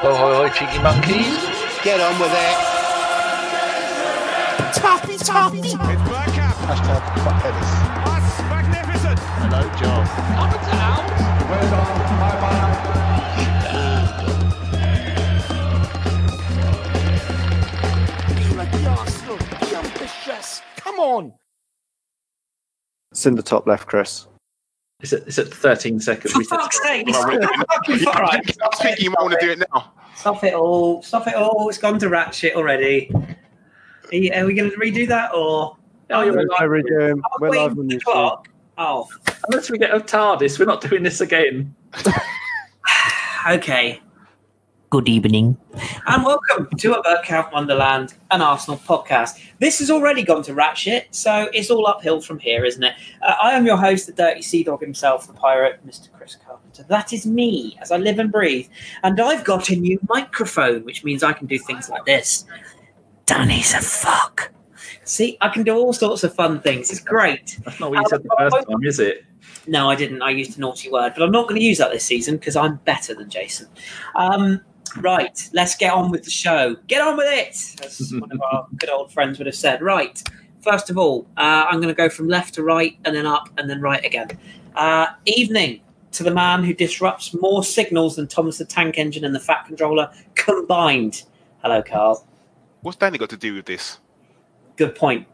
Ho, ho, ho, cheeky monkeys. Get on with it. Toppy. It's Bergkamp. Hashtag fuck Ellis. That's magnificent. Hello, John. Up and out. Well done. Be like the Arsenal. Be ambitious. Come on. It's in the top left, Chris. It's at 13 seconds. For fuck's sake. All right. I was thinking you might want to do it now. Stop it all. It's gone to rat shit already. Are we going to redo that or? We're live Waiting on for the YouTube. clock. Oh, Unless we get a TARDIS, we're not doing this again. okay. Good evening. And welcome to a Bergkamp Wonderland, an Arsenal podcast. This has already gone to rat shit, so it's all uphill from here, isn't it? I am your host, the dirty sea dog himself, the pirate, Mr. Chris Carpenter. That is me, as I live and breathe. And I've got a new microphone, which means I can do things like this. Danny's a fuck. See, I can do all sorts of fun things. It's great. That's not what you said the first time, is it? No, I didn't. I used a naughty word, but I'm not going to use that this season because I'm better than Jason. Right, let's get on with the show. Get on with it, as one of our good old friends would have said. Right, first of all, I'm going to go from left to right and then up and then right again. Evening to the man who disrupts more signals than Thomas the Tank Engine and the Fat Controller combined. Hello, Carl. What's Danny got to do with this? Good point.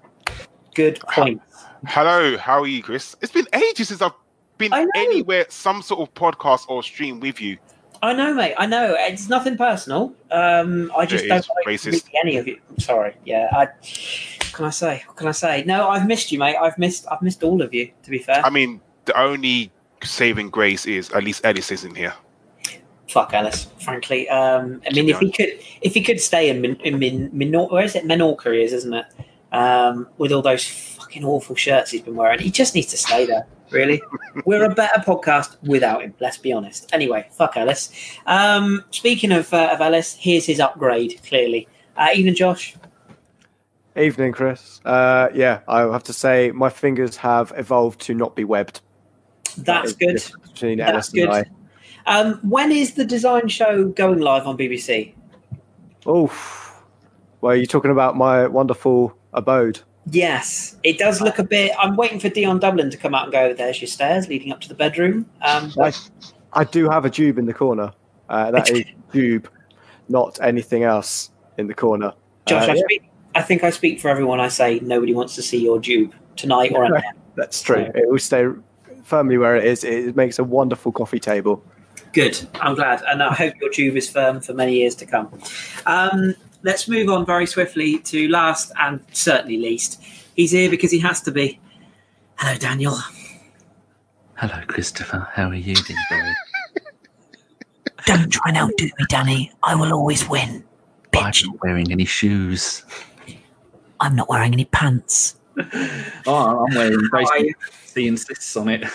Hello, how are you, Chris? It's been ages since I've been anywhere, some sort of podcast or stream with you. I know, mate. I know. It's nothing personal. I just don't like to meet any of you. I'm sorry. Yeah. What can I say? No, I've missed you, mate. I've missed all of you, to be fair. I mean, the only saving grace is at least Ellis isn't here. Fuck Ellis, frankly. I mean, if he could stay in Minorca, where is it? Menorca he is, isn't it? With all those fucking awful shirts he's been wearing, he just needs to stay there. Really, we're a better podcast without him. Let's be honest. Anyway, fuck Ellis. Speaking of Ellis, here's his upgrade. Clearly, evening, Josh. Evening, Chris. Yeah, I have to say my fingers have evolved to not be webbed. That's good. Between That's Ellis good. and I. When is the design show going live on BBC? Oh, well, you're talking about my wonderful abode. Yes, it does look a bit. I'm waiting for Dion Dublin to come out and go, there's your stairs leading up to the bedroom. I do have a tube in the corner. That is tube, not anything else in the corner. Josh, I think I speak for everyone. I say nobody wants to see your tube tonight or anything. That's true. It will stay firmly where it is. It makes a wonderful coffee table. Good. I'm glad. And I hope your tube is firm for many years to come. Let's move on very swiftly to last and certainly least. He's here because he has to be. Hello, Daniel. Hello, Christopher. How are you doing, boy? Don't try and outdo me, Danny. I will always win. Bitch. I'm not wearing any shoes. I'm not wearing any pants. Oh, I'm wearing basically. He insists on it.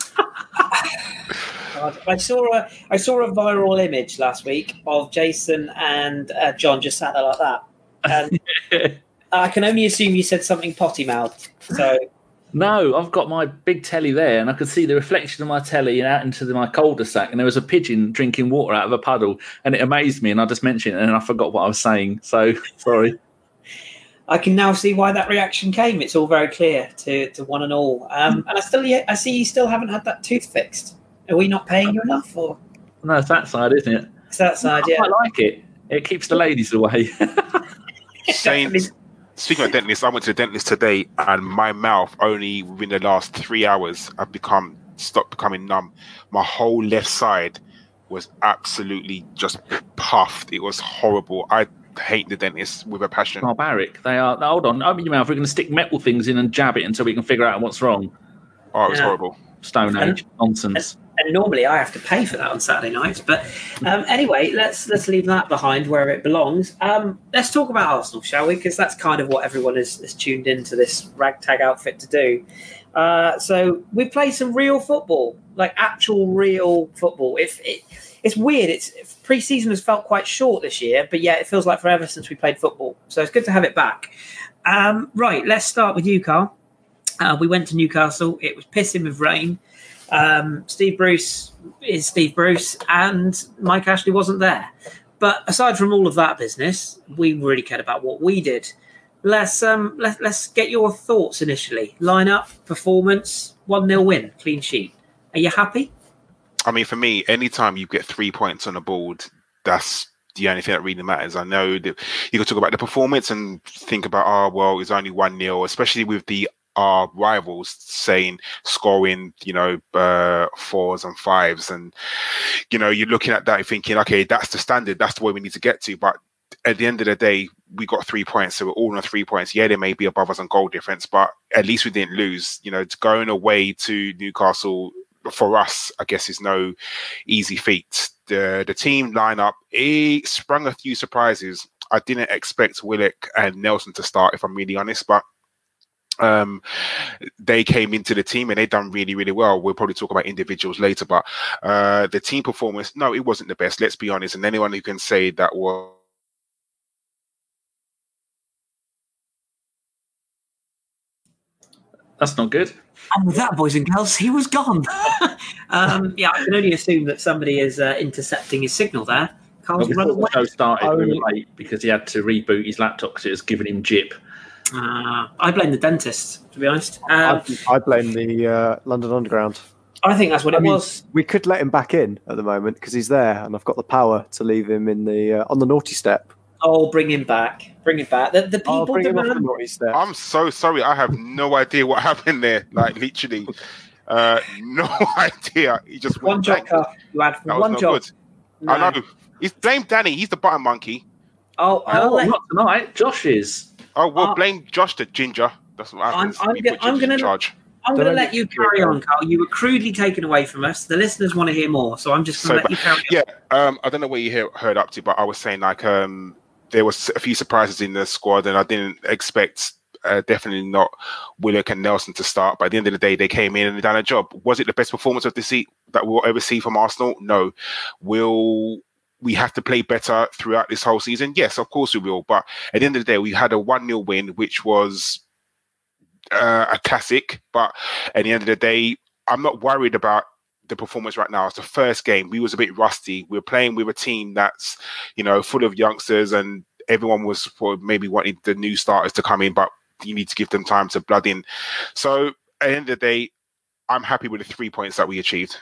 I saw a viral image last week of Jason and John just sat there like that. And I can only assume you said something potty mouthed. So no, I've got my big telly there, and I could see the reflection of my telly out into my cul-de-sac, and there was a pigeon drinking water out of a puddle, and it amazed me, and I just mentioned it, and I forgot what I was saying. So sorry. I can now see why that reaction came. It's all very clear to one and all. And I see you still haven't had that tooth fixed. Are we not paying you enough? Or no, it's that side, isn't it? It's that side, yeah. I like it. It keeps the ladies away. Speaking of dentists, I went to the dentist today, and my mouth only within the last 3 hours have stopped becoming numb. My whole left side was absolutely just puffed. It was horrible. I hate the dentists with a passion. Barbaric. They are. Hold on, open your mouth. We're going to stick metal things in and jab it until we can figure out what's wrong. Oh, it was horrible. Stone Age nonsense. And normally I have to pay for that on Saturday nights. But anyway, let's leave that behind where it belongs. Let's talk about Arsenal, shall we? Because that's kind of what everyone is tuned into this ragtag outfit to do. So we played some real football, like actual real football. It's weird. Pre-season has felt quite short this year, but yeah, it feels like forever since we played football. So it's good to have it back. Right, let's start with you, Carl. We went to Newcastle. It was pissing with rain. Steve Bruce is Steve Bruce, and Mike Ashley wasn't there. But aside from all of that business, we really cared about what we did. Let's get your thoughts initially. Lineup, performance, 1-0 win, clean sheet. Are you happy? I mean, for me, anytime you get 3 points on the board, that's the only thing that really matters. I know that you can talk about the performance and think about, it's only 1-0, especially with our rivals scoring, 4s and 5s. And, you're looking at that thinking, okay, that's the standard. That's the way we need to get to. But at the end of the day, we got 3 points. So we're all on 3 points. Yeah, they may be above us on goal difference, but at least we didn't lose. Going away to Newcastle for us, I guess, is no easy feat. The team lineup, it sprung a few surprises. I didn't expect Willock and Nelson to start, if I'm really honest, but they came into the team and they done really, really well. We'll probably talk about individuals later, but the team performance, no, it wasn't the best, let's be honest. And anyone who can say that was That's not good. And with that, boys and girls, he was gone. I can only assume that somebody is intercepting his signal there. Carl's run The away. show started really late because he had to reboot his laptop because it was giving him jip. I blame the dentist, to be honest. I blame the London Underground. I think that's what it was. We could let him back in at the moment because he's there, and I've got the power to leave him in the on the naughty step. Oh, bring him back. Bring him back. The people I'll bring him off the demand... naughty step. I'm so sorry. I have no idea what happened there. Like, literally, no idea. He just One went job, blank. Carl. You had That one was job. not good. No. I know. He's blame Danny. He's the button monkey. Oh, Not tonight. Josh is. Oh, well, blame Josh the ginger. That's what happens. I'm We put gonna- Ginger in charge. I'm going to Don't let you carry on, Carl. You were crudely taken away from us. The listeners want to hear more, so I'm just going to let you carry on. Yeah, I don't know what you heard up to, but I was saying there was a few surprises in the squad, and I didn't expect definitely not Willock and Nelson to start. But at the end of the day, they came in and they done a job. Was it the best performance of the season that we'll ever see from Arsenal? No. Will we have to play better throughout this whole season? Yes, of course we will. But at the end of the day, we had a 1-0 win, which was a classic. But at the end of the day, I'm not worried about the performance right now. It's the first game. We was a bit rusty. We're playing with a team that's, full of youngsters, and everyone was maybe wanting the new starters to come in, but you need to give them time to blood in. So at the end of the day, I'm happy with the 3 points that we achieved.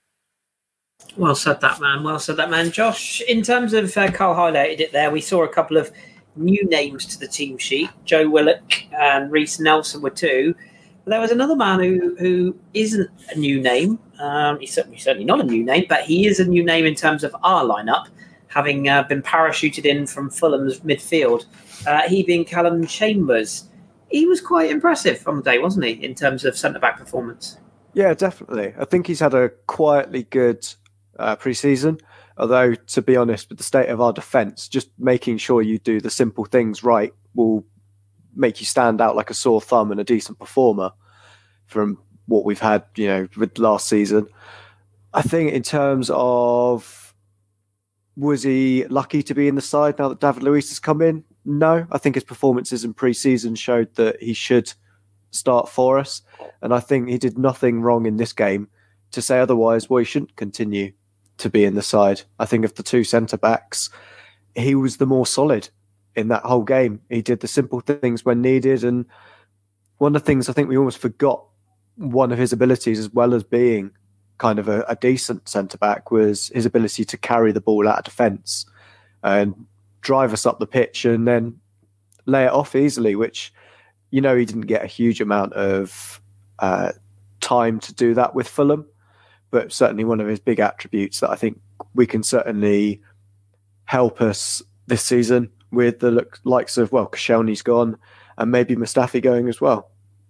Well said that, man. Well said that, man. Josh, in terms of Carl highlighted it there, we saw a couple of new names to the team sheet. Joe Willock and Reece Nelson were two. But there was another man who isn't a new name. He's certainly not a new name, but he is a new name in terms of our lineup, having been parachuted in from Fulham's midfield. He being Callum Chambers. He was quite impressive on the day, wasn't he, in terms of centre-back performance? Yeah, definitely. I think he's had a quietly good pre-season. Although, to be honest, with the state of our defence, just making sure you do the simple things right will make you stand out like a sore thumb and a decent performer from what we've had, with last season. I think in terms of, was he lucky to be in the side now that David Luiz has come in? No. I think his performances in pre-season showed that he should start for us. And I think he did nothing wrong in this game to say otherwise. Well, he shouldn't continue to be in the side. I think of the two centre-backs, he was the more solid in that whole game. He did the simple things when needed. And one of the things I think we almost forgot, one of his abilities, as well as being kind of a decent centre-back, was his ability to carry the ball out of defence and drive us up the pitch and then lay it off easily, which, he didn't get a huge amount of time to do that with Fulham, but certainly one of his big attributes that I think we can certainly help us this season with the likes of, Koscielny's gone and maybe Mustafi going as well.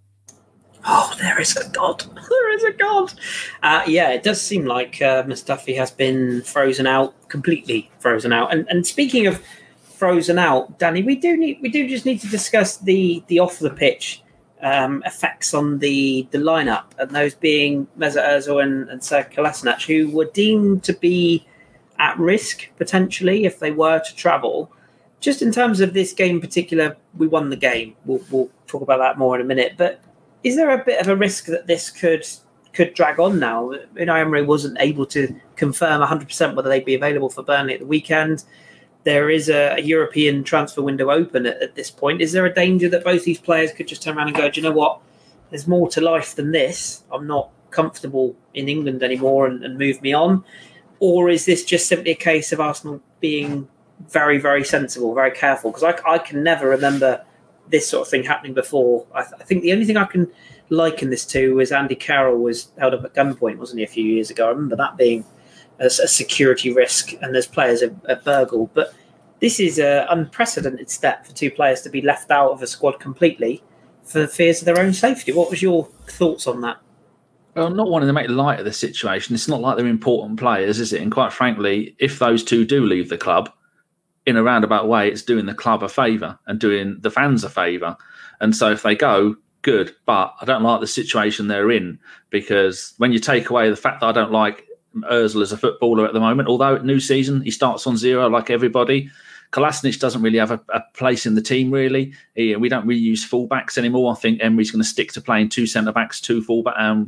Oh, there is a God. There is a God. It does seem like Mustafi has been completely frozen out. And speaking of frozen out, Danny, we do just need to discuss the off the pitch effects on the lineup, and those being Mesut Ozil and Sir Kolasinac, who were deemed to be at risk potentially if they were to travel. Just in terms of this game in particular, we won the game. We'll talk about that more in a minute. But is there a bit of a risk that this could drag on now? Unai Emery wasn't able to confirm 100% whether they'd be available for Burnley at the weekend. there is a European transfer window open at this point. Is there a danger that both these players could just turn around and go, do you know what? There's more to life than this. I'm not comfortable in England anymore and move me on. Or is this just simply a case of Arsenal being very, very sensible, very careful? Because I can never remember this sort of thing happening before. I think the only thing I can liken this to was Andy Carroll was held up at gunpoint, wasn't he, a few years ago? I remember that being a security risk, and there's players are burgled. But this is an unprecedented step for two players to be left out of a squad completely for fears of their own safety. What was your thoughts on that? Well, not wanting to make light of the situation, it's not like they're important players, is it? And quite frankly, if those two do leave the club, in a roundabout way, it's doing the club a favour and doing the fans a favour. And so if they go, good. But I don't like the situation they're in, because when you take away the fact that I don't like Ozil as a footballer at the moment, although new season, he starts on zero like everybody. Kolasinac doesn't really have a place in the team, really. We don't really use fullbacks anymore. I think Emery's going to stick to playing two centre-backs, two fullbacks,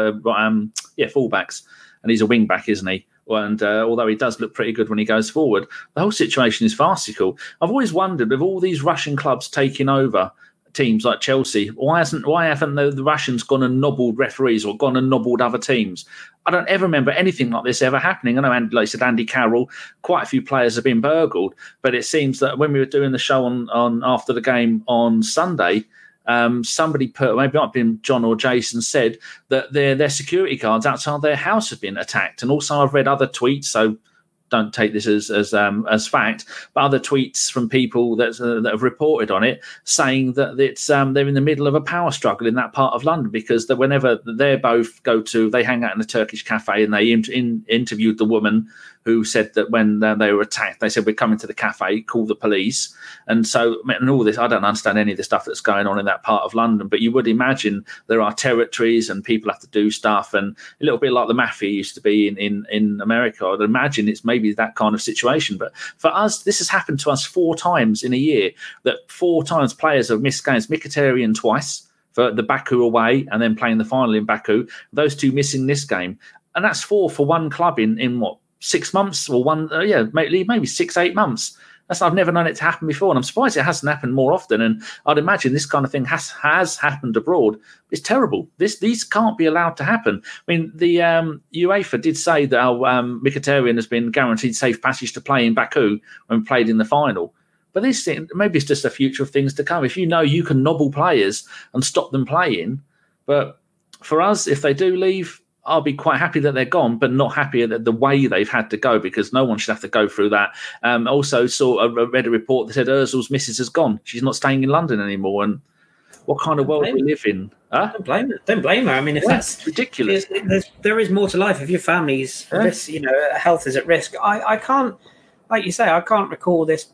and he's a wing-back, isn't he? And although he does look pretty good when he goes forward, the whole situation is farcical. I've always wondered, with all these Russian clubs taking over teams like Chelsea, why haven't the Russians gone and nobbled referees or gone and nobbled other teams? I don't ever remember anything like this ever happening. I know, like I said, Andy Carroll, quite a few players have been burgled, but it seems that when we were doing the show on after the game on Sunday, somebody put, maybe it might have been John or Jason, said that their security guards outside their house have been attacked. And also I've read other tweets, so don't take this as fact, but other tweets from people that have reported on it, saying that it's they're in the middle of a power struggle in that part of London, because that whenever they both they hang out in a Turkish cafe, and they interviewed the woman who said that when they were attacked, they said, we're coming to the cafe, call the police. And so, and all this, I don't understand any of the stuff that's going on in that part of London, but you would imagine there are territories and people have to do stuff, and a little bit like the mafia used to be in America. I'd imagine it's maybe that kind of situation. But for us, this has happened to us 4 times in a year, that 4 times players have missed games. Mkhitaryan twice for the Baku away and then playing the final in Baku. Those 2 missing this game. And that's 4 for one club in what, 6 months or maybe 6-8 months. I've never known it to happen before, and I'm surprised it hasn't happened more often. And I'd imagine this kind of thing has happened abroad. It's terrible. These can't be allowed to happen. I mean, the UEFA did say that Mkhitaryan has been guaranteed safe passage to play in Baku when played in the final. But this thing, maybe it's just a future of things to come. If you know you can nobble players and stop them playing, but for us, if they do leave, I'll be quite happy that they're gone, but not happy at the way they've had to go, because no one should have to go through that. Also read a report that said Ozil's missus has gone. She's not staying in London anymore. And what kind of world we live in? Huh? Don't blame her. I mean, if that's ridiculous. There is more to life. If your family's risk, health is at risk. I can't, like you say, I can't recall this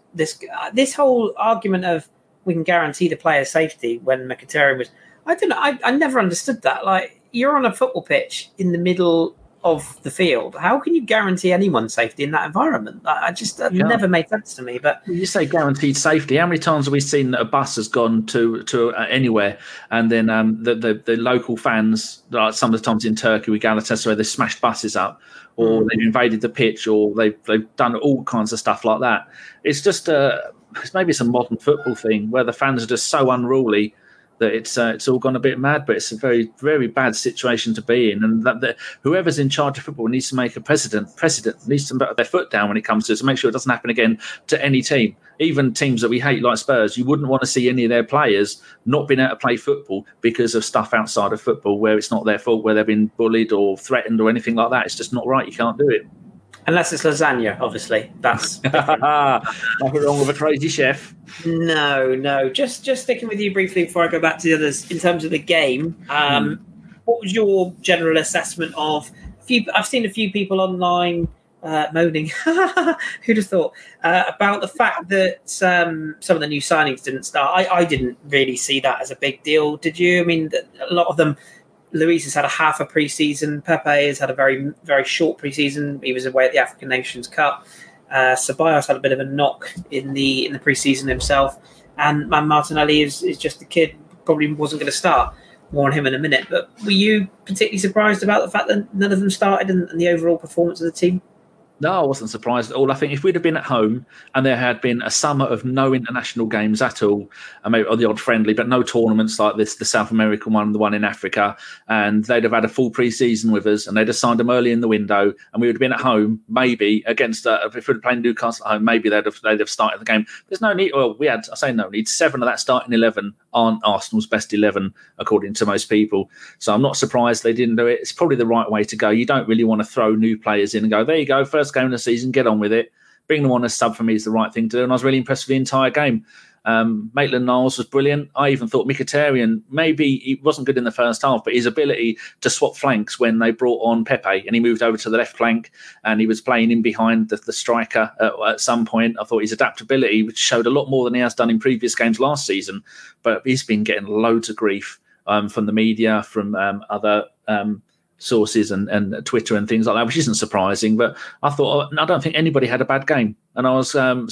whole argument of we can guarantee the player's safety when Mkhitaryan was. I don't know. I never understood that. Like, you're on a football pitch in the middle of the field. How can you guarantee anyone's safety in that environment? That never made sense to me. But you say guaranteed safety. How many times have we seen that a bus has gone to anywhere, and then the local fans, like some of the times in Turkey with Galatasaray, they smashed buses up, or they've invaded the pitch, or they've done all kinds of stuff like that. It's just maybe it's a modern football thing where the fans are just so unruly that it's all gone a bit mad. But it's a very, very bad situation to be in, and that whoever's in charge of football needs to make a precedent needs to put their foot down when it comes to make sure it doesn't happen again to any team, even teams that we hate like Spurs. You wouldn't want to see any of their players not being able to play football because of stuff outside of football where it's not their fault, where they've been bullied or threatened or anything like that. It's just not right. You can't do it. Unless it's lasagna, obviously. That's nothing wrong with a crazy chef. No. Just sticking with you briefly before I go back to the others. In terms of the game, what was your general assessment of? I've seen a few people online moaning. Who'd have thought about the fact that some of the new signings didn't start? I didn't really see that as a big deal. Did you? I mean, a lot of them. Luis has had a half a pre-season. Pepe has had a very, very short pre-season. He was away at the African Nations Cup. Ceballos had a bit of a knock in the pre-season himself. And Martinelli is just a kid, probably wasn't going to start. More on him in a minute. But were you particularly surprised about the fact that none of them started and the overall performance of the team? No, I wasn't surprised at all. I think if we'd have been at home and there had been a summer of no international games at all, and maybe or the odd friendly, but no tournaments like this, the South American one, the one in Africa, and they'd have had a full pre-season with us, and they'd have signed them early in the window, and we would have been at home, maybe against if we'd have played Newcastle at home, maybe they'd have started the game. There's no need. Well, I say no need. 7 of that starting 11 aren't Arsenal's best 11, according to most people. So I'm not surprised they didn't do it. It's probably the right way to go. You don't really want to throw new players in and go, there you go, first game of the season, get on with it. Bring them on as sub for me is the right thing to do. And I was really impressed with the entire game. Maitland-Niles was brilliant. I even thought Mkhitaryan, maybe he wasn't good in the first half, but his ability to swap flanks when they brought on Pepe and he moved over to the left flank and he was playing in behind the striker at some point. I thought his adaptability, which showed a lot more than he has done in previous games last season, but he's been getting loads of grief from the media, from other sources and Twitter and things like that, which isn't surprising. But I don't think anybody had a bad game, and I was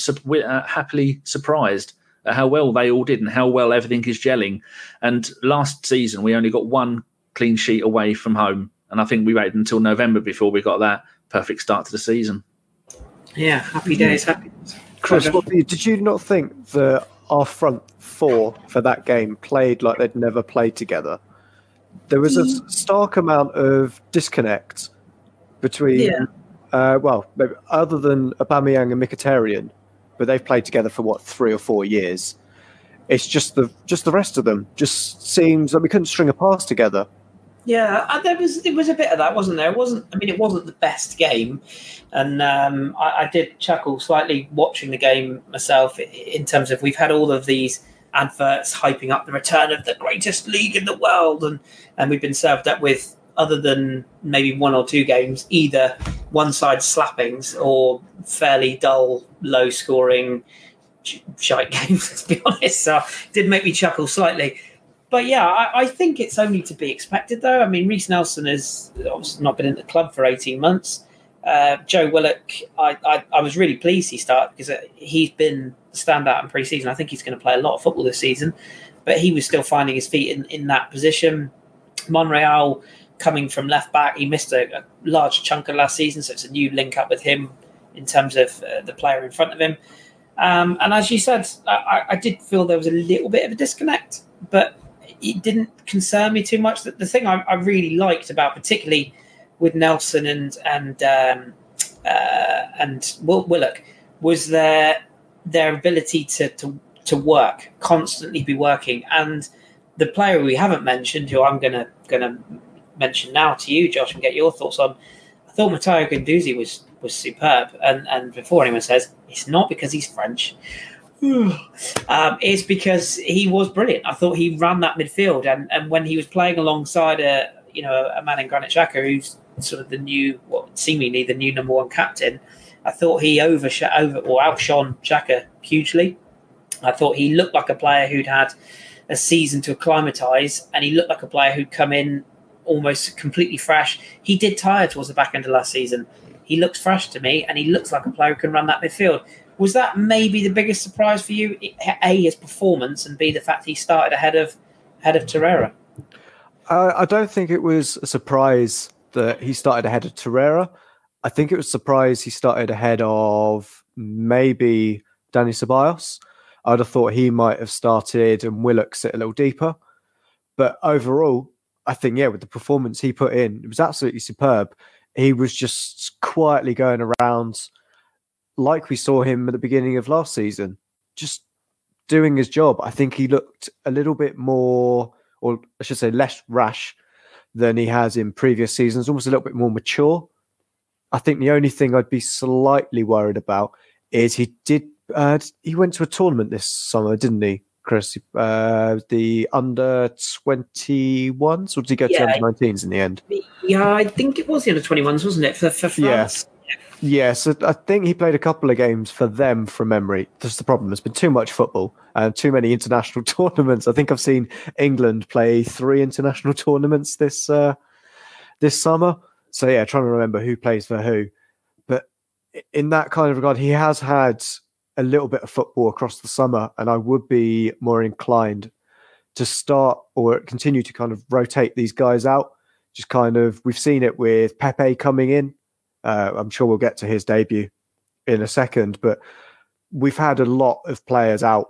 happily surprised at how well they all did and how well everything is gelling. And last season we only got 1 clean sheet away from home, and I think we waited until November before we got that perfect start to the season. Yeah, happy days. Happy. Chris, did you not think that our front 4 for that game played like they'd never played together? There was a stark amount of disconnect between, maybe other than Aubameyang and Mkhitaryan, but they've played together for 3 or 4 years. It's just the rest of them just seems like we couldn't string a pass together. Yeah, there was a bit of that, wasn't there? It wasn't the best game, and I did chuckle slightly watching the game myself in terms of we've had all of these adverts hyping up the return of the greatest league in the world, and we've been served up with, other than maybe 1 or 2 games, either one-side slappings or fairly dull, low-scoring shite games, let's be honest. So it did make me chuckle slightly. But yeah, I think it's only to be expected, though. I mean, Reece Nelson has obviously not been in the club for 18 months. Joe Willock, I was really pleased he started because he's been the standout in pre-season. I think he's going to play a lot of football this season, but he was still finding his feet in that position. Monreal coming from left back, he missed a large chunk of last season, so it's a new link up with him in terms of the player in front of him. And as you said, I did feel there was a little bit of a disconnect, but it didn't concern me too much. The thing I really liked about, particularly with Nelson and Willock, was their ability to work, constantly be working. And the player we haven't mentioned, who I'm gonna mention now to you, Josh, and get your thoughts on, I thought Matteo Guendouzi was superb. And before anyone says, it's not because he's French. It's because he was brilliant. I thought he ran that midfield, and when he was playing alongside a man in Granit Xhaka, who's sort of seemingly the new number 1 captain, I thought he outshone Xhaka hugely. I thought he looked like a player who'd had a season to acclimatise, and he looked like a player who'd come in almost completely fresh. He did tire towards the back end of last season. He looks fresh to me, and he looks like a player who can run that midfield. Was that maybe the biggest surprise for you? A, his performance, and B, the fact he started ahead of Torreira? I don't think it was a surprise that he started ahead of Torreira. I think it was a surprise he started ahead of maybe Dani Ceballos. I'd have thought he might have started and Willock sit a little deeper. But overall, I think, with the performance he put in, it was absolutely superb. He was just quietly going around like we saw him at the beginning of last season, just doing his job. I think he looked a little bit more, or I should say less rash than he has in previous seasons, almost a little bit more mature. I think the only thing I'd be slightly worried about is he went to a tournament this summer, didn't he, Chris? The under 21s, or did he go to under 19s in the end? Yeah, I think it was the under 21s, wasn't it, for France? Yeah, so I think he played a couple of games for them from memory. That's the problem. There's been too much football and too many international tournaments. I think I've seen England play 3 international tournaments this summer. So yeah, trying to remember who plays for who. But in that kind of regard, he has had a little bit of football across the summer, and I would be more inclined to start or continue to kind of rotate these guys out. Just kind of, we've seen it with Pepe coming in I'm sure we'll get to his debut in a second, but we've had a lot of players out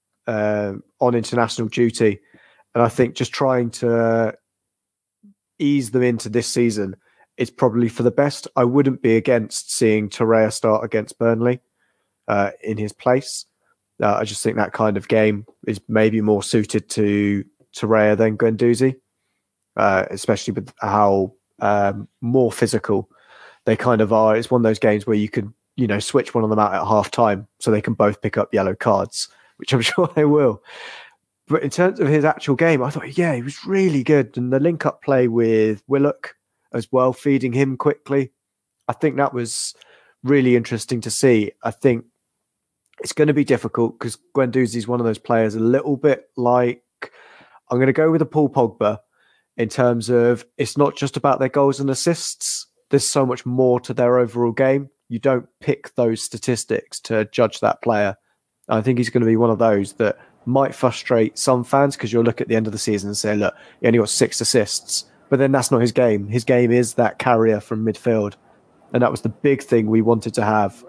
on international duty, and I think just trying to ease them into this season is probably for the best. I wouldn't be against seeing Torreira start against Burnley in his place. I just think that kind of game is maybe more suited to Torreira than Guendouzi, especially with how more physical they kind of are. It's one of those games where you could, switch one of them out at half time so they can both pick up yellow cards, which I'm sure they will. But in terms of his actual game, I thought, he was really good. And the link-up play with Willock as well, feeding him quickly, I think that was really interesting to see. I think it's going to be difficult because Guendouzi is one of those players a little bit like, I'm going to go with a Paul Pogba in terms of it's not just about their goals and assists. There's so much more to their overall game. You don't pick those statistics to judge that player. I think he's going to be one of those that might frustrate some fans because you'll look at the end of the season and say, look, he only got 6 assists. But then that's not his game. His game is that carrier from midfield. And that was the big thing we wanted to have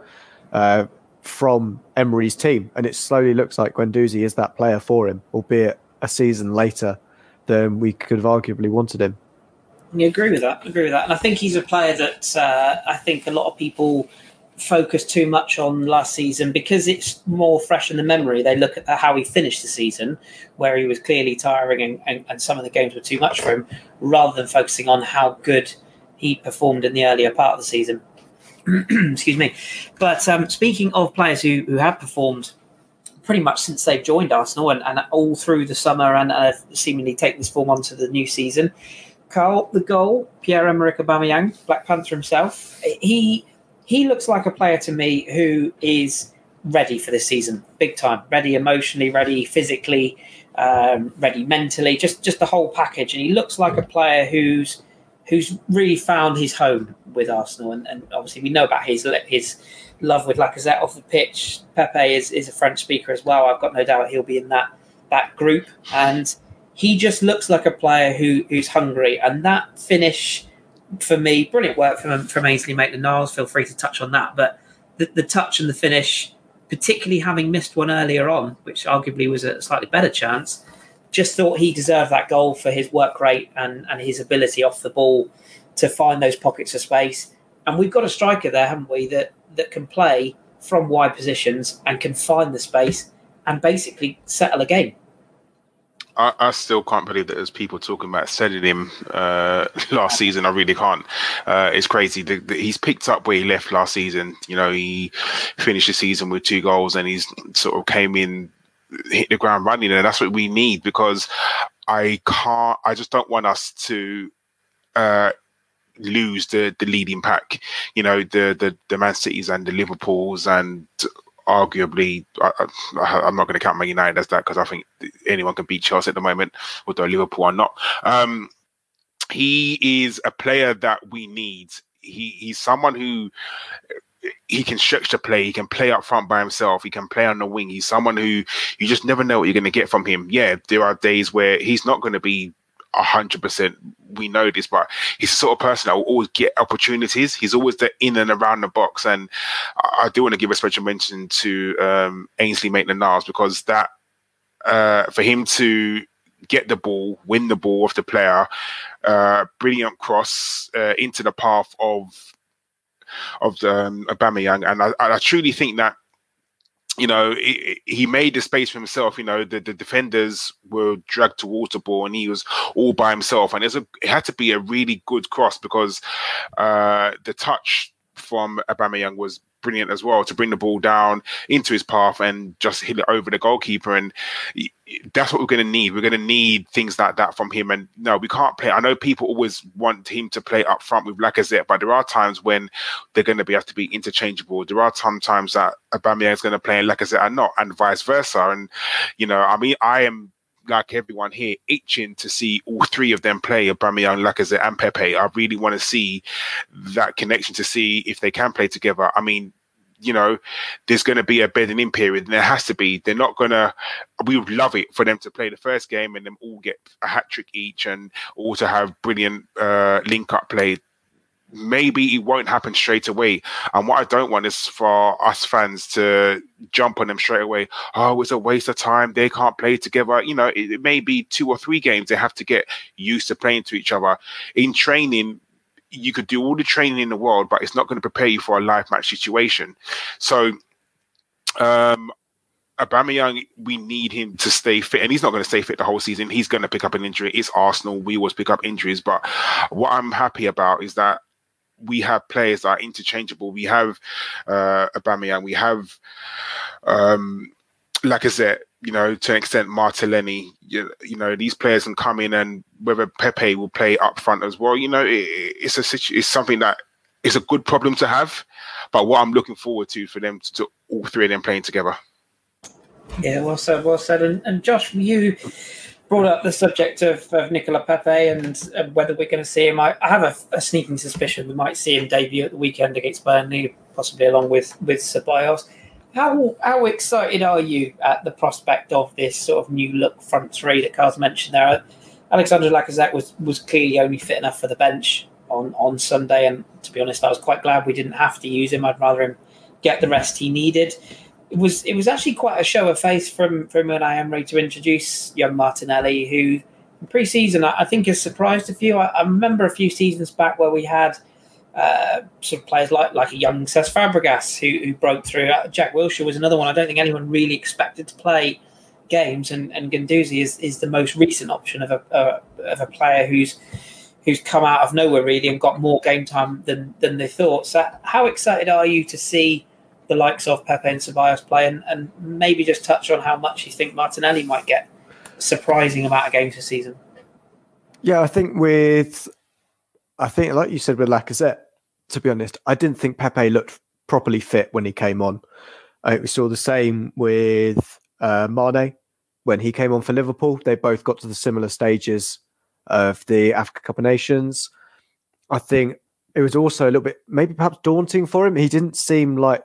from Emery's team. And it slowly looks like Guendouzi is that player for him, albeit a season later than we could have arguably wanted him. I agree with that. And I think he's a player that I think a lot of people focus too much on last season because it's more fresh in the memory. They look at how he finished the season, where he was clearly tiring and some of the games were too much for him, rather than focusing on how good he performed in the earlier part of the season. Excuse me. But speaking of players who have performed pretty much since they've joined Arsenal and all through the summer and seemingly take this form onto the new season, Carl, the goal, Pierre-Emerick Aubameyang, Black Panther himself, he looks like a player to me who is ready for this season, big time. Ready emotionally, ready physically, ready mentally, just the whole package. And he looks like a player who's really found his home with Arsenal. And obviously we know about his love with Lacazette off the pitch. Pepe is a French speaker as well. I've got no doubt he'll be in that group. And he just looks like a player who's hungry. And that finish, for me, brilliant work from Ainsley Maitland-Niles. Feel free to touch on that. But the touch and the finish, particularly having missed one earlier on, which arguably was a slightly better chance, just thought he deserved that goal for his work rate and his ability off the ball to find those pockets of space. And we've got a striker there, haven't we, that can play from wide positions and can find the space and basically settle a game. I still can't believe that there's people talking about selling him last season. I really can't. It's crazy. He's picked up where he left last season. He finished the season with 2 goals and he's sort of came in, hit the ground running, and that's what we need because I just don't want us to lose the leading pack. The Man Cities and the Liverpools and arguably, I'm not going to count Man United as that because I think anyone can beat Chelsea at the moment, although Liverpool are not. He is a player that we need. He's someone who he can stretch the play. He can play up front by himself. He can play on the wing. He's someone who you just never know what you're going to get from him. Yeah, there are days where he's not going to be 100%. We know this, but he's the sort of person that will always get opportunities. He's always the in and around the box, and I do want to give a special mention to Ainsley Maitland-Niles because that for him to get the ball, win the ball off the player, brilliant cross into the path of Aubameyang, and I truly think that he made the space for himself. The defenders were dragged towards the ball and he was all by himself. And it had to be a really good cross because the touch from Aubameyang was brilliant as well to bring the ball down into his path and just hit it over the goalkeeper. And that's what we're going to need. We're going to need things like that from him. And no, we can't play. I know people always want him to play up front with Lacazette, but there are times when they're going to have to be interchangeable. There are sometimes that Aubameyang is going to play and Lacazette are not, and vice versa. And, I am, like everyone here, itching to see all 3 of them play, Aubameyang, Lacazette and Pepe. I really want to see that connection to see if they can play together. I mean, there's going to be a bedding in period, and there has to be. They're not going to. We would love it for them to play the first game and them all get a hat trick each, and all to have brilliant link up play. maybe it won't happen straight away. And what I don't want is for us fans to jump on them straight away. Oh, it's a waste of time. They can't play together. You know, it may be 2 or 3 games. They have to get used to playing to each other. In training, you could do all the training in the world, but it's not going to prepare you for a live match situation. So, Aubameyang, we need him to stay fit, and he's not going to stay fit the whole season. He's going to pick up an injury. It's Arsenal. We always pick up injuries. But what I'm happy about is that we have players that are interchangeable. We have Aubameyang. We have Lacazette, you know, to an extent, Martinelli. You know, these players can come in, and whether Pepe will play up front as well. You know, it's something that is a good problem to have. But what I'm looking forward to for them to all 3 of them playing together. Yeah, well said, well said. And Josh, you brought up the subject of Nicola Pepe and whether we're going to see him. I have a sneaking suspicion we might see him debut at the weekend against Burnley, possibly along with Ceballos. How excited are you at the prospect of this sort of new look front 3 that Carl's mentioned there? Alexandre Lacazette was clearly only fit enough for the bench on Sunday, and to be honest, I was quite glad we didn't have to use him. I'd rather him get the rest he needed. It was actually quite a show of face from Unai Emery to introduce young Martinelli, who in pre-season I think has surprised a few. I remember a few seasons back where we had sort of players like a young Cesc Fabregas who broke through. Jack Wilshere was another one. I don't think anyone really expected to play games, and Guendouzi is the most recent option of a player who's come out of nowhere really and got more game time than they thought. So how excited are you to see the likes of Pepe and Ceballos play, and maybe just touch on how much you think Martinelli might get a surprising amount of games this season? Yeah, I think like you said with Lacazette, to be honest, I didn't think Pepe looked properly fit when he came on. I think we saw the same with Mane when he came on for Liverpool. They both got to the similar stages of the Africa Cup of Nations. I think it was also a little bit, maybe perhaps daunting for him. He didn't seem like,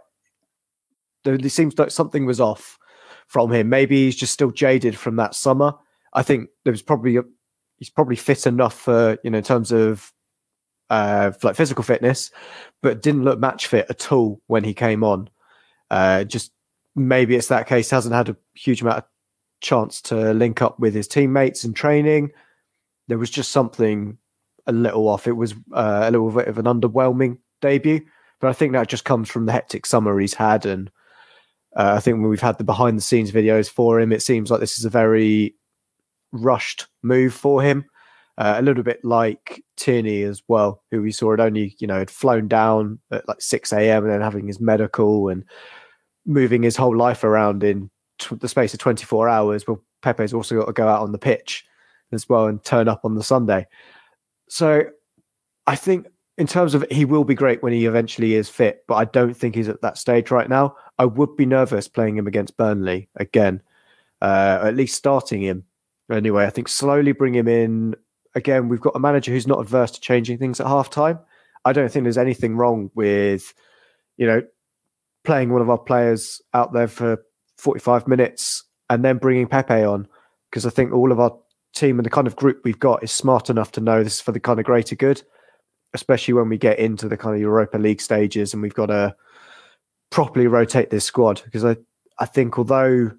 it seems like something was off from him. Maybe he's just still jaded from that summer. I think he's probably fit enough for, you know, in terms of like physical fitness, but didn't look match fit at all when he came on. Just maybe it's that case, hasn't had a huge amount of chance to link up with his teammates in training. There was just something a little off. It was a little bit of an underwhelming debut, but I think that just comes from the hectic summer he's had. And I think when we've had the behind the scenes videos for him, it seems like this is a very rushed move for him. A little bit like Tierney as well, who we saw had flown down at like 6 a.m. and then having his medical and moving his whole life around in the space of 24 hours. Well, Pepe's also got to go out on the pitch as well and turn up on the Sunday. So I think in terms of he will be great when he eventually is fit, but I don't think he's at that stage right now. I would be nervous playing him against Burnley again, at least starting him. Anyway, I think slowly bring him in. Again, we've got a manager who's not adverse to changing things at half-time. I don't think there's anything wrong with, playing one of our players out there for 45 minutes and then bringing Pepe on, because I think all of our team and the kind of group we've got is smart enough to know this is for the kind of greater good, especially when we get into the kind of Europa League stages and we've got to properly rotate this squad. Because I think although,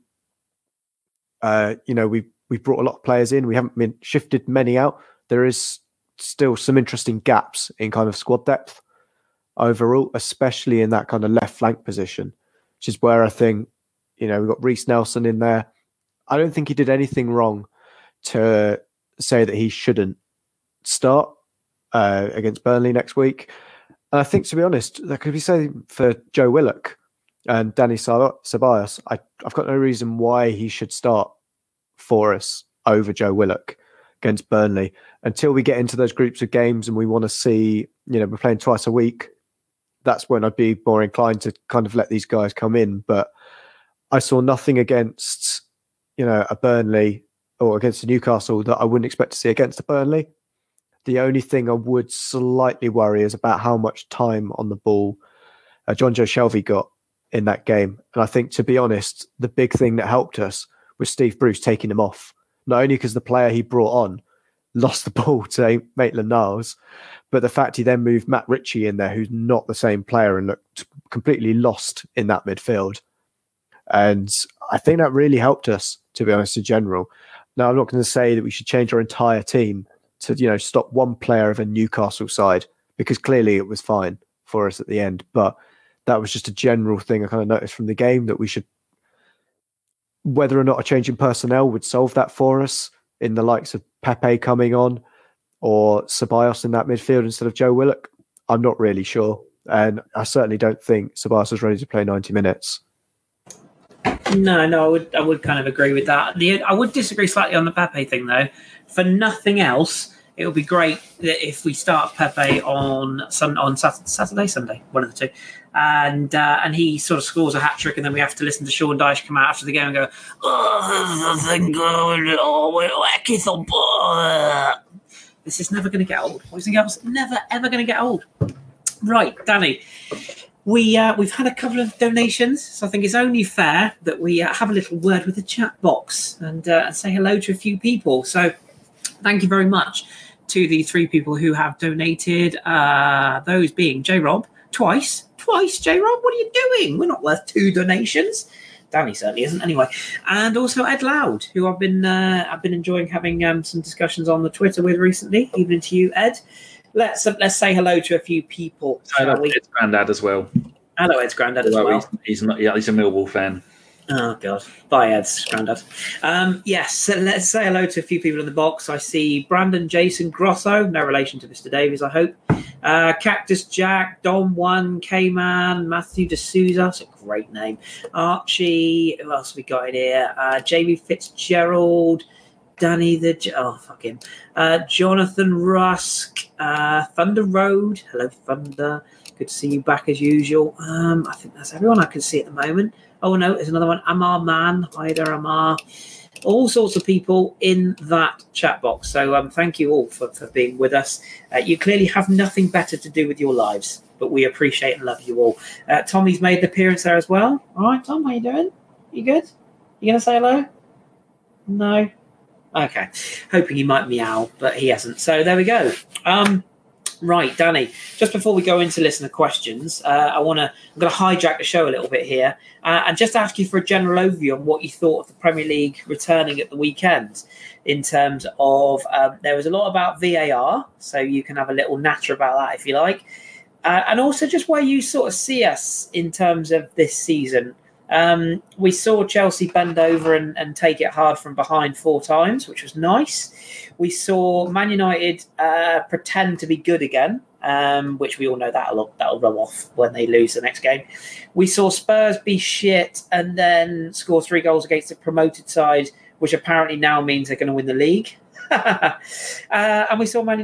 we've brought a lot of players in, we haven't been shifted many out, there is still some interesting gaps in kind of squad depth overall, especially in that kind of left flank position, which is where I think, we've got Reece Nelson in there. I don't think he did anything wrong to say that he shouldn't start against Burnley next week. And I think, to be honest, that could be saying for Joe Willock and Dani Ceballos. I've got no reason why he should start for us over Joe Willock against Burnley until we get into those groups of games and we want to see, we're playing twice a week. That's when I'd be more inclined to kind of let these guys come in. But I saw nothing against, a Burnley or against a Newcastle that I wouldn't expect to see against a Burnley. The only thing I would slightly worry is about how much time on the ball Jonjo Shelvey got in that game. And I think, to be honest, the big thing that helped us was Steve Bruce taking him off. Not only because the player he brought on lost the ball to Maitland-Niles. But the fact he then moved Matt Ritchie in there, who's not the same player, and looked completely lost in that midfield. And I think that really helped us, to be honest, in general. Now, I'm not going to say that we should change our entire team to, stop one player of a Newcastle side, because clearly it was fine for us at the end. But that was just a general thing I kind of noticed from the game, that we should, whether or not a change in personnel would solve that for us, in the likes of Pepe coming on or Ceballos in that midfield instead of Joe Willock, I'm not really sure. And I certainly don't think Ceballos is ready to play 90 minutes. No, I would kind of agree with that. I would disagree slightly on the Pepe thing, though. For nothing else, it would be great that if we start Pepe on Saturday, Sunday, one of the two, and he sort of scores a hat trick, and then we have to listen to Sean Dyche come out after the game and go, this is never going to get old. Boys and girls, never ever going to get old. Right, Danny. We've had a couple of donations, so I think it's only fair that we have a little word with the chat box and say hello to a few people. So thank you very much to the 3 people who have donated, those being J-Rob, twice, J-Rob, what are you doing? We're not worth 2 donations. Danny certainly isn't, anyway. And also Ed Loud, who I've been enjoying having some discussions on the Twitter with recently, even to you, Ed. Let's say hello to a few people. Hello, Ed's granddad as well. Hello, Ed's granddad as well. He's not. Yeah, he's a Millwall fan. Oh God! Bye, Ed's granddad. Yes, so let's say hello to a few people in the box. I see Brandon Jason Grosso, no relation to Mr. Davies, I hope. Cactus Jack, Don One, K-Man, Matthew D'Souza. That's a great name. Archie. Who else have we got in here? Jamie Fitzgerald. Danny Jonathan Rusk, Thunder Road. Hello, Thunder. Good to see you back as usual. I think that's everyone I can see at the moment. Oh no, there's another one. Amar Man. Hi there, Amar. All sorts of people in that chat box. So thank you all for being with us. You clearly have nothing better to do with your lives, but we appreciate and love you all. Tommy's made an appearance there as well. All right, Tom, how you doing? You good? You going to say hello? No? Okay, hoping he might meow, but he hasn't. So there we go. Right, Danny. Just before we go into listener questions, I'm going to hijack the show a little bit here and just ask you for a general overview on what you thought of the Premier League returning at the weekend. In terms of there was a lot about VAR, so you can have a little natter about that if you like, and also just where you sort of see us in terms of this season. We saw Chelsea bend over and take it hard from behind 4 times, which was nice. We saw Man United pretend to be good again, which we all know that'll rub off when they lose the next game. We saw Spurs be shit and then score 3 goals against the promoted side, which apparently now means they're going to win the league. And we saw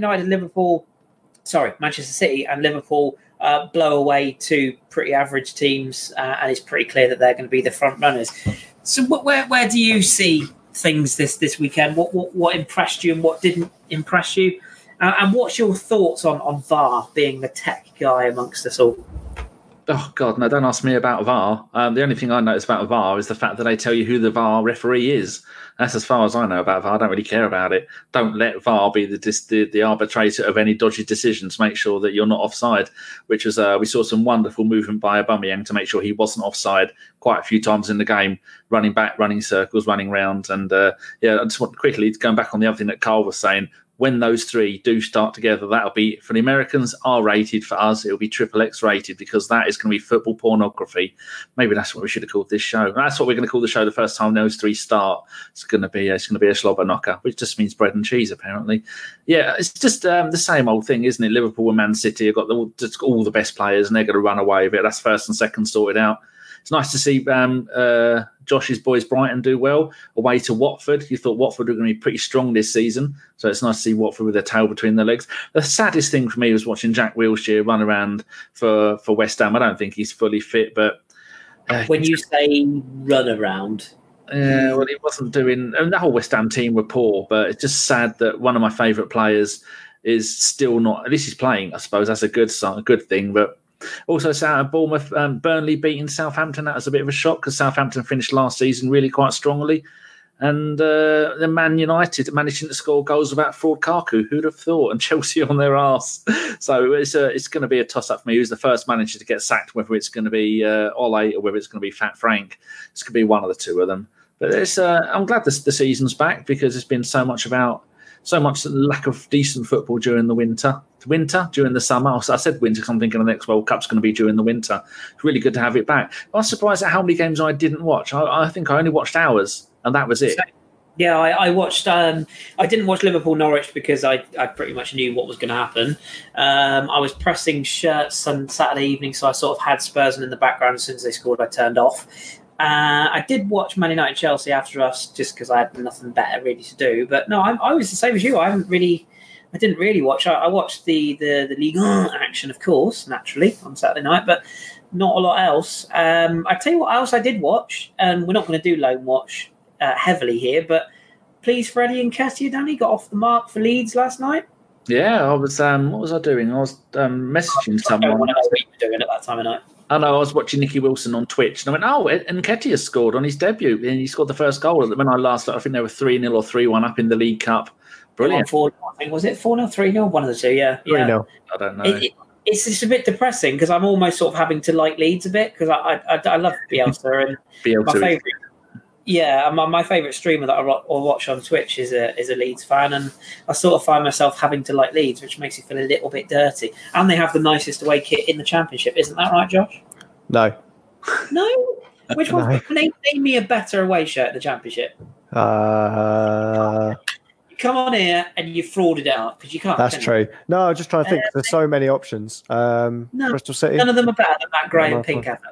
Manchester City and Liverpool blow away 2 pretty average teams, and it's pretty clear that they're going to be the front runners. So where do you see things this weekend? What impressed you and what didn't impress you? And what's your thoughts on VAR, being the tech guy amongst us all? Oh, God, no, don't ask me about VAR. The only thing I notice about VAR is the fact that they tell you who the VAR referee is. That's as far as I know about VAR. I don't really care about it. Don't let VAR be the arbitrator of any dodgy decisions. Make sure that you're not offside, which was we saw some wonderful movement by Aubameyang to make sure he wasn't offside quite a few times in the game, running back, running circles, running round. And, I just want quickly, going back on the other thing that Carl was saying, when those 3 do start together, that'll be, for the Americans, R-rated. For us, it'll be XXX rated, because that is going to be football pornography. Maybe that's what we should have called this show. That's what we're going to call the show the first time those 3 start. It's going to be a slobber knocker, which just means bread and cheese, apparently. Yeah, it's just the same old thing, isn't it? Liverpool and Man City have got all the best players, and they're going to run away with it. That's first and second sorted out. It's nice to see Josh's boys Brighton do well away to Watford. You thought Watford were going to be pretty strong this season, so it's nice to see Watford with their tail between their legs. The saddest thing for me was watching Jack Wilshere run around for West Ham. I don't think he's fully fit, but when you say run around, well, he wasn't doing. I mean, the whole West Ham team were poor, but it's just sad that one of my favourite players is still not. At least he's playing. I suppose that's a good thing, but. Also, Bournemouth, Burnley beating Southampton. That was a bit of a shock because Southampton finished last season really quite strongly. And then Man United managing to score goals without Ford Kaku. Who'd have thought? And Chelsea on their arse. So it's going to be a toss-up for me. Who's the first manager to get sacked, whether it's going to be Ole or whether it's going to be Fat Frank. It's going to be one of the two of them. But I'm glad the season's back because it's been so much lack of decent football during the winter. During the summer. I said winter because I'm thinking the next World Cup's going to be during the winter. It's really good to have it back. I was surprised at how many games I didn't watch. I think I only watched hours. And that was it. Yeah, I watched. I didn't watch Liverpool Norwich because I pretty much knew what was going to happen. I was pressing shirts on Saturday evening, so I sort of had Spurs in the background. As soon as they scored, I turned off. I did watch Man United Chelsea after us just because I had nothing better really to do. But no, I was the same as you. I didn't really watch. I watched the Ligue 1 action, of course, naturally on Saturday night, but not a lot else. I tell you what else I did watch, and we're not going to do Lone Watch heavily here, but please, Freddie and Cassie, Danny got off the mark for Leeds last night. Yeah, I was. What was I doing? I was messaging someone. I don't want to know what you were doing at that time of night. I know. I was watching Nicky Wilson on Twitch, and I went, and Nketiah has scored on his debut, and he scored the first goal. When I last, I think they were 3-0 or 3-1 up in the League Cup. Brilliant. 4-0, I think was it 4-0, 3-0, one of the two. Yeah, 3-0. I don't know. It's just a bit depressing because I'm almost sort of having to like Leeds a bit because I love Bielsa and my favourite. Yeah, my favourite streamer that I watch on Twitch is a Leeds fan, and I sort of find myself having to like Leeds, which makes me feel a little bit dirty. And they have the nicest away kit in the Championship, isn't that right, Josh? No. No? Which one? No. Name me a better away shirt in the Championship. You come on here and you frauded it out because you can't. That's true. No, I'm just trying to think. There's so many options. No, Bristol City. None of them are better than that grey and pink advert.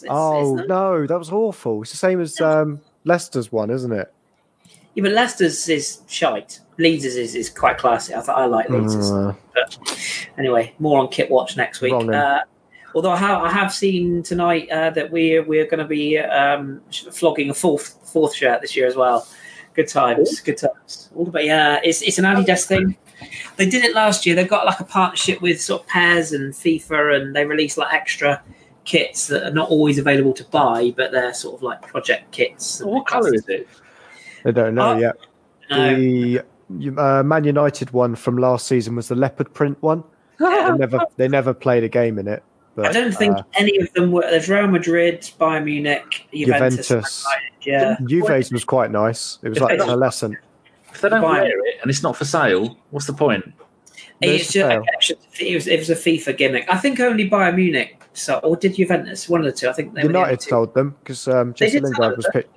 No, that was awful. It's the same as Leicester's one, isn't it? Yeah, but Leicester's is shite. Leeds' is quite classy. I like Leeds'. But anyway, more on Kit Watch next week. Although I have seen tonight that we're going to be flogging a fourth shirt this year as well. Good times. But yeah, it's an Adidas thing. They did it last year. They've got like a partnership with sort of Pairs and FIFA, and they release like extra kits that are not always available to buy, but they're sort of like project kits. What colour is it? I don't know yet. No. The Man United one from last season was the leopard print one. They never played a game in it. But, I don't think any of them were. There's Real Madrid, Bayern Munich, Juventus. Yeah, Juve's was quite nice. It was like a lesson. If they don't wear it and it's not for sale, what's the point? It was a FIFA gimmick. I think only Bayern Munich. Or did Juventus? One of the two. I think they United told them because Jesse Lingard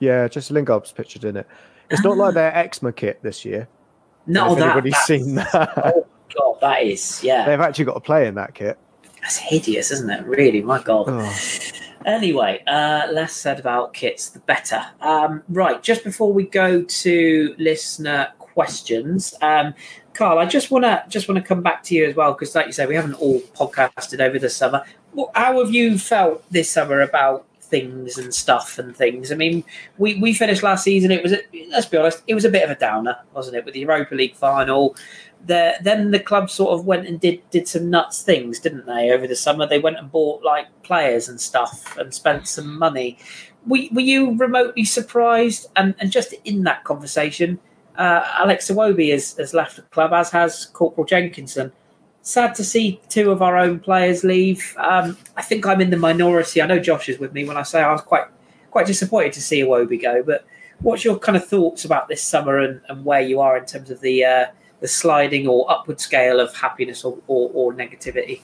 was pictured in it. It's not like their Exma kit this year. No, everybody's seen that. Oh God, that is They've actually got a play in that kit. That's hideous, isn't it? Really, my God. Oh. Anyway, less said about kits, the better. Right, just before we go to listener questions, Carl, I just want to come back to you as well because, like you said, we haven't all podcasted over the summer. How have you felt this summer about things and stuff and things? I mean, we finished last season. Let's be honest, it was a bit of a downer, wasn't it, with the Europa League final? Then the club sort of went and did some nuts things, didn't they, over the summer? They went and bought like players and stuff and spent some money. Were you remotely surprised? And just in that conversation, Alex Iwobi has left the club, as has Corporal Jenkinson. Sad to see two of our own players leave. I think I'm in the minority. I know Josh is with me when I say I was quite disappointed to see Iwobi go. But what's your kind of thoughts about this summer and where you are in terms of the sliding or upward scale of happiness or negativity?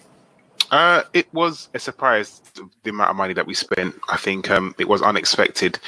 It was a surprise, the amount of money that we spent. I think it was unexpected.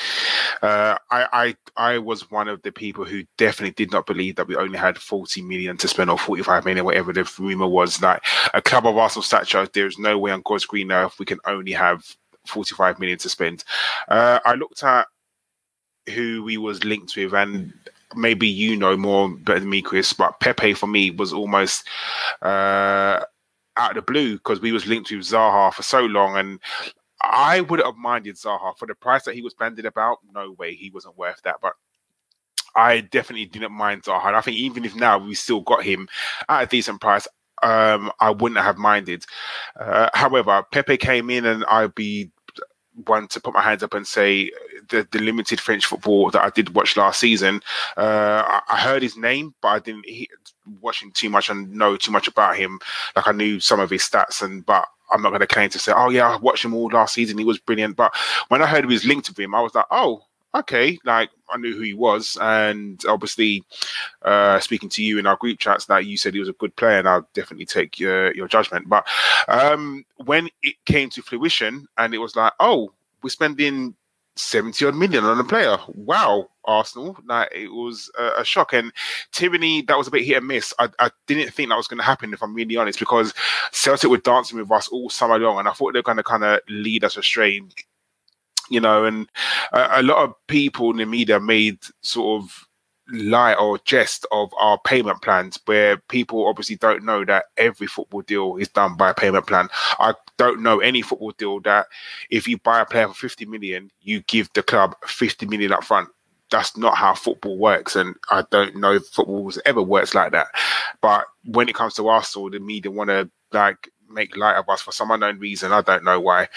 I was one of the people who definitely did not believe that we only had 40 million to spend or 45 million, whatever the rumor was. That a club of Arsenal stature, there is no way on God's green earth we can only have 45 million to spend. I looked at who we was linked with, and maybe you know more better than me, Chris, but Pepe for me was almost out of the blue because we was linked with Zaha for so long, and I would have minded Zaha for the price that he was banded about. No way, he wasn't worth that. But I definitely didn't mind Zaha. And I think even if now we still got him at a decent price, I wouldn't have minded. However, Pepe came in, and I'd be one to put my hands up and say the limited French football that I did watch last season, I heard his name, but I didn't watch him too much and know too much about him. Like I knew some of his stats, but I'm not going to claim to say, oh yeah, I watched him all last season, he was brilliant. But when I heard he was linked with him, I was like, oh, okay, like I knew who he was, and obviously, speaking to you in our group chats, that you said he was a good player, and I'll definitely take your judgment. But when it came to fruition, and it was like, oh, we're spending 70 odd million on a player. Wow, Arsenal! Like it was a shock. And Tierney, that was a bit hit and miss. I didn't think that was going to happen, if I'm really honest, because Celtic were dancing with us all summer long, and I thought they were going to kind of lead us astray. You know, and a lot of people in the media made sort of lie or jest of our payment plans, where people obviously don't know that every football deal is done by a payment plan. I don't know any football deal that if you buy a player for 50 million, you give the club 50 million up front. That's not how football works, and I don't know if football ever works like that. But when it comes to Arsenal, the media want to like make light of us for some unknown reason. I don't know why.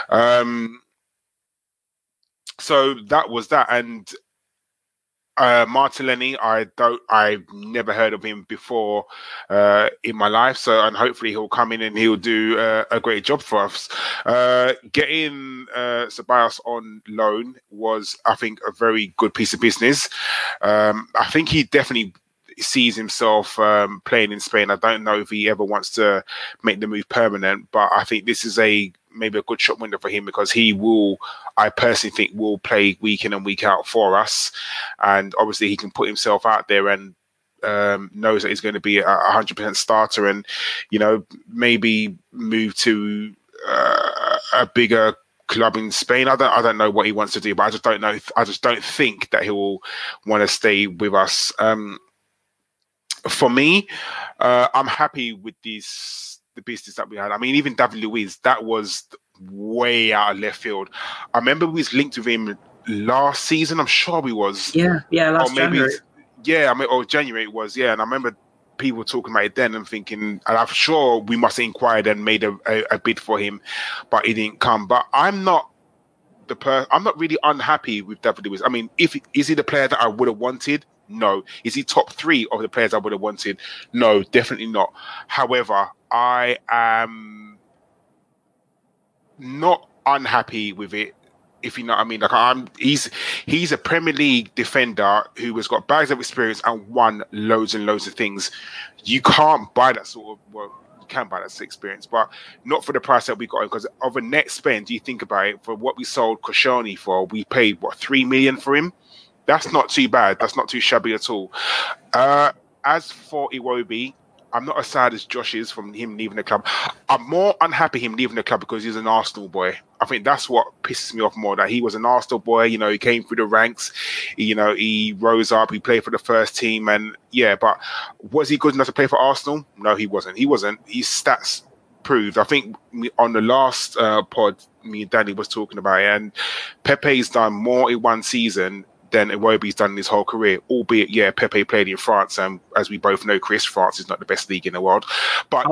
So that was that, and Martinelli, I've never heard of him before in my life. So, and hopefully he'll come in and he'll do a great job for us. Getting Ceballos on loan was, I think, a very good piece of business. I think he definitely sees himself playing in Spain. I don't know if he ever wants to make the move permanent, but I think this is maybe a good shop window for him, because he will, I personally think, will play week in and week out for us. And obviously he can put himself out there and knows that he's going to be a 100% starter, and, you know, maybe move to a bigger club in Spain. I don't know what he wants to do, but I just don't know. I just don't think that he will want to stay with us. For me, I'm happy with the business that we had. I mean, even David Luiz, that was way out of left field. I remember we was linked with him last season. I'm sure we was. Yeah, last January. Yeah, or January it was. Yeah, and I remember people talking about it then and thinking, and I'm sure we must have inquired and made a bid for him, but he didn't come. But I'm not really unhappy with David Luiz. I mean, is he the player that I would have wanted? No. Is he top 3 of the players I would have wanted? No, definitely not. However, I am not unhappy with it, if you know what I mean. Like he's a Premier League defender who has got bags of experience and won loads and loads of things. You can't buy that sort of, well, you can buy that experience, but not for the price that we got him, because of a net spend, you think about it, for what we sold Koscielny for, we paid, 3 million for him? That's not too bad. That's not too shabby at all. As for Iwobi, I'm not as sad as Josh is from him leaving the club. I'm more unhappy him leaving the club because he's an Arsenal boy. I think that's what pisses me off more, that he was an Arsenal boy. You know, he came through the ranks. You know, he rose up. He played for the first team. And yeah, but was he good enough to play for Arsenal? No, he wasn't. His stats proved. I think on the last pod, me and Danny was talking about it, and Pepe's done more in one season than Iwobi's done in his whole career, albeit, yeah, Pepe played in France, and as we both know, Chris, France is not the best league in the world. But,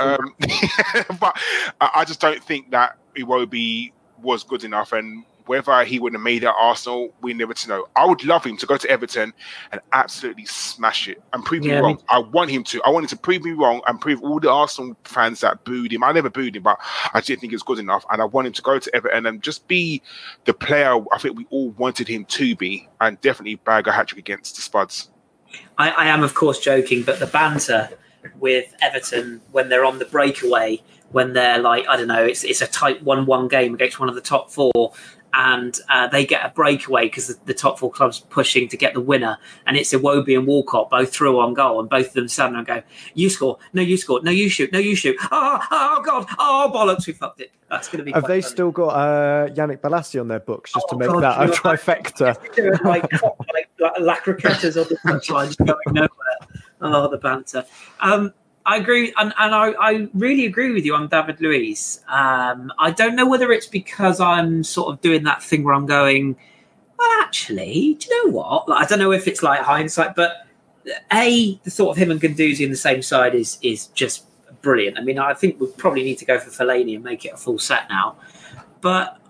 but I just don't think that Iwobi was good enough, and whether he would have made it at Arsenal, we never to know. I would love him to go to Everton and absolutely smash it and prove me wrong. I want him to prove me wrong and prove all the Arsenal fans that booed him. I never booed him, but I didn't think it was good enough. And I want him to go to Everton and just be the player I think we all wanted him to be, and definitely bag a hat-trick against the Spuds. I am, of course, joking, but the banter with Everton when they're on the breakaway, when they're like, I don't know, it's a tight 1-1 game against one of the top 4, and they get a breakaway because the top 4 clubs pushing to get the winner, and it's Iwobi and Walcott both through on goal, and both of them stand there and go, you score, no you score, no you shoot, oh god, oh bollocks, we fucked it. That's going to be. Have they funny. Still got Yannick Balassi on their books just to make that a trifecta? like lacroquettes on the touchline, just going nowhere. Oh, the banter. I agree, and I really agree with you on David Luiz. I don't know whether it's because I'm sort of doing that thing where I'm going, well, actually, do you know what? Like, I don't know if it's like hindsight, but the thought of him and Guendouzi in the same side is just brilliant. I mean, I think we probably need to go for Fellaini and make it a full set now. But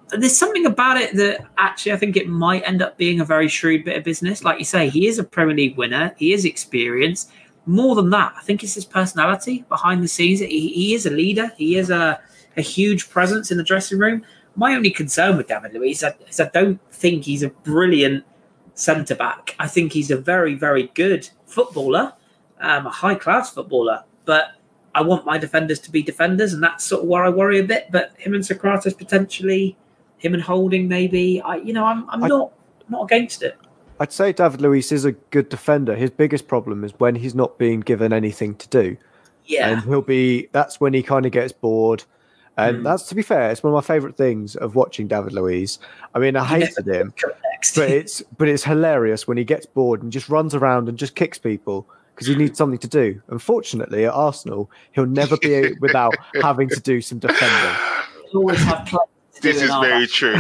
there's something about it that actually I think it might end up being a very shrewd bit of business. Like you say, he is a Premier League winner. He is experienced. More than that, I think it's his personality behind the scenes. He is a leader. He is a huge presence in the dressing room. My only concern with David Luiz is I don't think he's a brilliant centre-back. I think he's a very, very good footballer, a high-class footballer. But I want my defenders to be defenders, and that's sort of where I worry a bit. But him and Socrates potentially, him and Holding maybe. I'm not against it. I'd say David Luiz is a good defender. His biggest problem is when he's not being given anything to do. Yeah. And that's when he kind of gets bored. And that's, to be fair, it's one of my favourite things of watching David Luiz. I mean, I hated him, but it's hilarious when he gets bored and just runs around and just kicks people because he needs something to do. Unfortunately, at Arsenal, he'll never be without having to do some defending. He'll always have plenty to do. This is very true.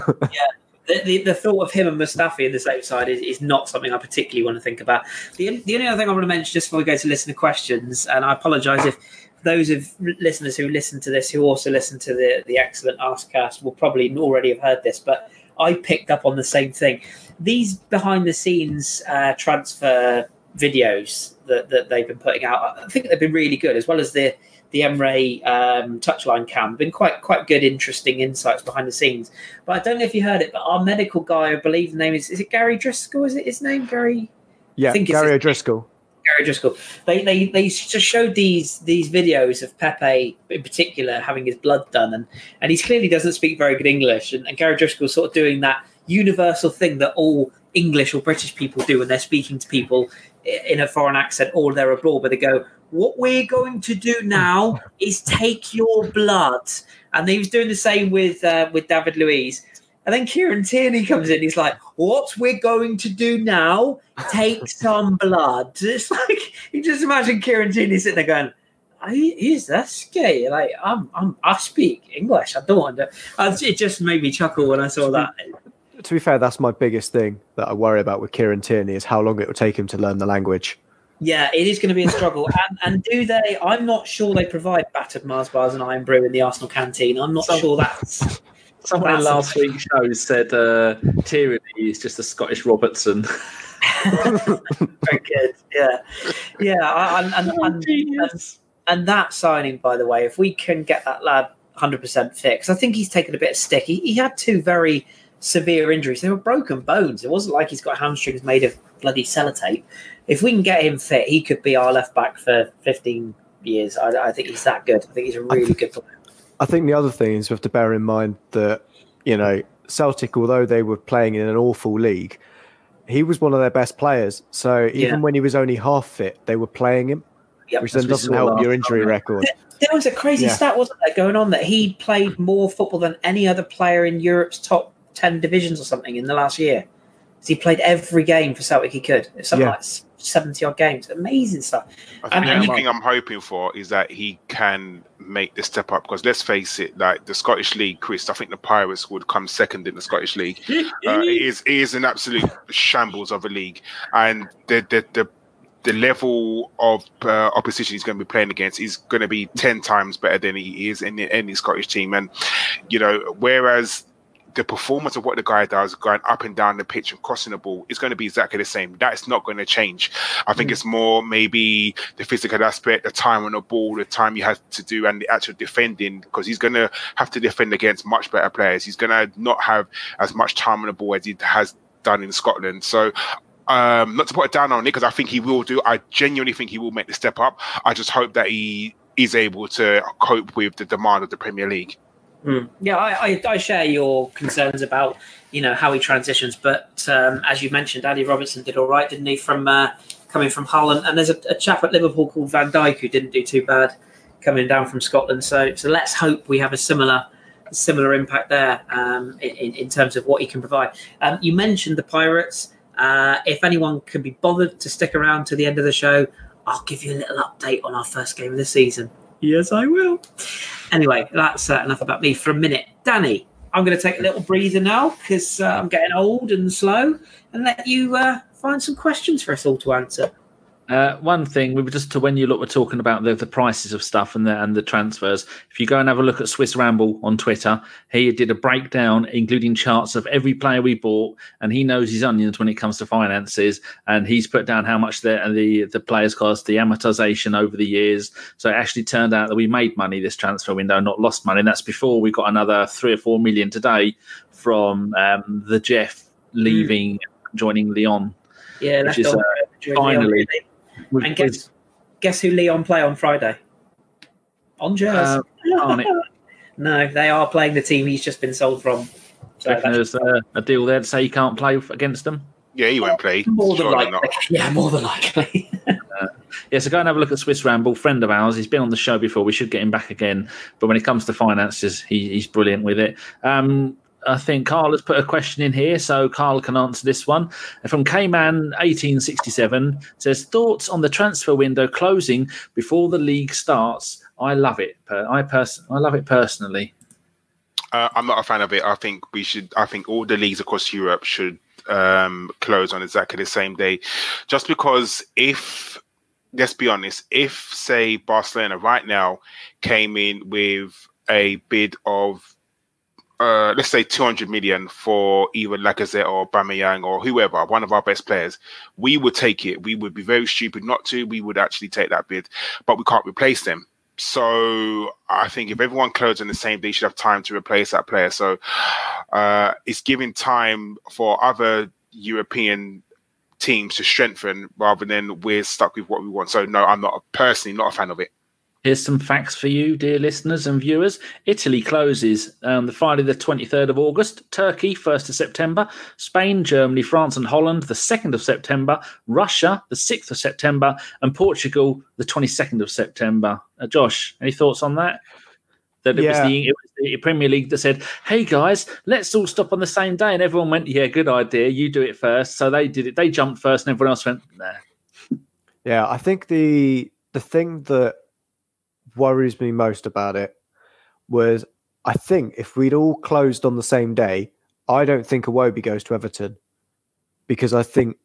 Yeah. The thought of him and Mustafi in the same side is not something I particularly want to think about. The only other thing I want to mention just before we go to listener questions, and I apologise if those of listeners who listen to this, who also listen to the excellent Askcast, will probably already have heard this, but I picked up on the same thing. These behind-the-scenes transfer videos that they've been putting out, I think they've been really good, as well as the Emre touchline cam. Been quite good, interesting insights behind the scenes. But I don't know if you heard it, but our medical guy, I believe the name is it Gary Driscoll? Is it his name? Gary? Yeah, Gary O'Driscoll. Gary Driscoll. They just showed these videos of Pepe in particular having his blood done, and he clearly doesn't speak very good English, and Gary Driscoll sort of doing that universal thing that all English or British people do when they're speaking to people in a foreign accent or they're abroad, where they go, "What we're going to do now is take your blood," and he was doing the same with David Luiz. And then Kieran Tierney comes in. He's like, "What we're going to do now? Take some blood." It's like you just imagine Kieran Tierney sitting there going, "Who's this guy? Like, I speak English. I don't want to." It just made me chuckle when I saw that. To be fair, that's my biggest thing that I worry about with Kieran Tierney is how long it will take him to learn the language. Yeah, it is going to be a struggle. And do they? I'm not sure they provide battered Mars bars and iron brew in the Arsenal canteen. I'm not sure that's. Someone in last week's show said Tierney is just a Scottish Robertson. Very good. And that signing, by the way, if we can get that lad 100% fit, because I think he's taken a bit of stick. He had two very severe injuries. They were broken bones. It wasn't like he's got hamstrings made of bloody sellotape. If we can get him fit, he could be our left back for 15 years. I think he's that good. I think he's a really good player. I think the other thing is we have to bear in mind that, Celtic, although they were playing in an awful league, he was one of their best players. So even when he was only half fit, they were playing him, which then doesn't help your injury record. There was a crazy stat, wasn't there, going on that he played more football than any other player in Europe's top 10 divisions or something in the last year. So he played every game for Celtic he could. It's something like 70-odd games. Amazing stuff. I think the thing I'm hoping for is that he can make the step up, because let's face it, like the Scottish League, Chris, I think the Pirates would come second in the Scottish League. It is an absolute shambles of a league, and the level of opposition he's going to be playing against is going to be 10 times better than he is in any Scottish team. And whereas the performance of what the guy does, going up and down the pitch and crossing the ball, is going to be exactly the same. That's not going to change. I think it's more maybe the physical aspect, the time on the ball, the time you have to do, and the actual defending, because he's going to have to defend against much better players. He's going to not have as much time on the ball as he has done in Scotland. So not to put it down on it, because I think he will do. I genuinely think he will make the step up. I just hope that he is able to cope with the demand of the Premier League. Yeah, I share your concerns about how he transitions, but as you mentioned, Andy Robertson did all right, didn't he? From coming from Hull, and there's a chap at Liverpool called Van Dijk who didn't do too bad coming down from Scotland. So let's hope we have a similar impact there in terms of what he can provide. You mentioned the Pirates. If anyone can be bothered to stick around to the end of the show, I'll give you a little update on our first game of the season. Yes, I will. Anyway, that's enough about me for a minute. Danny, I'm going to take a little breather now because I'm getting old and slow, and let you find some questions for us all to answer. One thing we were just to when you look, we're talking about the prices of stuff and the transfers. If you go and have a look at Swiss Ramble on Twitter, he did a breakdown including charts of every player we bought, and he knows his onions when it comes to finances. And he's put down how much the players cost, the amortization over the years. So it actually turned out that we made money this transfer window, not lost money. And that's before we got another 3 or 4 million today from the Jeff leaving, joining Lyon. Yeah, which is finally. And guess who Lyon play on Friday? Angers. No, they are playing the team he's just been sold from. So there's a deal there to say he can't play against them? Yeah, he won't play. More than likely. Yeah, more than likely. So go and have a look at Swiss Ramble, friend of ours. He's been on the show before. We should get him back again. But when it comes to finances, he's brilliant with it. I think Carl has put a question in here, so Carl can answer this one. From K-Man 1867, says, thoughts on the transfer window closing before the league starts? I love it. I love it personally. I'm not a fan of it. I think all the leagues across Europe should close on exactly the same day. Just because let's be honest, if, say, Barcelona right now came in with a bid of let's say 200 million for either Lacazette or Aubameyang or whoever, one of our best players, we would take it. We would be very stupid not to. We would actually take that bid, but we can't replace them. So I think if everyone closed on the same day, you should have time to replace that player. So it's giving time for other European teams to strengthen rather than we're stuck with what we want. So no, I'm personally not a fan of it. Here's some facts for you, dear listeners and viewers. Italy closes the Friday the 23rd of August. Turkey, 1st of September. Spain, Germany, France and Holland, the 2nd of September. Russia, the 6th of September. And Portugal, the 22nd of September. Josh, any thoughts on that? It was the Premier League that said, hey, guys, let's all stop on the same day. And everyone went, yeah, good idea. You do it first. So they did it. They jumped first and everyone else went, nah. Yeah, I think the thing that worries me most about it was, I think if we'd all closed on the same day, I don't think Iwobi goes to Everton, because I think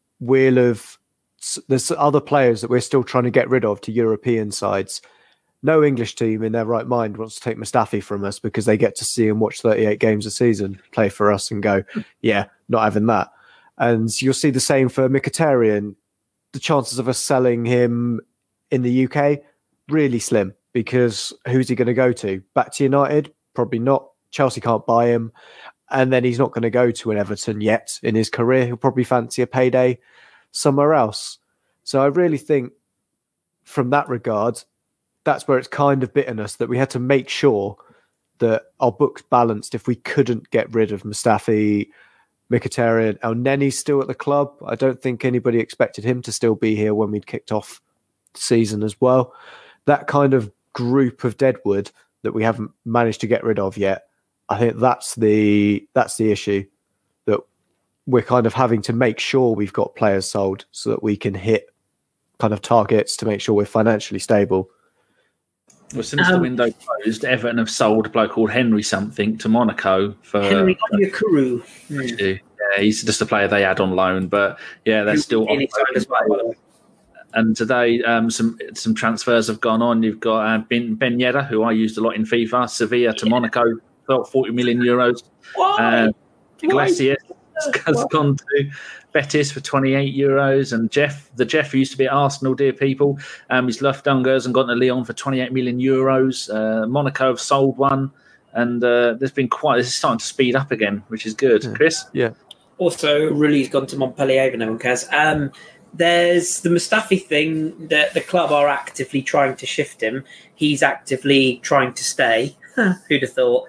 there's other players that we're still trying to get rid of to European sides. No English team in their right mind wants to take Mustafi from us because they get to see him watch 38 games a season, play for us and go, yeah, not having that. And you'll see the same for Mkhitaryan. The chances of us selling him in the UK, really slim. Because who's he going to go to? Back to United? Probably not. Chelsea can't buy him. And then he's not going to go to an Everton yet in his career. He'll probably fancy a payday somewhere else. So I really think from that regard, that's where it's kind of bitten us, that we had to make sure that our books balanced if we couldn't get rid of Mustafi, Mkhitaryan. El Nenny's still at the club. I don't think anybody expected him to still be here when we'd kicked off the season as well. That kind of group of deadwood that we haven't managed to get rid of yet, I think that's the issue, that we're kind of having to make sure we've got players sold so that we can hit kind of targets to make sure we're financially stable. Well, since the window closed, Everton have sold a bloke called Henry something to Monaco for Henry Onyekuru. Yeah, he's just a player they had on loan, but yeah, they're still on loan. And today, some transfers have gone on. You've got Ben Yedder, who I used a lot in FIFA. Sevilla to Monaco, 40 million euros. Iglesias has gone to Betis for 28 euros. And the Jeff who used to be at Arsenal, dear people, he's left Angers and gone to Lyon for 28 million euros. Monaco have sold one. And this is starting to speed up again, which is good. Yeah. Chris? Yeah. Also, Rulli's gone to Montpellier, but no one cares. There's the Mustafi thing that the club are actively trying to shift him. He's actively trying to stay. Who'd have thought?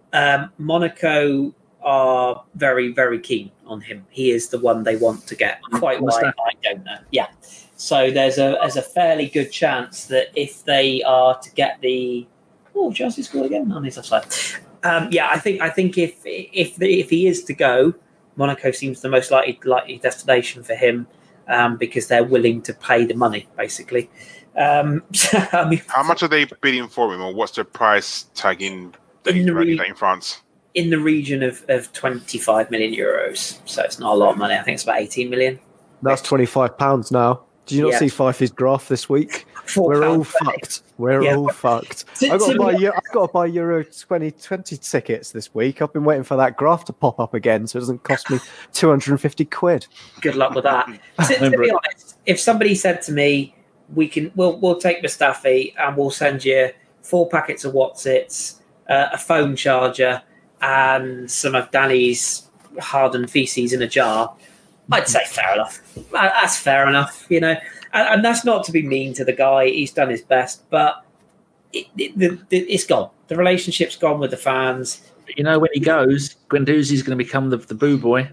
Monaco are very, very keen on him. He is the one they want to get. Quite why, I don't know. Yeah. So there's a fairly good chance that if they are to get the Chelsea score again on his offside. I think if he is to go, Monaco seems the most likely destination for him. Because they're willing to pay the money, basically. How much are they bidding for him, or what's the price tag in France? In the region of 25 million euros. So it's not a lot of money. I think it's about 18 million. That's £25 now. Did you not Yeah. see Fifey's graph this week? We're all fucked. We're all fucked. I've got to buy Euro 2020 tickets this week. I've been waiting for that graph to pop up again, so it doesn't cost me 250 quid. Good luck with that. To be honest, if somebody said to me, we'll take Mustafi and we'll send you 4 packets of Wotsits, a phone charger, and some of Danny's hardened feces in a jar, I'd say fair enough. That's fair enough, you know. And that's not to be mean to the guy. He's done his best, but it's gone. The relationship's gone with the fans. But you know, when he goes, Guendouzi's going to become the boo boy.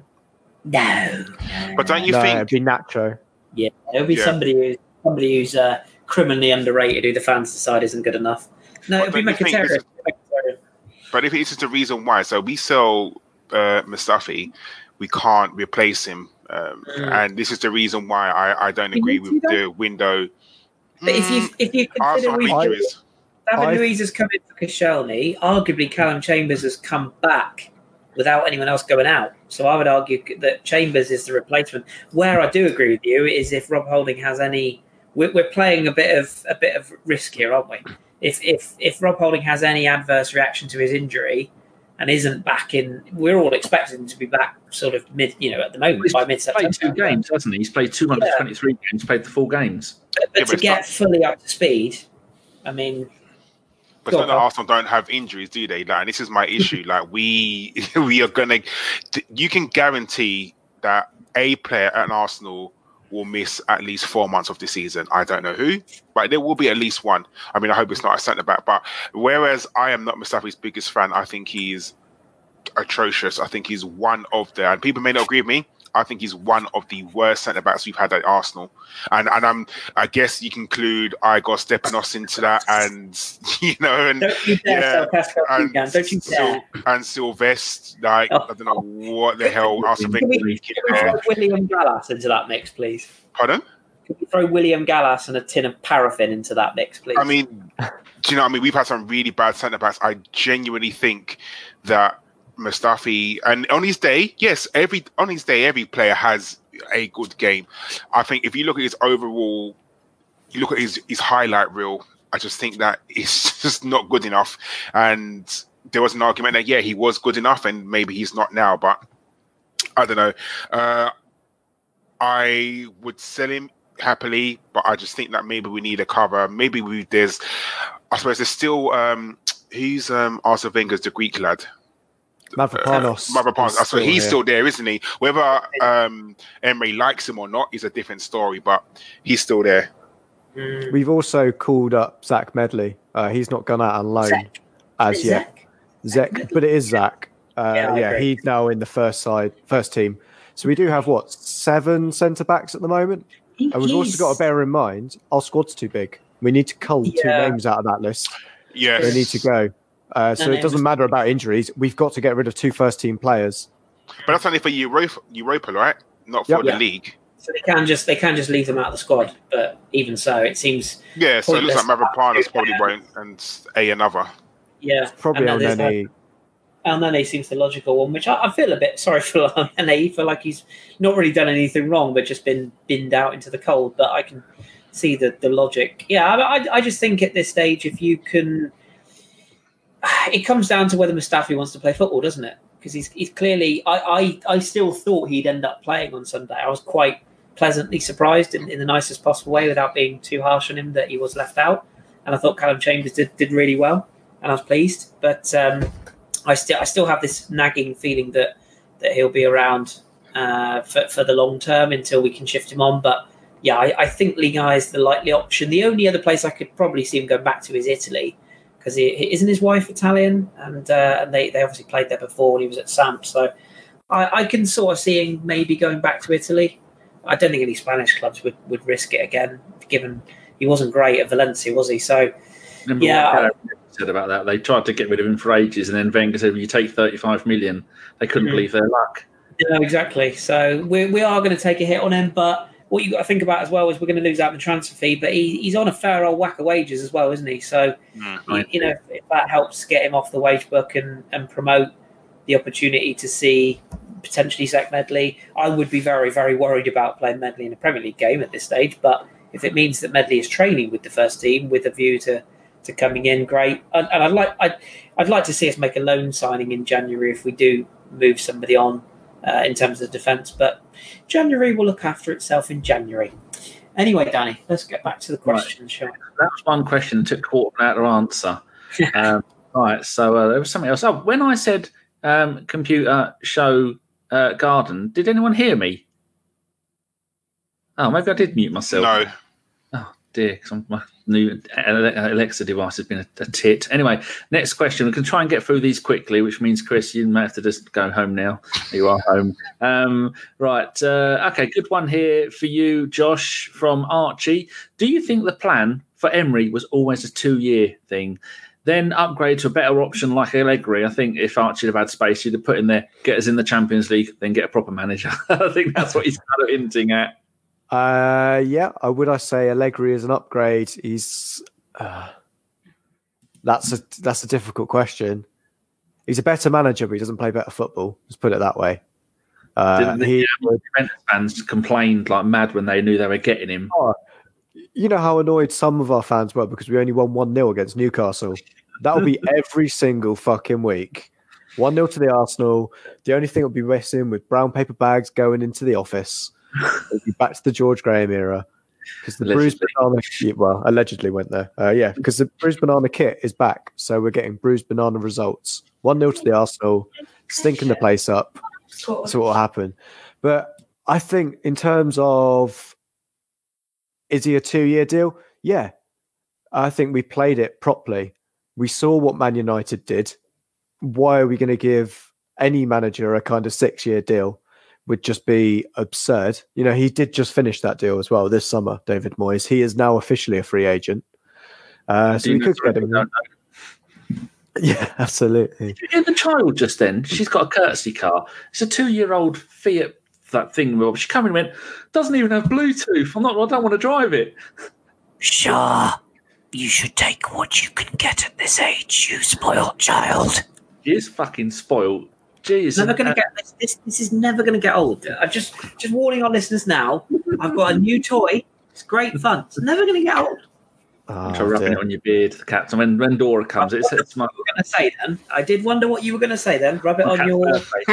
No. But don't you No, think it'd be Nacho. Yeah, it'll be somebody who's criminally underrated, who the fans decide isn't good enough. No, it'll be Mkhitaryan. But if it's the reason why, so we sell Mustafi, we can't replace him, and this is the reason why I don't agree with the window. But if you consider David Luiz has come in for Koscielny, arguably Callum Chambers has come back without anyone else going out. So I would argue that Chambers is the replacement. Where I do agree with you is if Rob Holding has any, we're playing a bit of risk here, aren't we? If Rob Holding has any adverse reaction to his injury and isn't back in, we're all expecting him to be back sort of at the moment by mid-September. He's played 2 games, hasn't he? He's played 223 games, played the full games. But to get fully up to speed, I mean... But it's not that Arsenal don't have injuries, do they? Like, and this is my issue. Like, we are gonna. You can guarantee that a player at Arsenal will miss at least 4 months of the season. I don't know who, but there will be at least one. I mean, I hope it's not a centre back. But whereas I am not Mustafi's biggest fan, I think he's atrocious. I think he's one of the, and people may not agree with me, I think he's one of the worst centre backs we've had at Arsenal, and I guess you can include Igor Stepanos into that, and you know, and don't you dare don't you dare. And Sylvester, like I don't know what the hell Arsenal Can we throw William Gallas into that mix, please? Pardon? Can we throw William Gallas and a tin of paraffin into that mix, please? I mean, do you know what I mean? We've had some really bad centre backs. I genuinely think that Mustafi, and on his day, yes, every player has a good game. I think if you look at his overall, you look at his highlight reel, I just think that it's just not good enough. And there was an argument that he was good enough, and maybe he's not now. But I don't know. I would sell him happily, but I just think that maybe we need a cover. Maybe I suppose there's still who's Arsene Wenger's the Greek lad. Mavropanos. So he's still there, isn't he? Whether Emery likes him or not is a different story, but he's still there. We've also called up Zach Medley. He's not gone out on loan as yet. Zach, but it is Zach. He's now in the first team. So we do have 7 centre backs at the moment, and we've also got to bear in mind our squad's too big. We need to cull 2 names out of that list. Yes, they need to go. So it doesn't matter about injuries. We've got to get rid of 2 first-team players. But that's only for Europa, right? Not for the league. So they can just leave them out of the squad. But even so, it seems so it looks like Mavropanos probably won't, and another. Yeah, probably Elneny. Elneny seems the logical one, which I feel a bit sorry for Elneny. Feel like he's not really done anything wrong, but just been binned out into the cold. But I can see the logic. Yeah, I just think at this stage, if you can. It comes down to whether Mustafi wants to play football, doesn't it? Because he's clearly... I still thought he'd end up playing on Sunday. I was quite pleasantly surprised in the nicest possible way without being too harsh on him that he was left out. And I thought Callum Chambers did really well, and I was pleased. But I still have this nagging feeling that he'll be around for the long term until we can shift him on. But yeah, I think Liga is the likely option. The only other place I could probably see him going back to is Italy, because isn't his wife Italian, and they obviously played there before when he was at Samp. So I can sort of see him maybe going back to Italy. I don't think any Spanish clubs would risk it again, given he wasn't great at Valencia, was he? So remember what said about that? They tried to get rid of him for ages, and then Wenger said, "You take 35 million." They couldn't believe their luck. No, exactly. So we are going to take a hit on him, but what you've got to think about as well is we're going to lose out on the transfer fee, but he's on a fair old whack of wages as well, isn't he? So, if that helps get him off the wage book and promote the opportunity to see potentially sack Medley. I would be very, very worried about playing Medley in a Premier League game at this stage. But if it means that Medley is training with the first team with a view to coming in, great. And I'd like to see us make a loan signing in January if we do move somebody on in terms of defence. But January will look after itself in January. Anyway, Danny, let's get back to the question, shall we? That was one question. Took a quarter of an hour to answer. Right, so there was something else. Oh, when I said computer show garden, did anyone hear me? Oh, maybe I did mute myself. No. Oh, dear, because my new Alexa device has been a tit. Anyway, next question. We can try and get through these quickly, which means, Chris, you may have to just go home now. You are home. Right. Okay, good one here for you, Josh, from Archie. Do you think the plan for Emery was always a 2-year thing? Then upgrade to a better option like Allegri. I think if Archie had had space, he'd have put in there, get us in the Champions League, then get a proper manager. I think that's what he's kind of hinting at. Would I say Allegri is an upgrade? He's that's a difficult question. He's a better manager, but he doesn't play better football. Let's put it that way. Juventus fans complained like mad when they knew they were getting him. You know how annoyed some of our fans were because we only won 1-0 against Newcastle. That will be every single fucking week. 1-0 to the Arsenal. The only thing that will be missing with brown paper bags going into the office. It'll be back to the George Graham era. Because the bruised banana, allegedly went there. Because the bruised banana kit is back. So we're getting bruised banana results. 1-0 to the Arsenal, stinking the place up. That's what will happen. But I think in terms of, is he a 2-year deal? Yeah. I think we played it properly. We saw what Man United did. Why are we going to give any manager a kind of 6-year deal? Would just be absurd. You know, he did just finish that deal as well this summer, David Moyes. He is now officially a free agent. So we could get him. Yeah, absolutely. Did you hear the child just then? She's got a courtesy car. It's a 2-year-old Fiat, that thing, Rob. She came in and went, doesn't even have Bluetooth. I don't want to drive it. Sure. You should take what you can get at this age, you spoiled child. She is fucking spoiled. Jeez. Never going to get this. This is never going to get old. I'm just warning our listeners now. I've got a new toy. It's great fun. It's never going to get old. I'm trying rubbing it on your beard, Captain. When Dora comes, it's my. What you were going to say then? I did wonder what you were going to say then. Rub it on your.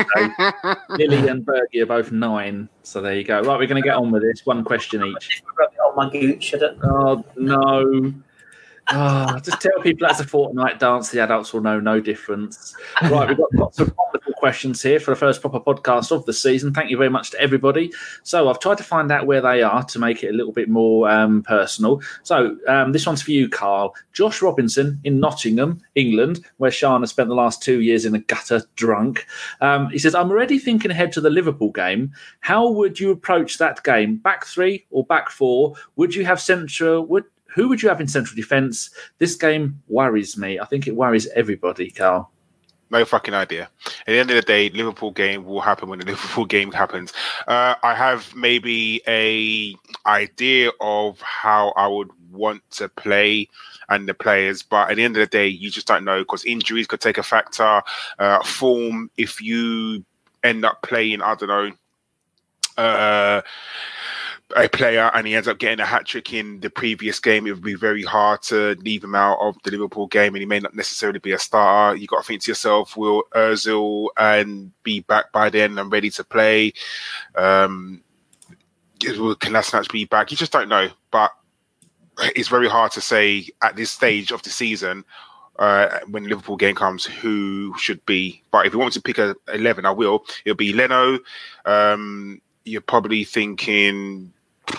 Lily and Bergie are both 9, so there you go. Right, we're going to get on with this. One question each. Rub it on my gooch, shouldn't? Oh no. Just tell people that's a fortnight dance. The adults will know no difference. Right, we've got lots of wonderful questions here for the first proper podcast of the season. Thank you very much to everybody. So I've tried to find out where they are to make it a little bit more personal. So this one's for you, Carl. Josh Robinson in Nottingham, England, where Shana spent the last 2 years in a gutter drunk. He says, I'm already thinking ahead to the Liverpool game. How would you approach that game? Back 3 or back 4? Would you have Who would you have in central defence? This game worries me. I think it worries everybody, Carl. No fucking idea. At the end of the day, Liverpool game will happen when the Liverpool game happens. I have maybe a idea of how I would want to play and the players, but at the end of the day, you just don't know because injuries could take a factor. Form, if you end up playing, I don't know, a player and he ends up getting a hat-trick in the previous game, it would be very hard to leave him out of the Liverpool game and he may not necessarily be a starter. You got to think to yourself, will Ozil and be back by then and ready to play? Will Kolasinac be back? You just don't know. But it's very hard to say at this stage of the season when the Liverpool game comes who should be. But if you want me to pick a 11, I will. It'll be Leno. You're probably thinking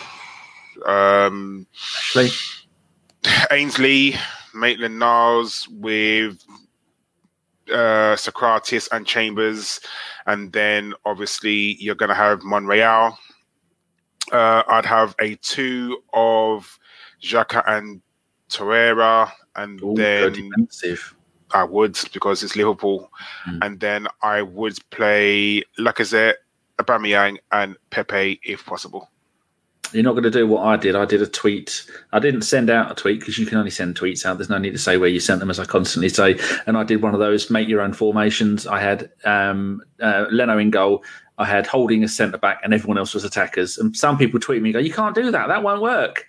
Ainsley, Maitland-Niles with Socrates and Chambers, and then obviously you're going to have Monreal. I'd have a 2 of Xhaka and Torreira, and then defensive. I would, because it's Liverpool, and then I would play Lacazette, Aubameyang and Pepe if possible. You're not going to do what I did. I did a tweet. I didn't send out a tweet because you can only send tweets out. There's no need to say where you sent them, as I constantly say. And I did one of those make your own formations. I had Leno in goal. I had Holding as centre back, and everyone else was attackers. And some people tweet me, go, "You can't do that. That won't work."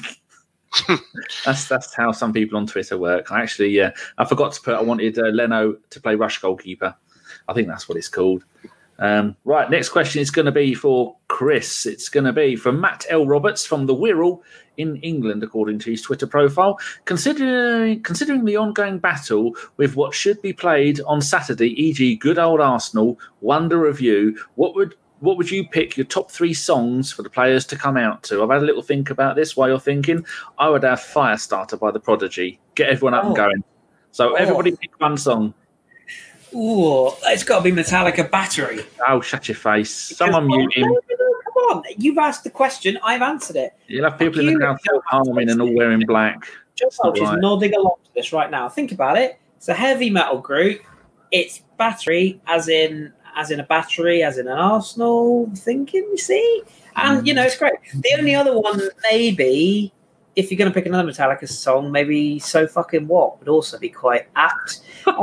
That's how some people on Twitter work. I actually, I forgot to put. I wanted Leno to play rush goalkeeper. I think that's what it's called. Right, next question is going to be for Chris. It's going to be from Matt L. Roberts from the Wirral in England, according to his Twitter profile. Considering the ongoing battle with what should be played on Saturday, e.g. good old Arsenal, Wonder of You, what would you pick your top 3 songs for the players to come out to? I've had a little think about this while you're thinking. I would have Firestarter by The Prodigy. Get everyone up and going. So everybody pick one song. Ooh, it's got to be Metallica Battery. Oh, shut your face. Someone mute him. No, come on. You've asked the question. I've answered it. You'll have people in the crowd self-harming and all wearing black. Josh is nodding along to this right now. Think about it. It's a heavy metal group. It's Battery, as in a battery, as in an Arsenal thinking, you see? And, it's great. The only other one, maybe, if you're going to pick another Metallica song, maybe So Fucking What would also be quite apt.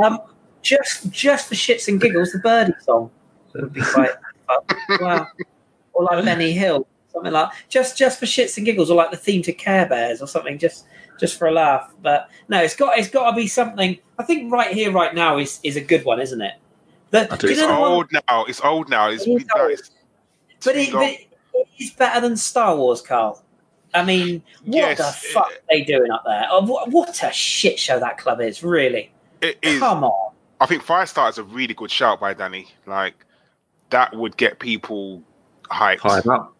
Just for shits and giggles, the Birdie song would be quite wow. Or like Benny Hill, something like just for shits and giggles, or like the theme to Care Bears or something, just for a laugh. But no, it's got to be something. I think right here, right now is a good one, isn't it? It's old now. It's old now. It's but it is better than Star Wars, Carl. I mean, what the fuck are they doing up there? What a shit show that club is, really. It is. Come on. I think Firestarter is a really good shout by Danny. Like, that would get people hyped. Hype up.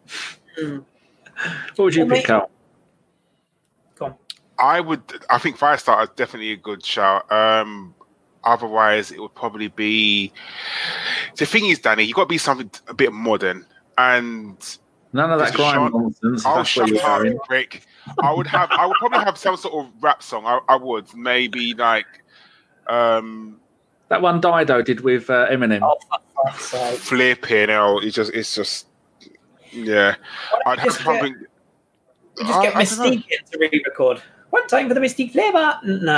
What would you pick up? Come on. I think Firestarter is definitely a good shout. Otherwise, it would probably be. The thing is, Danny, you got to be something a bit modern, and none of that grime nonsense. Oh, shut up, Rick. I would probably have some sort of rap song. I would maybe like. That one Dido did with Eminem. Oh, for fuck's sake. Flipping hell. It's just yeah. I'd have something. You just get Mystique in to re-record. One time for the Mystique flavour. No.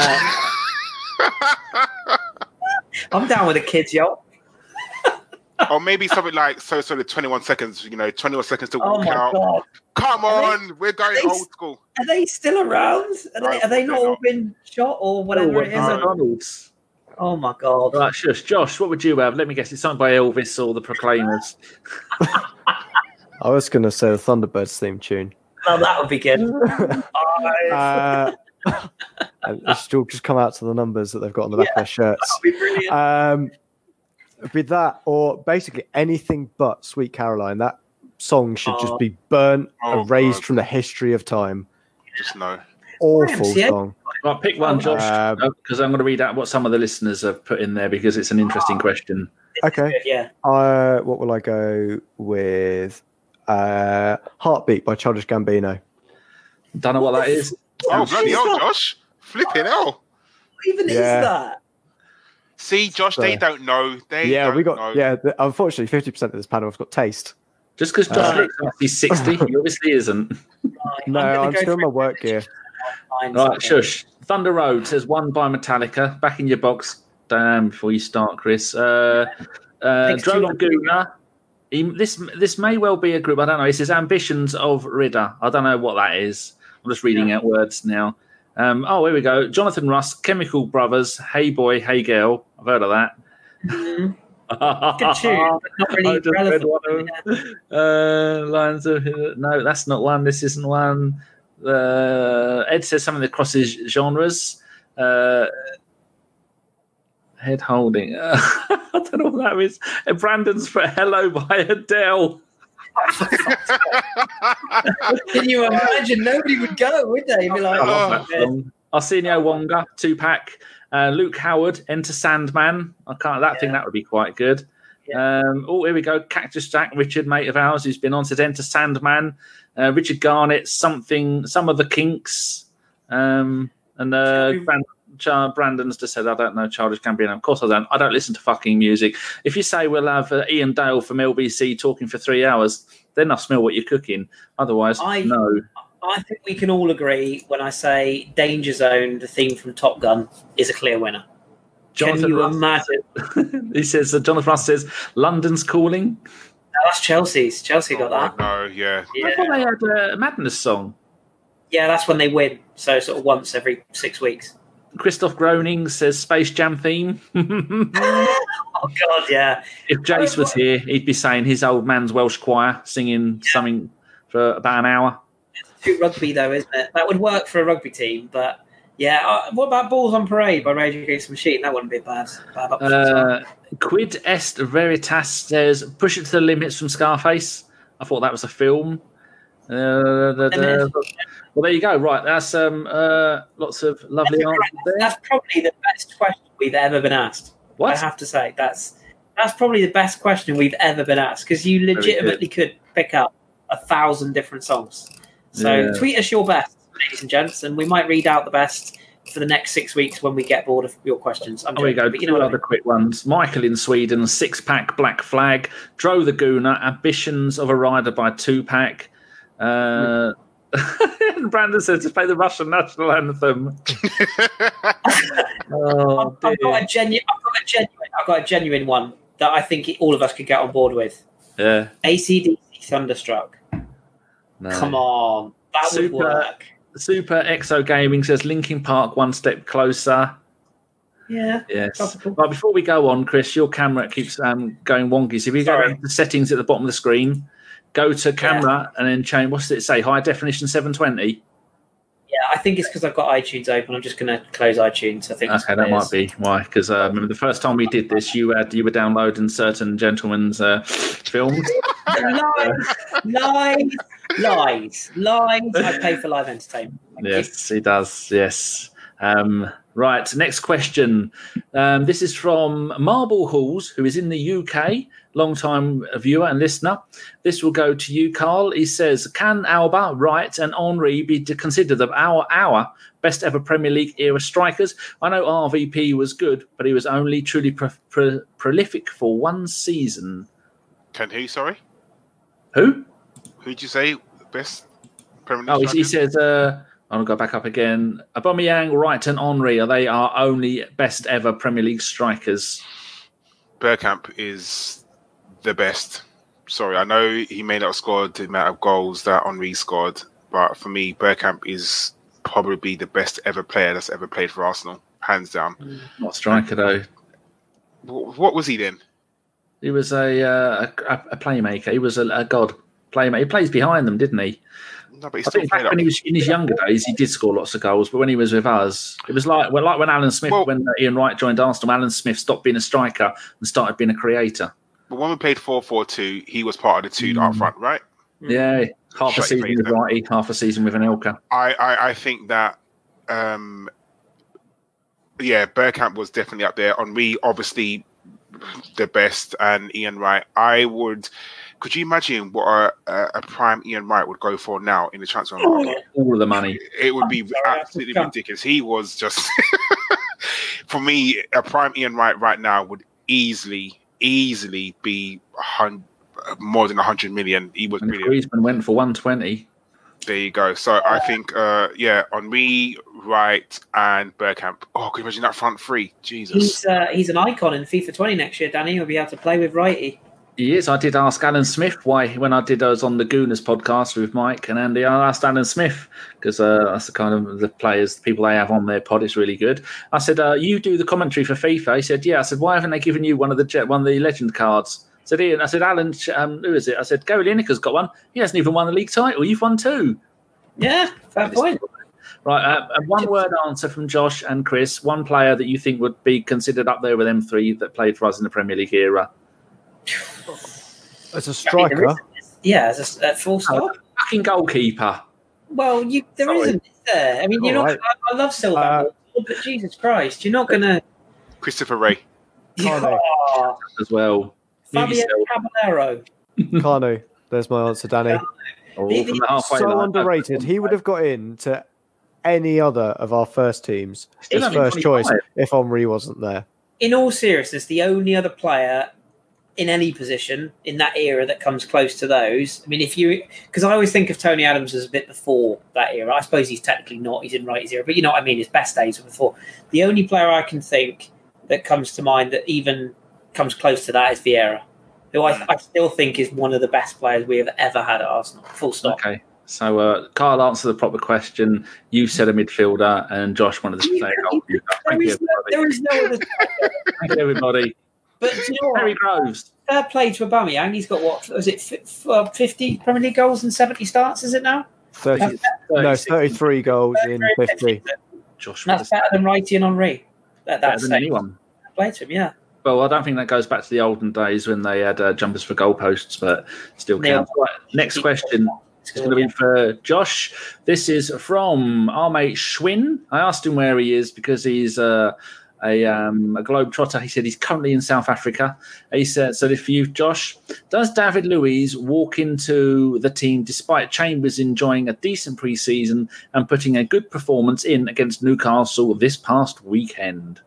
I'm down with the kids, yo. Or maybe something like so the 21 seconds, 21 seconds to walk out. God. Come on, we're going old school. Are they still around? Are they not all been shot or whatever it is? McDonald's. Oh my God. Right, shush. Josh, what would you have? Let me guess. It's something by Elvis or the Proclaimers. I was going to say the Thunderbirds theme tune. Oh, that would be good. It should all just come out to the numbers that they've got on the back of their shirts. That would be brilliant. With that, or basically anything but Sweet Caroline, that song should just be burnt, erased from the history of time. Just no. Awful song. Right, pick one, Josh, because I'm going to read out what some of the listeners have put in there because it's an interesting question. Okay. Good, yeah. What will I go with? Heartbeat by Childish Gambino. Don't know what that is. Oh, bloody hell, Josh. Flipping hell. What even is that? See, Josh, they don't know. Unfortunately, 50% of this panel have got taste. Just because Josh looks like he's 60, he obviously isn't. No, I'm still in my work gear. Right, shush. Thunder Road says one by Metallica. Back in your box. Damn, before you start, Chris. Drone Guna. This may well be a group. I don't know. It says Ambitions of Ridder. I don't know what that is. I'm just reading out words now. Here we go. Jonathan Russ, Chemical Brothers, Hey Boy, Hey Girl. I've heard of that. Mm-hmm. Good tune, but not really relevant. Lines of no, that's not one. This isn't one. Ed says something that crosses genres. Head holding. I don't know what that is. Brandon's for Hello by Adele. Can you imagine? Nobody would go, would they? Be like, Arsenio Wonga, Tupac, Luke Howard, Enter Sandman. Think that would be quite good. Yeah. Here we go. Cactus Jack, Richard, mate of ours, who's been on, says Enter Sandman. Richard Garnett, some of the Kinks, and Brandon's just said, I don't know Childish Gambino. Of course I don't. I don't listen to fucking music. If you say we'll have Ian Dale from LBC talking for 3 hours, then I smell what you're cooking. Otherwise, no. I think we can all agree when I say Danger Zone, the theme from Top Gun, is a clear winner. Can you imagine? He says, Jonathan Russ says, London's calling. No, that's Chelsea's. Chelsea got that. No, yeah. I thought they had a Madness song. Yeah, that's when they win. So sort of once every 6 weeks. Christoph Groening says Space Jam theme. Oh, God, yeah. If Jace was here, he'd be saying his old man's Welsh choir singing something for about an hour. It's too rugby, though, isn't it? That would work for a rugby team, but yeah. What about Balls on Parade by Rage Against the Machine? That wouldn't be bad option. Quid Est Veritas says Push It to the Limits from Scarface. I thought that was a film. Well, there you go. Right, that's lots of lovely answers there. That's probably the best question we've ever been asked. What? I have to say, that's probably the best question we've ever been asked, because you legitimately could pick up 1,000 different songs. So tweet us your best, ladies and gents, and we might read out the best for the next 6 weeks when we get bored of your questions. There we go. Two other quick ones. Michael in Sweden, 6-pack Black Flag. Dro the Gooner, Ambitions of a Rider by 2-pack. Brandon says to play the Russian national anthem. I've got a genuine one that I think all of us could get on board with. Yeah. AC/DC Thunderstruck. No. Come on. That would work. Super Exo Gaming says Linkin Park, One Step Closer. Yeah. Yes. Possible. Right, before we go on, Chris, your camera keeps going wonky. So if you go into the settings at the bottom of the screen, go to camera and then change. What's it say? High definition 720. Yeah, I think it's because I've got iTunes open. I'm just going to close iTunes. I think. Okay, that might be why. Because remember the first time we did this, you were downloading certain gentlemen's films. Lies. I pay for live entertainment. Yes, he does. Yes. Right, next question. This is from Marble Halls, who is in the UK, long-time viewer and listener. This will go to you, Carl. He says, can Alba, Wright and Henry be considered our best ever Premier League era strikers? I know RVP was good, but he was only truly prolific for one season. Can who, sorry? Who? Who'd you say best Premier League he says... I'll go back up again. Aubameyang, Wright and Henry, are they our only best ever Premier League strikers? Bergkamp is the best. Sorry, I know he may not have scored the amount of goals that Henry scored, but for me, Bergkamp is probably the best ever player that's ever played for Arsenal, hands down. Not striker, though. What was he then? He was a playmaker. He was a god playmaker. He plays behind them, didn't he? No, but I think back when he was in his younger days, he did score lots of goals. But when he was with us, it was like when Alan Smith, when Ian Wright joined Arsenal, Alan Smith stopped being a striker and started being a creator. But when we played 4-4-2, he was part of the two up front, right? Yeah, half a season with Wrighty, half a season with Anelka. I think that, Bergkamp was definitely up there. Henry, obviously, the best, and Ian Wright. Could you imagine what a prime Ian Wright would go for now in the transfer market? All of the money. It would be absolutely ridiculous. He was just, for me, a prime Ian Wright right now would easily be more than 100 million. He was brilliant. Griezmann went for 120. There you go. So I think, Henry, Wright, and Bergkamp. Oh, can you imagine that front three? Jesus. He's an icon in FIFA 20 next year, Danny. He'll be able to play with Wrighty. He is. I did ask Alan Smith why, when I did those on the Gooners podcast with Mike and Andy, I asked Alan Smith, because that's the kind of the people they have on their pod. It's really good. I said, you do the commentary for FIFA? He said, yeah. I said, why haven't they given you one of the legend cards? I said, Ian. I said, Alan, who is it? I said, Gary Lineker's got one. He hasn't even won the league title. You've won two. Yeah, fair point. Right, a one-word answer from Josh and Chris. One player that you think would be considered up there with them three that played for us in the Premier League era. As a striker? As a full stop. Fucking goalkeeper. Well, there isn't, is there? I mean, you're not. I love Silva, but Jesus Christ, you're not going to. Christopher Ray. As well. Fabio Caballero. Kanu. There's my answer, Danny. So underrated. He would have got into any other of our first teams Still as only first choice 25. if Henry wasn't there. In all seriousness, the only other player in any position in that era that comes close to those. I mean, because I always think of Tony Adams as a bit before that era. I suppose he's technically not. He's in Wrighty's era, but you know what I mean. His best days were before. The only player I can think that comes to mind that even comes close to that is Vieira, who I still think is one of the best players we have ever had at Arsenal. Full stop. Okay. So, Carl answered the proper question. You said a midfielder, and Josh wanted to say a goalkeeper. Thank you, everybody. There is no other. Thank you, everybody. But do you know what? Harry Groves. Fair play to Aubameyang. He's got what? Was it 50 Premier League goals and 70 starts? Is it now? 33 goals in 50. Josh, That's better than Wrighty and Henry. better than anyone. Play to him, yeah. Well, I don't think that goes back to the olden days when they had jumpers for goalposts, but still counts. Right, next question. It's going to be for Josh. This is from our mate Schwinn. I asked him where he is because he's a globetrotter. He said he's currently in South Africa. He said, so if you, Josh, does David Luiz walk into the team despite Chambers enjoying a decent pre-season and putting a good performance in against Newcastle this past weekend?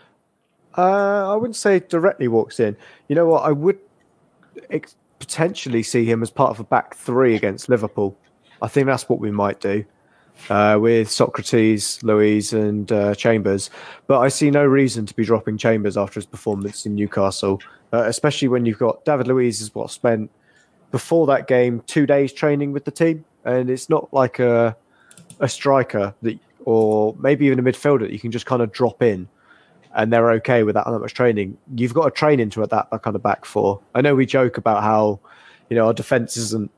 I wouldn't say directly walks in. You know what? I would potentially see him as part of a back three against Liverpool. I think that's what we might do with Socrates, Luiz and Chambers. But I see no reason to be dropping Chambers after his performance in Newcastle, especially when you've got David Luiz has spent before that game 2 days training with the team. And it's not like a striker that, or maybe even a midfielder that you can just kind of drop in and they're okay with that much training. You've got to train into that kind of back four. I know we joke about how, our defense isn't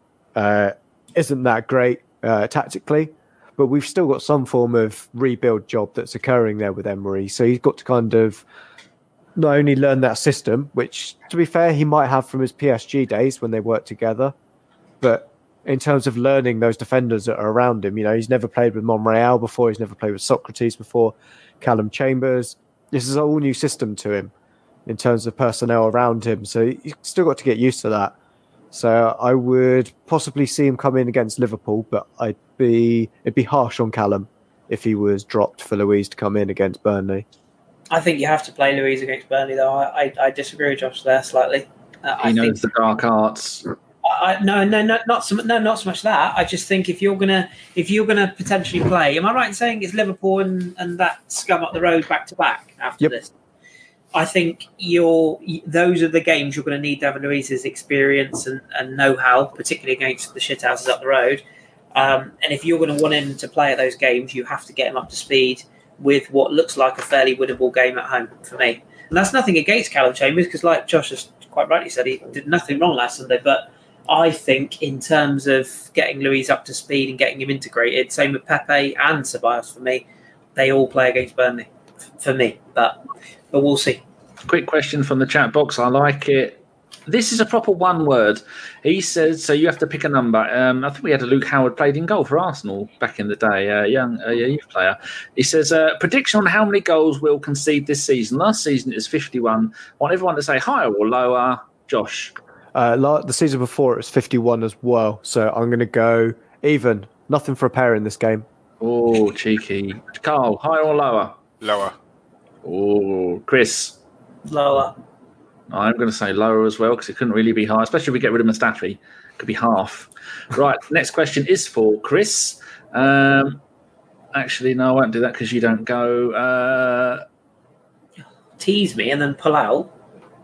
that great tactically, but we've still got some form of rebuild job that's occurring there with Emery. So he's got to kind of not only learn that system, which, to be fair, he might have from his PSG days when they worked together, but in terms of learning those defenders that are around him, he's never played with Monreal before, he's never played with Socrates before, Callum Chambers. This is a all new system to him in terms of personnel around him. So he's still got to get used to that. So I would possibly see him come in against Liverpool, but it'd be harsh on Callum if he was dropped for Luiz to come in against Burnley. I think you have to play Luiz against Burnley, though. I disagree with Josh there slightly. He knows the dark arts. No, not so much that. I just think if you're gonna potentially play, am I right in saying it's Liverpool and that scum up the road back to back after this? I think those are the games you're going to need David Luiz's experience and know-how, particularly against the shithouses up the road. And if you're going to want him to play at those games, you have to get him up to speed with what looks like a fairly winnable game at home for me. And that's nothing against Callum Chambers, because like Josh has quite rightly said, he did nothing wrong last Sunday, but I think in terms of getting Luiz up to speed and getting him integrated, same with Pepe and Ceballos for me, they all play against Burnley for me, but we'll see. Quick question from the chat box. I like it. This is a proper one word. He says, so you have to pick a number. I think we had a Luke Howard played in goal for Arsenal back in the day, young youth player. He says, prediction on how many goals we'll concede this season. Last season it was 51. I want everyone to say higher or lower. Josh? The season before it was 51 as well. So I'm going to go even. Nothing for a pair in this game. Oh, cheeky. Carl, higher or lower? Lower. Oh, Chris? Lower. I'm going to say lower as well because it couldn't really be high, especially if we get rid of Mustafi. It could be half. Right, next question is for Chris. Actually, no, I won't do that because you don't go. Tease me and then pull out.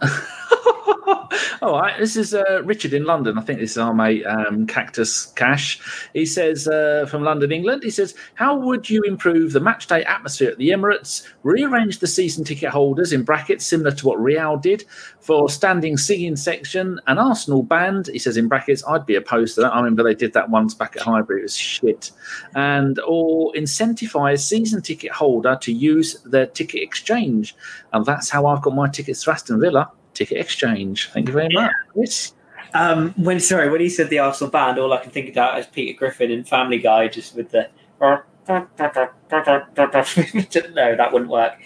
All right, this is Richard in London. I think this is our mate Cactus Cash. He says from London, England, he says, how would you improve the matchday atmosphere at the Emirates, rearrange the season ticket holders in brackets similar to what Real did for standing singing section, an Arsenal band, he says in brackets, I'd be opposed to that. I remember they did that once back at Highbury. It was shit. And or incentivize season ticket holder to use their ticket exchange. And that's how I've got my tickets to Aston Villa. Ticket exchange. Thank you very much. Chris? When he said the Arsenal band, all I can think about is Peter Griffin in Family Guy, just with the no, that wouldn't work.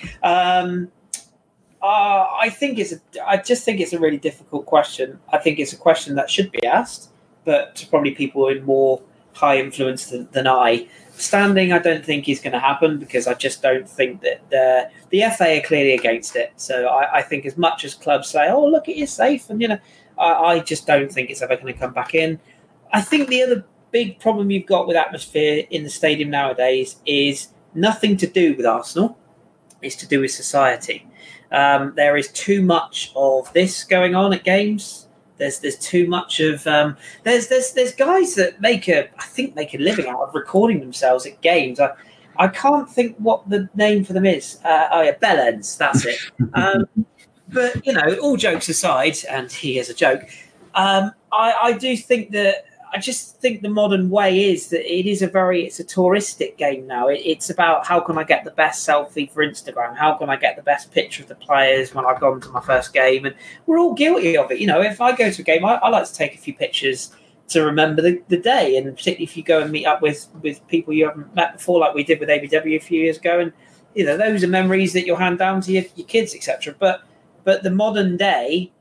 I just think it's a really difficult question. I think it's a question that should be asked, but to probably people in more high influence than I. Standing, I don't think is going to happen because I just don't think that the FA are clearly against it. So I think as much as clubs say, "Oh, look, it is safe," and I just don't think it's ever going to come back in. I think the other big problem you've got with atmosphere in the stadium nowadays is nothing to do with Arsenal. It's to do with society. There is too much of this going on at games. There's too much of there's guys that make a living out of recording themselves at games. I can't think what the name for them is. Bellends, that's it. But all jokes aside, and he is a joke. I do think that. I just think the modern way is that it's a touristic game now. It's about how can I get the best selfie for Instagram? How can I get the best picture of the players when I've gone to my first game? And we're all guilty of it. If I go to a game, I like to take a few pictures to remember the day. And particularly if you go and meet up with people you haven't met before, like we did with ABW a few years ago. And, those are memories that you'll hand down to your kids, etc. But the modern day,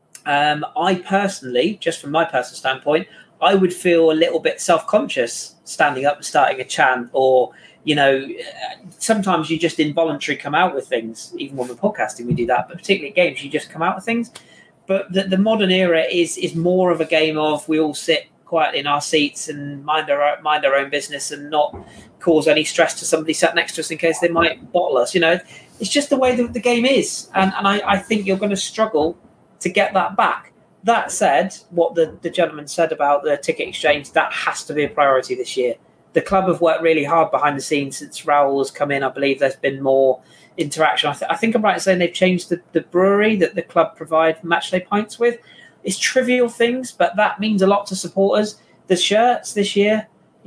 I personally, just from my personal standpoint, I would feel a little bit self-conscious standing up and starting a chant, or sometimes you just involuntarily come out with things. Even when we're podcasting, we do that, but particularly at games, you just come out with things. But the modern era is more of a game of we all sit quietly in our seats and mind our own business and not cause any stress to somebody sat next to us in case they might bottle us. It's just the way that the game is, and I think you're going to struggle to get that back. That said, what the gentleman said about the ticket exchange, that has to be a priority this year. The club have worked really hard behind the scenes since Raoul has come in. I believe there's been more interaction. I think I'm right in saying they've changed the brewery that the club provide matchday pints with. It's trivial things, but that means a lot to supporters. The shirts this year,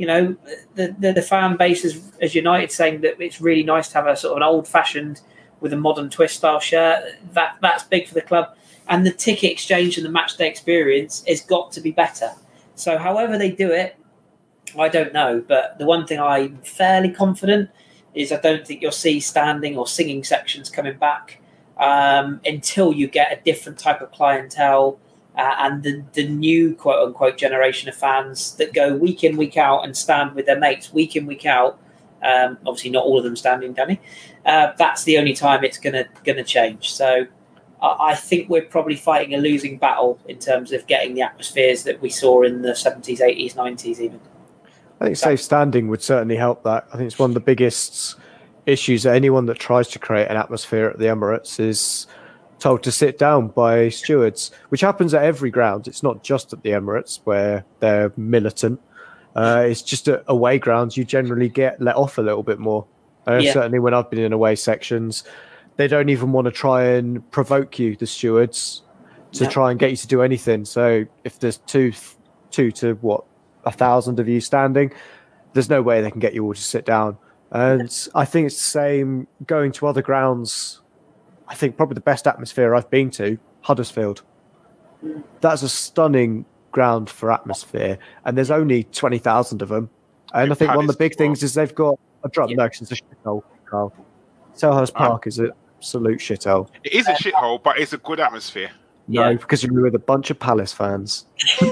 the fan base is, as United, saying that it's really nice to have a sort of an old-fashioned with a modern twist style shirt. That's big for the club. And the ticket exchange and the match day experience has got to be better. So however they do it, I don't know. But the one thing I'm fairly confident is I don't think you'll see standing or singing sections coming back until you get a different type of clientele and the new quote-unquote generation of fans that go week in, week out and stand with their mates week in, week out. Obviously not all of them standing, Danny. That's the only time it's gonna change. So I think we're probably fighting a losing battle in terms of getting the atmospheres that we saw in the 70s, 80s, 90s even. I think safe standing would certainly help that. I think it's one of the biggest issues that anyone that tries to create an atmosphere at the Emirates is told to sit down by stewards, which happens at every ground. It's not just at the Emirates where they're militant. It's just at away grounds you generally get let off a little bit more. Certainly when I've been in away sections, they don't even want to try and provoke you, the stewards, to try and get you to do anything. So if there's two to 1,000 of you standing, there's no way they can get you all to sit down. And I think it's the same going to other grounds. I think probably the best atmosphere I've been to, Huddersfield. That's a stunning ground for atmosphere, and there's only 20,000 of them. And I think one of the big things is they've got a drum. No, because it's a shithole. Selhurst Park is an absolute shithole. It is a shithole, but it's a good atmosphere. No, because you're with a bunch of Palace fans.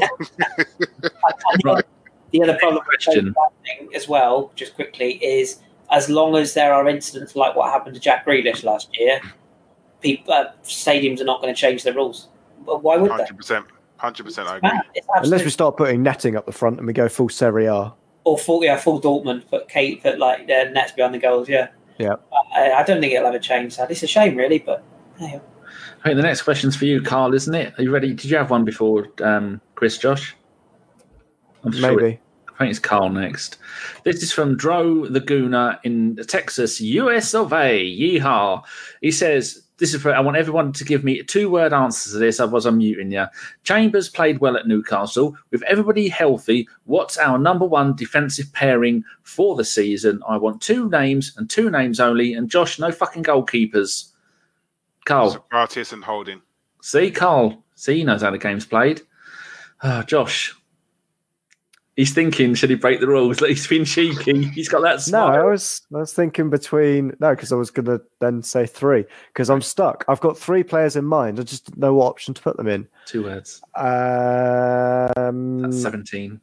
Right. The other problem as well, just quickly, is as long as there are incidents like what happened to Jack Grealish last year, stadiums are not going to change their rules. But why would 100%. 100%, I agree. Unless we start putting netting up the front and we go full Serie A. Or full Dortmund, put nets behind the goals, yeah. I don't think it'll ever change that. It's a shame, really, but hey. I think the next question's for you, Carl, isn't it? Are you ready? Did you have one before Chris, Josh? Maybe. I think it's Carl next. This is from Dro the Gooner in Texas, US of A. Yeehaw. He says, I want everyone to give me 2-word answers to this, otherwise I'm muting you. Chambers played well at Newcastle. With everybody healthy, what's our number one defensive pairing for the season? I want 2 names and 2 names only. And Josh, no fucking goalkeepers. Carl. Socrates and Holding. See, Carl. See, he knows how the game's played. Josh. He's thinking, should he break the rules? He's been cheeky. He's got that smile. No, I was thinking between... No, because I was going to then say 3, because I'm stuck. I've got 3 players in mind. I just don't know what option to put them in. 2 words. That's 17.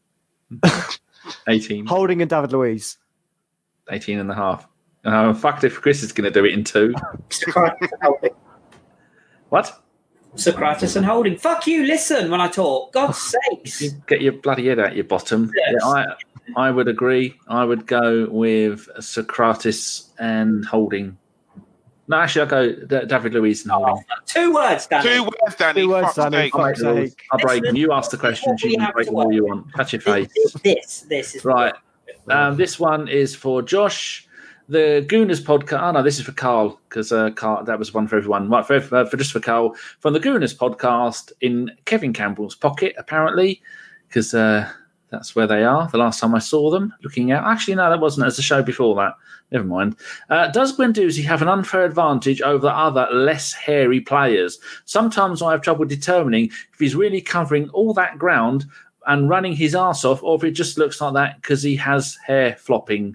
18. Holding and David Luiz. 18 and a half. Fucked if Chris is going to do it in 2. Socrates and Holding. What? Socrates and Holding. Fuck you, listen when I talk. God's sakes. You get your bloody head out your bottom. Yes. Yeah, I would agree. I would go with Socrates and Holding. No, actually, I'll go David Luiz and Holding. 2 words, Danny. 2 words, Danny. 2 words, Fuck's Danny. sake. Fuck's sake. I'll break them. You ask the questions. You can break them all you want. Touch your face. This is Right. This one is for Josh. The Gooners podcast. Oh no, this is for Carl because Carl, that was one for everyone. Right, for just for Carl from the Gooners podcast in Kevin Campbell's pocket, apparently, because that's where they are. The last time I saw them looking out. Actually, no, that wasn't. It was the show before that. Never mind. Does Guendouzi have an unfair advantage over other less hairy players? Sometimes I have trouble determining if he's really covering all that ground and running his arse off, or if it just looks like that because he has hair flopping.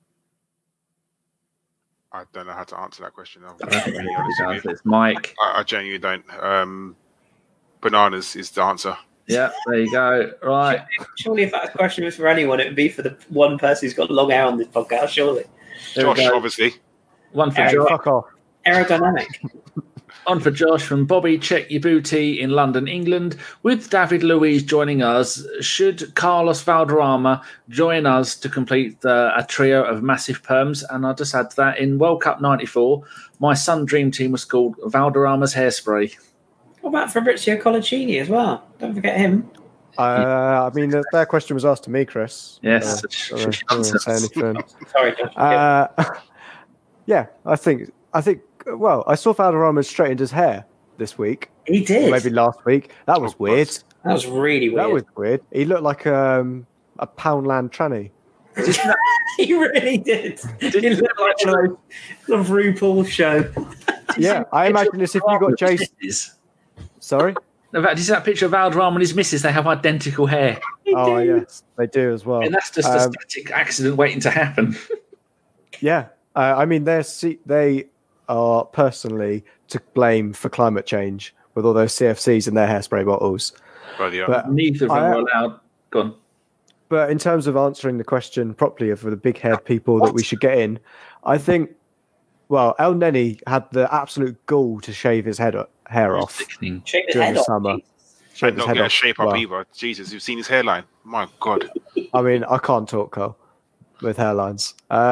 I don't know how to answer that question. It's Mike. I genuinely don't. Bananas is the answer. Yeah, there you go. Right. Surely if that question was for anyone, it would be for the one person who's got long hair on this podcast, surely. There we Josh, go. obviously. One for Eric, Josh. Fuck off. Aerodynamic. On for Josh from Bobby, check your booty in London, England. With David Luiz joining us, should Carlos Valderrama join us to complete a trio of massive perms? And I'll just add to that, in World Cup 94, my son dream team was called Valderrama's Hairspray. What about Fabrizio Colacini as well? Don't forget him. I mean, that question was asked to me, Chris. Yes. I don't want to say anything. Sorry, Josh. Yeah, I think. Well, I saw Valderrama straightened his hair this week. He did. Maybe last week. That was weird. That was really weird. That was weird. He looked like a Poundland tranny. He really did. He looked like one of RuPaul's show. Yeah, I imagine this if you got Jason. Sorry? In fact, is that picture of Valderrama and his missus? They have identical hair. Oh, yes, they do as well. And that's just a static accident waiting to happen. Yeah, I mean, they are personally to blame for climate change with all those CFCs in their hairspray bottles. But Neither of them are allowed. Go on. But in terms of answering the question properly for the big haired people that we should get in, I think, well, El Neni had the absolute gall to shave his hair off Sickening. Shave his during head the off. summer. and Shave his not head get a off. shape up Well, either. Jesus, you've seen his hairline. My God. I mean, I can't talk, Carl, with hairlines.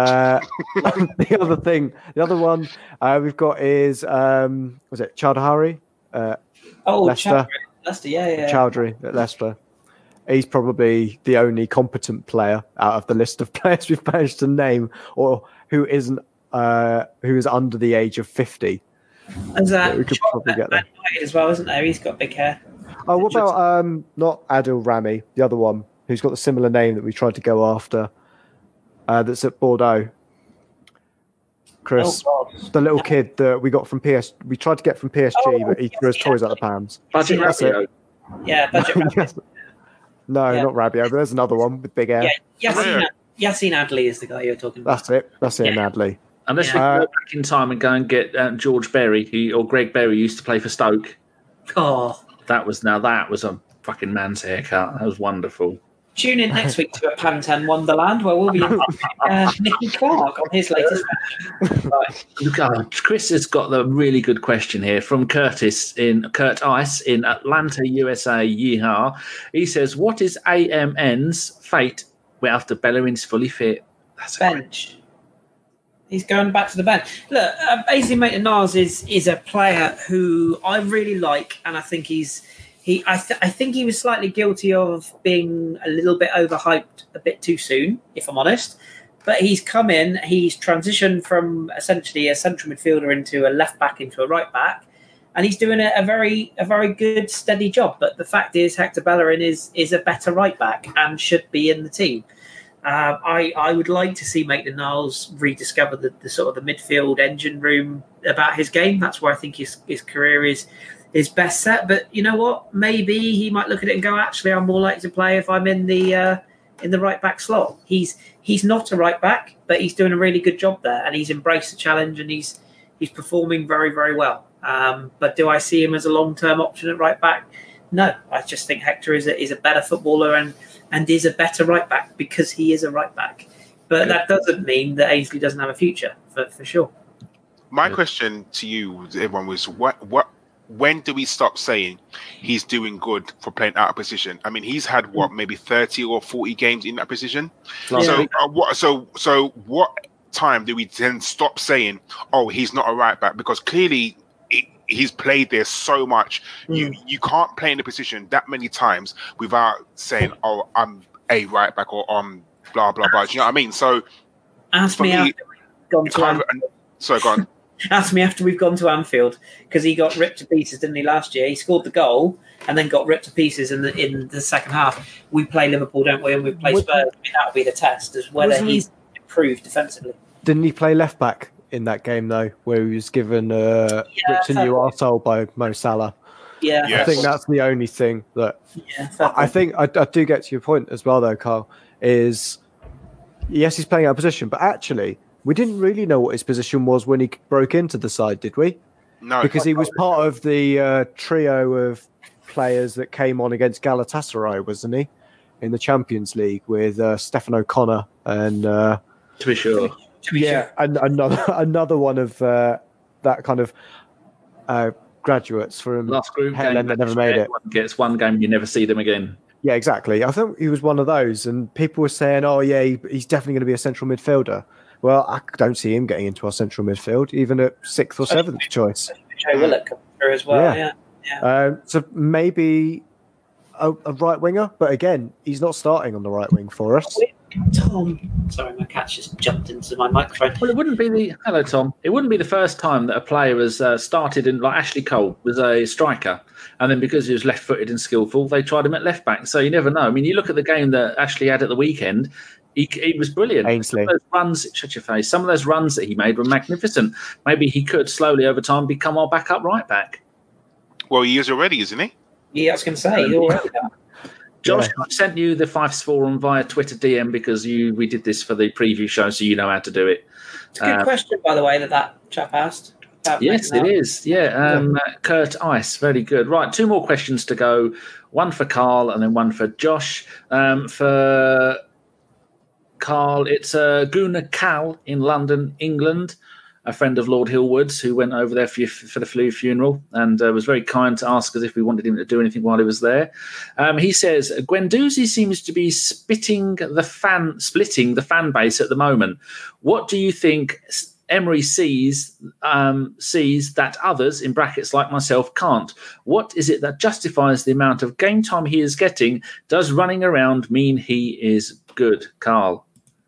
The other one we've got is, was it Chowdhury? Leicester. Leicester, yeah. Chowdhury at Leicester. He's probably the only competent player out of the list of players we've managed to name, or who is under the age of 50. There's we could probably get there. United as well, isn't there? He's got big hair. Oh, what about not Adil Rami, the other one who's got the similar name that we tried to go after? That's at Bordeaux. Chris, the little kid that we got from we tried to get from PSG, but he threw his toys out the pans. Budget That's Rabiot. it. Yeah, budget rabbit. No, Yeah. not Rabiot, but there's another one with big hair. Yeah, Yassine Adli is the guy you're talking about. That's it, Yeah. Adley. Unless we go back in time and go and get George Berry, or Greg Berry used to play for Stoke. Oh. That was a fucking man's haircut. That was wonderful. Tune in next week to a Pantan Wonderland where we'll be interviewing Nicky Clark on his latest match. Right. Look, Chris has got the really good question here from Kurt Ice in Atlanta, USA. Yeehaw. He says, "What is AMN's fate after Bellerin's fully fit?" That's a Bench. He's going back to the bench. Look, Ainsley Maitland-Niles is a player who I really like, and I think I think he was slightly guilty of being a little bit overhyped a bit too soon, if I'm honest. But he's come in, he's transitioned from essentially a central midfielder into a left back into a right back, and he's doing a very good, steady job. But the fact is, Hector Bellerin is a better right back and should be in the team. I would like to see Maitland-Niles rediscover the sort of the midfield engine room about his game. That's where I think his career is best set. But you know what? Maybe he might look at it and go, actually, I'm more likely to play if I'm in the right back slot. He's not a right back, but he's doing a really good job there, and he's embraced the challenge, and he's performing very, very well. But do I see him as a long-term option at right back? No, I just think Hector is a better footballer, and and is a better right back because he is a right back. But that doesn't mean that Ainsley doesn't have a future, for sure. My question to you, everyone, was when do we stop saying he's doing good for playing out of position? I mean, he's had maybe 30 or 40 games in that position. So what time do we then stop saying, oh, he's not a right back? Because clearly he's played there so much. You can't play in the position that many times without saying, oh, I'm a right back or blah blah blah. Do you know what I mean? So ask me after we've gone to Anfield. Sorry, go on. Ask me after we've gone to Anfield, because he got ripped to pieces, didn't he, last year? He scored the goal and then got ripped to pieces in the second half. We play Liverpool, don't we? And we play Spurs. I mean, that'll be the test as whether he's improved defensively. Didn't he play left back in that game though, where he was given ripped a new arsehole by Mo Salah? Yeah, I think that's the only thing that I think I do get to your point as well, though, Carl. Is yes, he's playing out of position, but actually, we didn't really know what his position was when he broke into the side, did we? No, because he was part of the trio of players that came on against Galatasaray, wasn't he? In the Champions League with Stefan O'Connor and to be sure, and another one of that kind of graduates from last group Helen that never made it. Gets one game, you never see them again. Yeah, exactly. I think he was one of those, and people were saying, "Oh, yeah, he's definitely going to be a central midfielder." Well, I don't see him getting into our central midfield, even at 6th or 7th choice. Joe Willock coming through as well. Yeah. So maybe a right winger, but again, he's not starting on the right wing for us. Tom, sorry, my cat just jumped into my microphone. Well, it wouldn't be hello, Tom. It wouldn't be the first time that a player has started in, like Ashley Cole was a striker, and then because he was left-footed and skillful, they tried him at left back. So you never know. I mean, you look at the game that Ashley had at the weekend. He was brilliant. Ainsley. Some of those runs, shut your face. Some of those runs that he made were magnificent. Maybe he could slowly over time become our backup right back. Well, he is already, isn't he? Yeah, I was going to say, he's already done. Josh, I sent you the Fifes Forum via Twitter DM because we did this for the preview show, so you know how to do it. It's a good question, by the way, that chap asked. Yes, it is. Yeah, Kurt Ice, very good. Right, 2 more questions to go. One for Carl and then one for Josh. For Carl, it's Guna Cal in London, England, a friend of Lord Hillwood's who went over there for the Flew funeral and was very kind to ask us if we wanted him to do anything while he was there. He says, Guendouzi seems to be splitting the fan base at the moment. What do you think Emery sees that others, in brackets like myself, can't? What is it that justifies the amount of game time he is getting? Does running around mean he is good? Carl?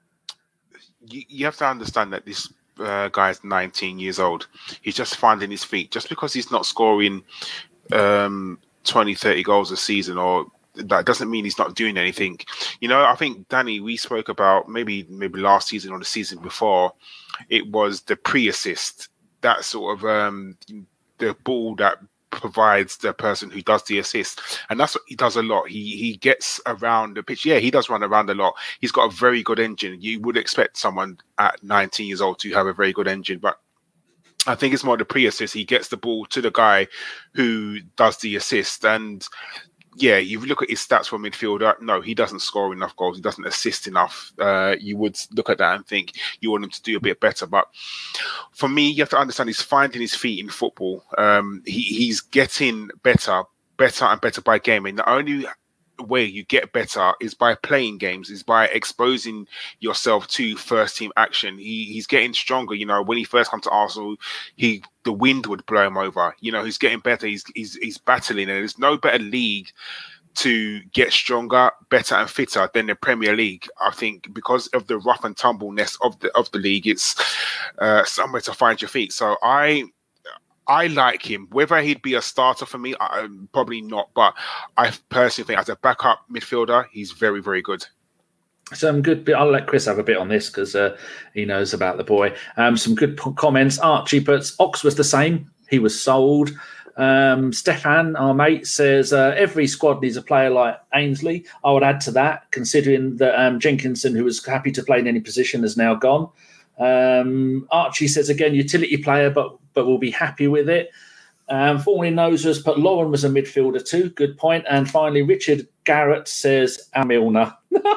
You have to understand that this guy is 19 years old. He's just finding his feet. Just because he's not scoring 20, 30 goals a season, or that doesn't mean he's not doing anything. You know, I think, Danny, we spoke about maybe last season or the season before, it was the pre-assist, that sort of the ball that provides the person who does the assist, and that's what he does a lot. He gets around the pitch. Yeah, he does run around a lot. He's got a very good engine. You would expect someone at 19 years old to have a very good engine, but I think it's more the pre-assist. He gets the ball to the guy who does the assist, and yeah, you look at his stats for a midfielder. No, he doesn't score enough goals. He doesn't assist enough. You would look at that and think you want him to do a bit better. But for me, you have to understand he's finding his feet in football. He's getting better and better by game. And the only way you get better is by playing games, is by exposing yourself to first team action. He's getting stronger. You know, when he first came to Arsenal, the wind would blow him over. You know, he's getting better. He's battling, and there's no better league to get stronger, better, and fitter than the Premier League. I think because of the rough and tumbleness of the league, it's somewhere to find your feet. So I like him. Whether he'd be a starter for me, probably not. But I personally think as a backup midfielder, he's very, very good. Some good. I'll let Chris have a bit on this because he knows about the boy. Some good comments. Archie puts Ox was the same. He was sold. Stefan, our mate, says every squad needs a player like Ainsley. I would add to that, considering that Jenkinson, who was happy to play in any position, is now gone. Archie says again, utility player, but we'll be happy with it. Formerly Nosers, but Lauren was a midfielder too. Good point. And finally, Richard Garrett says Amilna.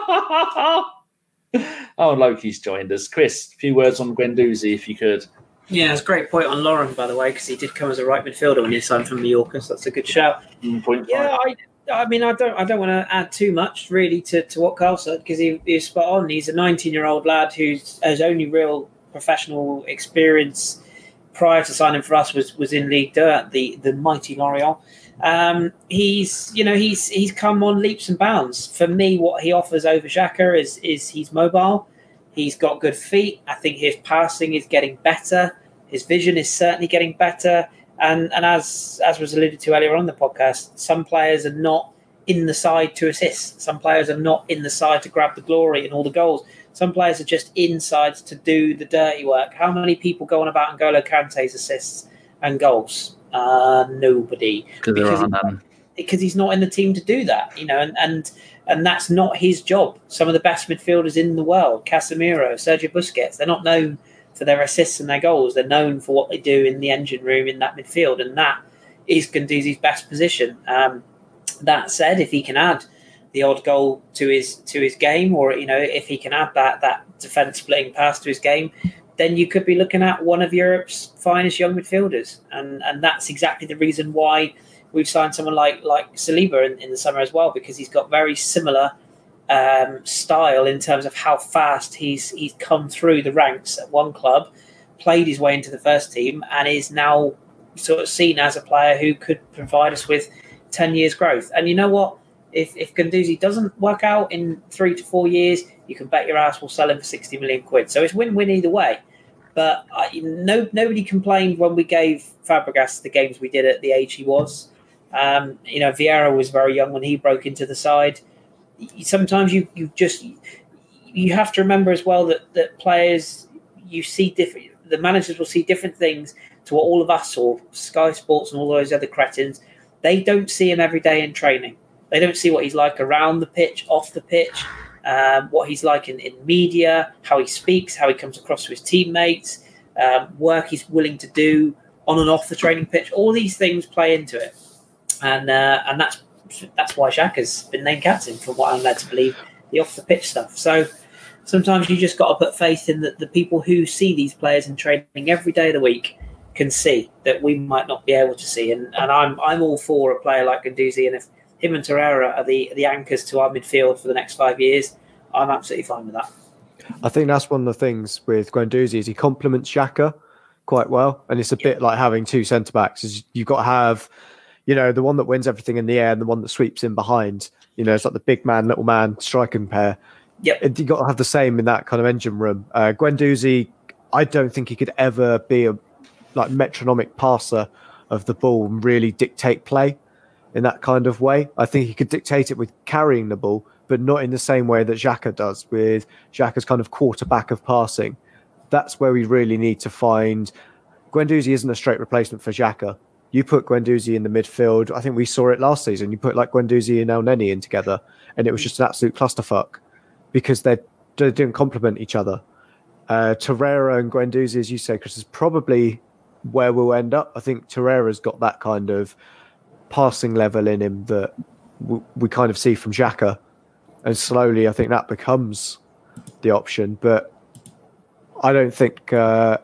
Oh, Loki's joined us. Chris, a few words on Guendouzi, if you could. Yeah, it's a great point on Lauren, by the way, because he did come as a right midfielder when he signed from Mallorca, so that's a good shout. Yeah, I mean, I don't want to add too much really to what Carl said, because he's spot on. He's a 19-year-old lad whose only real professional experience prior to signing for us was in Ligue 2 at the mighty Lorient. He's come on leaps and bounds. For me, what he offers over Xhaka is he's mobile. He's got good feet. I think his passing is getting better. His vision is certainly getting better. And as was alluded to earlier on the podcast, some players are not in the side to assist. Some players are not in the side to grab the glory and all the goals. Some players are just inside to do the dirty work. How many people go on about N'Golo Kante's assists and goals? Nobody. Because he's not in the team to do that, and that's not his job. Some of the best midfielders in the world, Casemiro, Sergio Busquets, they're not known for their assists and their goals. They're known for what they do in the engine room in that midfield, and that is Guendouzi's best position. That said, if he can add the odd goal to his game, or if he can add that defence splitting pass to his game, then you could be looking at one of Europe's finest young midfielders, and that's exactly the reason why we've signed someone like Saliba in the summer as well, because he's got very similar style in terms of how fast he's come through the ranks at one club, played his way into the first team, and is now sort of seen as a player who could provide us with 10 years growth. And you know what? If Guendouzi doesn't work out in 3 to 4 years, you can bet your ass we'll sell him for 60 million quid. So it's win-win either way. But nobody complained when we gave Fabregas the games we did at the age he was. Vieira was very young when he broke into the side. Sometimes you have to remember as well that players, you see different. The managers will see different things to what all of us or Sky Sports and all those other cretins. They don't see him every day in training. They don't see what he's like around the pitch, off the pitch, what he's like in media, how he speaks, how he comes across to his teammates, work he's willing to do on and off the training pitch. All these things play into it, and that's why Xhaka's been named captain, from what I'm led to believe, the off the pitch stuff. So sometimes you just got to put faith in that the people who see these players in training every day of the week can see that we might not be able to see. And I'm all for a player like Guendouzi, and if him and Torreira are the anchors to our midfield for the next 5 years, I'm absolutely fine with that. I think that's one of the things with Guendouzi is he complements Xhaka quite well, and it's a bit like having two centre backs. Is you've got to have, the one that wins everything in the air and the one that sweeps in behind. It's like the big man, little man striking pair. Yep. You've got to have the same in that kind of engine room. Guendouzi, I don't think he could ever be a metronomic passer of the ball and really dictate play in that kind of way. I think he could dictate it with carrying the ball, but not in the same way that Xhaka does, with Xhaka's kind of quarterback of passing. That's where we really need to find. Guendouzi isn't a straight replacement for Xhaka. You put Guendouzi in the midfield, I think we saw it last season, you put Guendouzi and El Neni in together, and it was just an absolute clusterfuck because they didn't complement each other. Torreira and Guendouzi, as you say, Chris, is probably where we'll end up. I think Torreira's got that kind of passing level in him that we kind of see from Xhaka, and slowly I think that becomes the option. But I don't think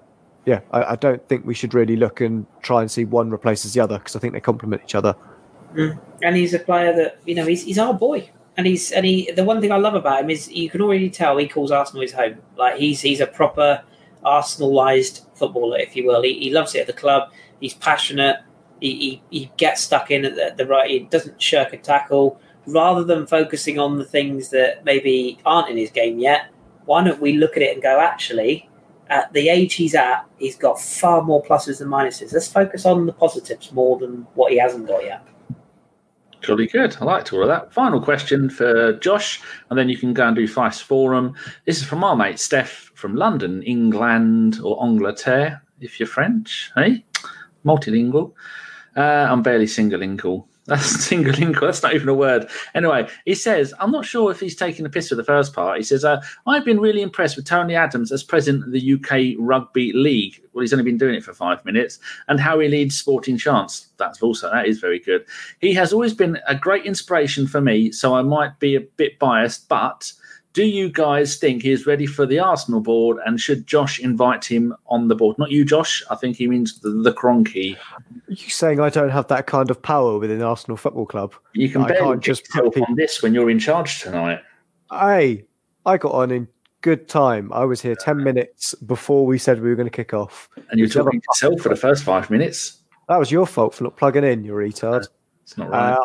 I don't think we should really look and try and see one replaces the other, because I think they complement each other. And he's a player that he's our boy, and the one thing I love about him is you can already tell he calls Arsenal his home. Like he's a proper Arsenalised footballer, if you will. He loves it at the club. He's passionate. He gets stuck in at the right. He doesn't shirk a tackle. Rather than focusing on the things that maybe aren't in his game yet, why don't we look at it and go, actually, at the age he's at, he's got far more pluses than minuses. Let's focus on the positives more than what he hasn't got yet. Jolly good. I liked all of that. Final question for Josh, and then you can go and do Feist Forum. This is from our mate Steph from London, England or Angleterre, if you're French. Hey, multilingual. I'm barely single-lingual. That's Tingle-inkle. That's not even a word. Anyway, he says, I'm not sure if he's taking the piss for the first part. He says, I've been really impressed with Tony Adams as president of the UK Rugby League. Well, he's only been doing it for 5 minutes. And how he leads Sporting Chance. That is very good. He has always been a great inspiration for me, so I might be a bit biased, but do you guys think he is ready for the Arsenal board, and should Josh invite him on the board? Not you, Josh. I think he means the Cronky. Are you saying I don't have that kind of power within Arsenal Football Club? You can barely just put on this when you're in charge tonight. I got on in good time. I was here 10 minutes before we said we were going to kick off. And you're talking to yourself for the first 5 minutes. That was your fault for not plugging in, you retard. It's not right.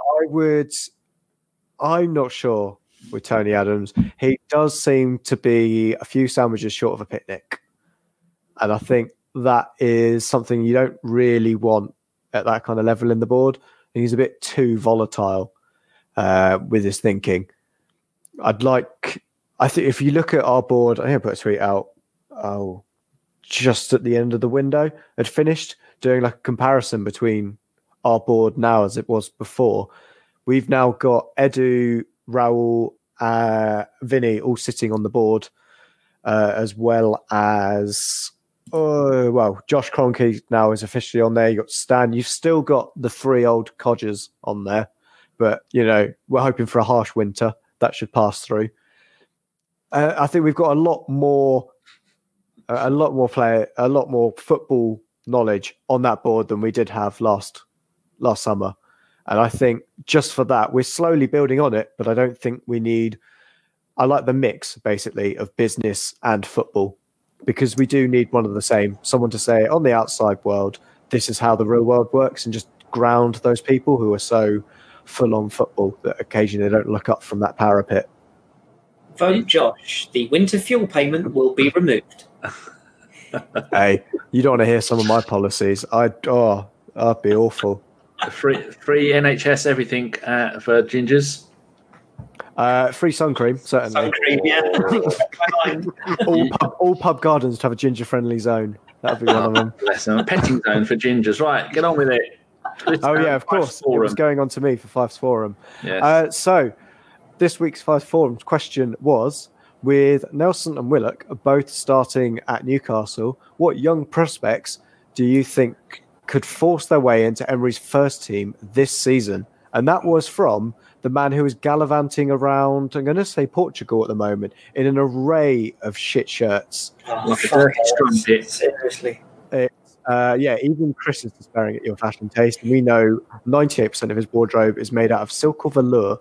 I'm not sure with Tony Adams. He does seem to be a few sandwiches short of a picnic. And I think that is something you don't really want at that kind of level in the board. He's a bit too volatile with his thinking. I think if you look at our board, I think I put a tweet out just at the end of the window, had finished doing like a comparison between our board now as it was before. We've now got Edu, Raul, Vinny all sitting on the board, as well as Josh Kroenke now is officially on there. You got Stan. You've still got the 3 old codgers on there, but we're hoping for a harsh winter that should pass through. I think we've got a lot more football knowledge on that board than we did have last summer. And I think just for that, we're slowly building on it, but I don't think I like the mix, basically, of business and football, because we do need one of the same. Someone to say, on the outside world, this is how the real world works, and just ground those people who are so full on football that occasionally they don't look up from that parapet. Vote Josh. The winter fuel payment will be removed. Hey, you don't want to hear some of my policies. I'd be awful. Free NHS everything for gingers. Free sun cream, certainly. Sun cream, yeah. all pub gardens to have a ginger-friendly zone. That would be one of them. Bless them. A petting zone for gingers. Right, get on with it. Yeah, of course. It was going on to me for Fives Forum. Yes. So, this week's Fives Forum question was, with Nelson and Willock both starting at Newcastle, what young prospects do you think could force their way into Emery's first team this season? And that was from the man who is gallivanting around, I'm going to say Portugal at the moment, in an array of shit shirts. Like a Turkish trumpet. Seriously. Even Chris is despairing at your fashion taste. And we know 98% of his wardrobe is made out of silk or velour.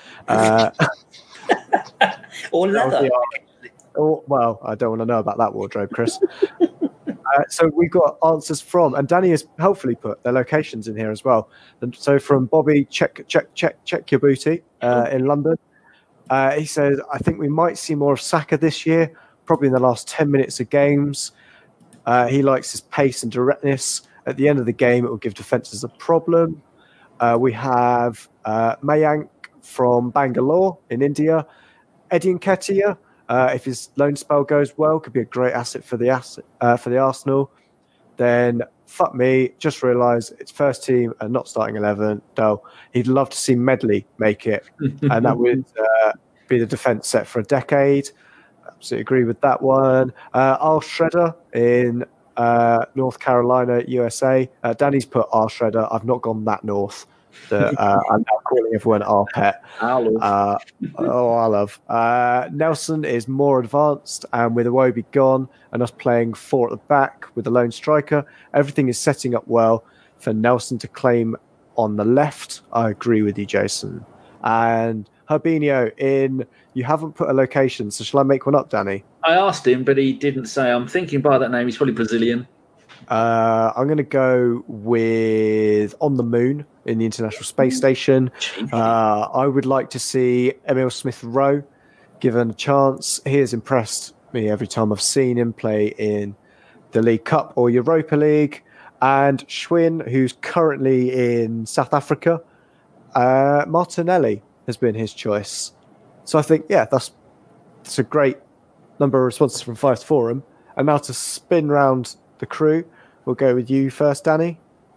Or leather. Well, I don't want to know about that wardrobe, Chris. So we've got answers from, and Danny has helpfully put their locations in here as well. And so from Bobby, check your booty in London. He says, I think we might see more of Saka this year, probably in the last 10 minutes of games. He likes his pace and directness. At the end of the game, it will give defences a problem. We have Mayank from Bangalore in India. Eddie Nketiah, if his loan spell goes well, could be a great asset for the Arsenal. Then, fuck me, just realised it's first team and not starting 11. So he'd love to see Medley make it, and that would be the defence set for a decade. Absolutely agree with that one. Al Shredder in North Carolina, USA. Danny's put Al Shredder. I've not gone that north. I'm now calling everyone our pet. I love. Nelson is more advanced, and with Iwobi gone and us playing 4 at the back with the lone striker, everything is setting up well for Nelson to claim on the left. I agree with you, Jason. And Herbinho you haven't put a location, so shall I make one up, Danny? I asked him, but he didn't say. I'm thinking by that name, he's probably Brazilian. I'm going to go with on the moon in the International Space Station. I would like to see Emil Smith-Rowe given a chance. He has impressed me every time I've seen him play in the League Cup or Europa League. And Schwinn, who's currently in South Africa, Martinelli has been his choice. So I think, that's a great number of responses from Fives Forum. And now to spin round the crew, we'll go with you first, Danny.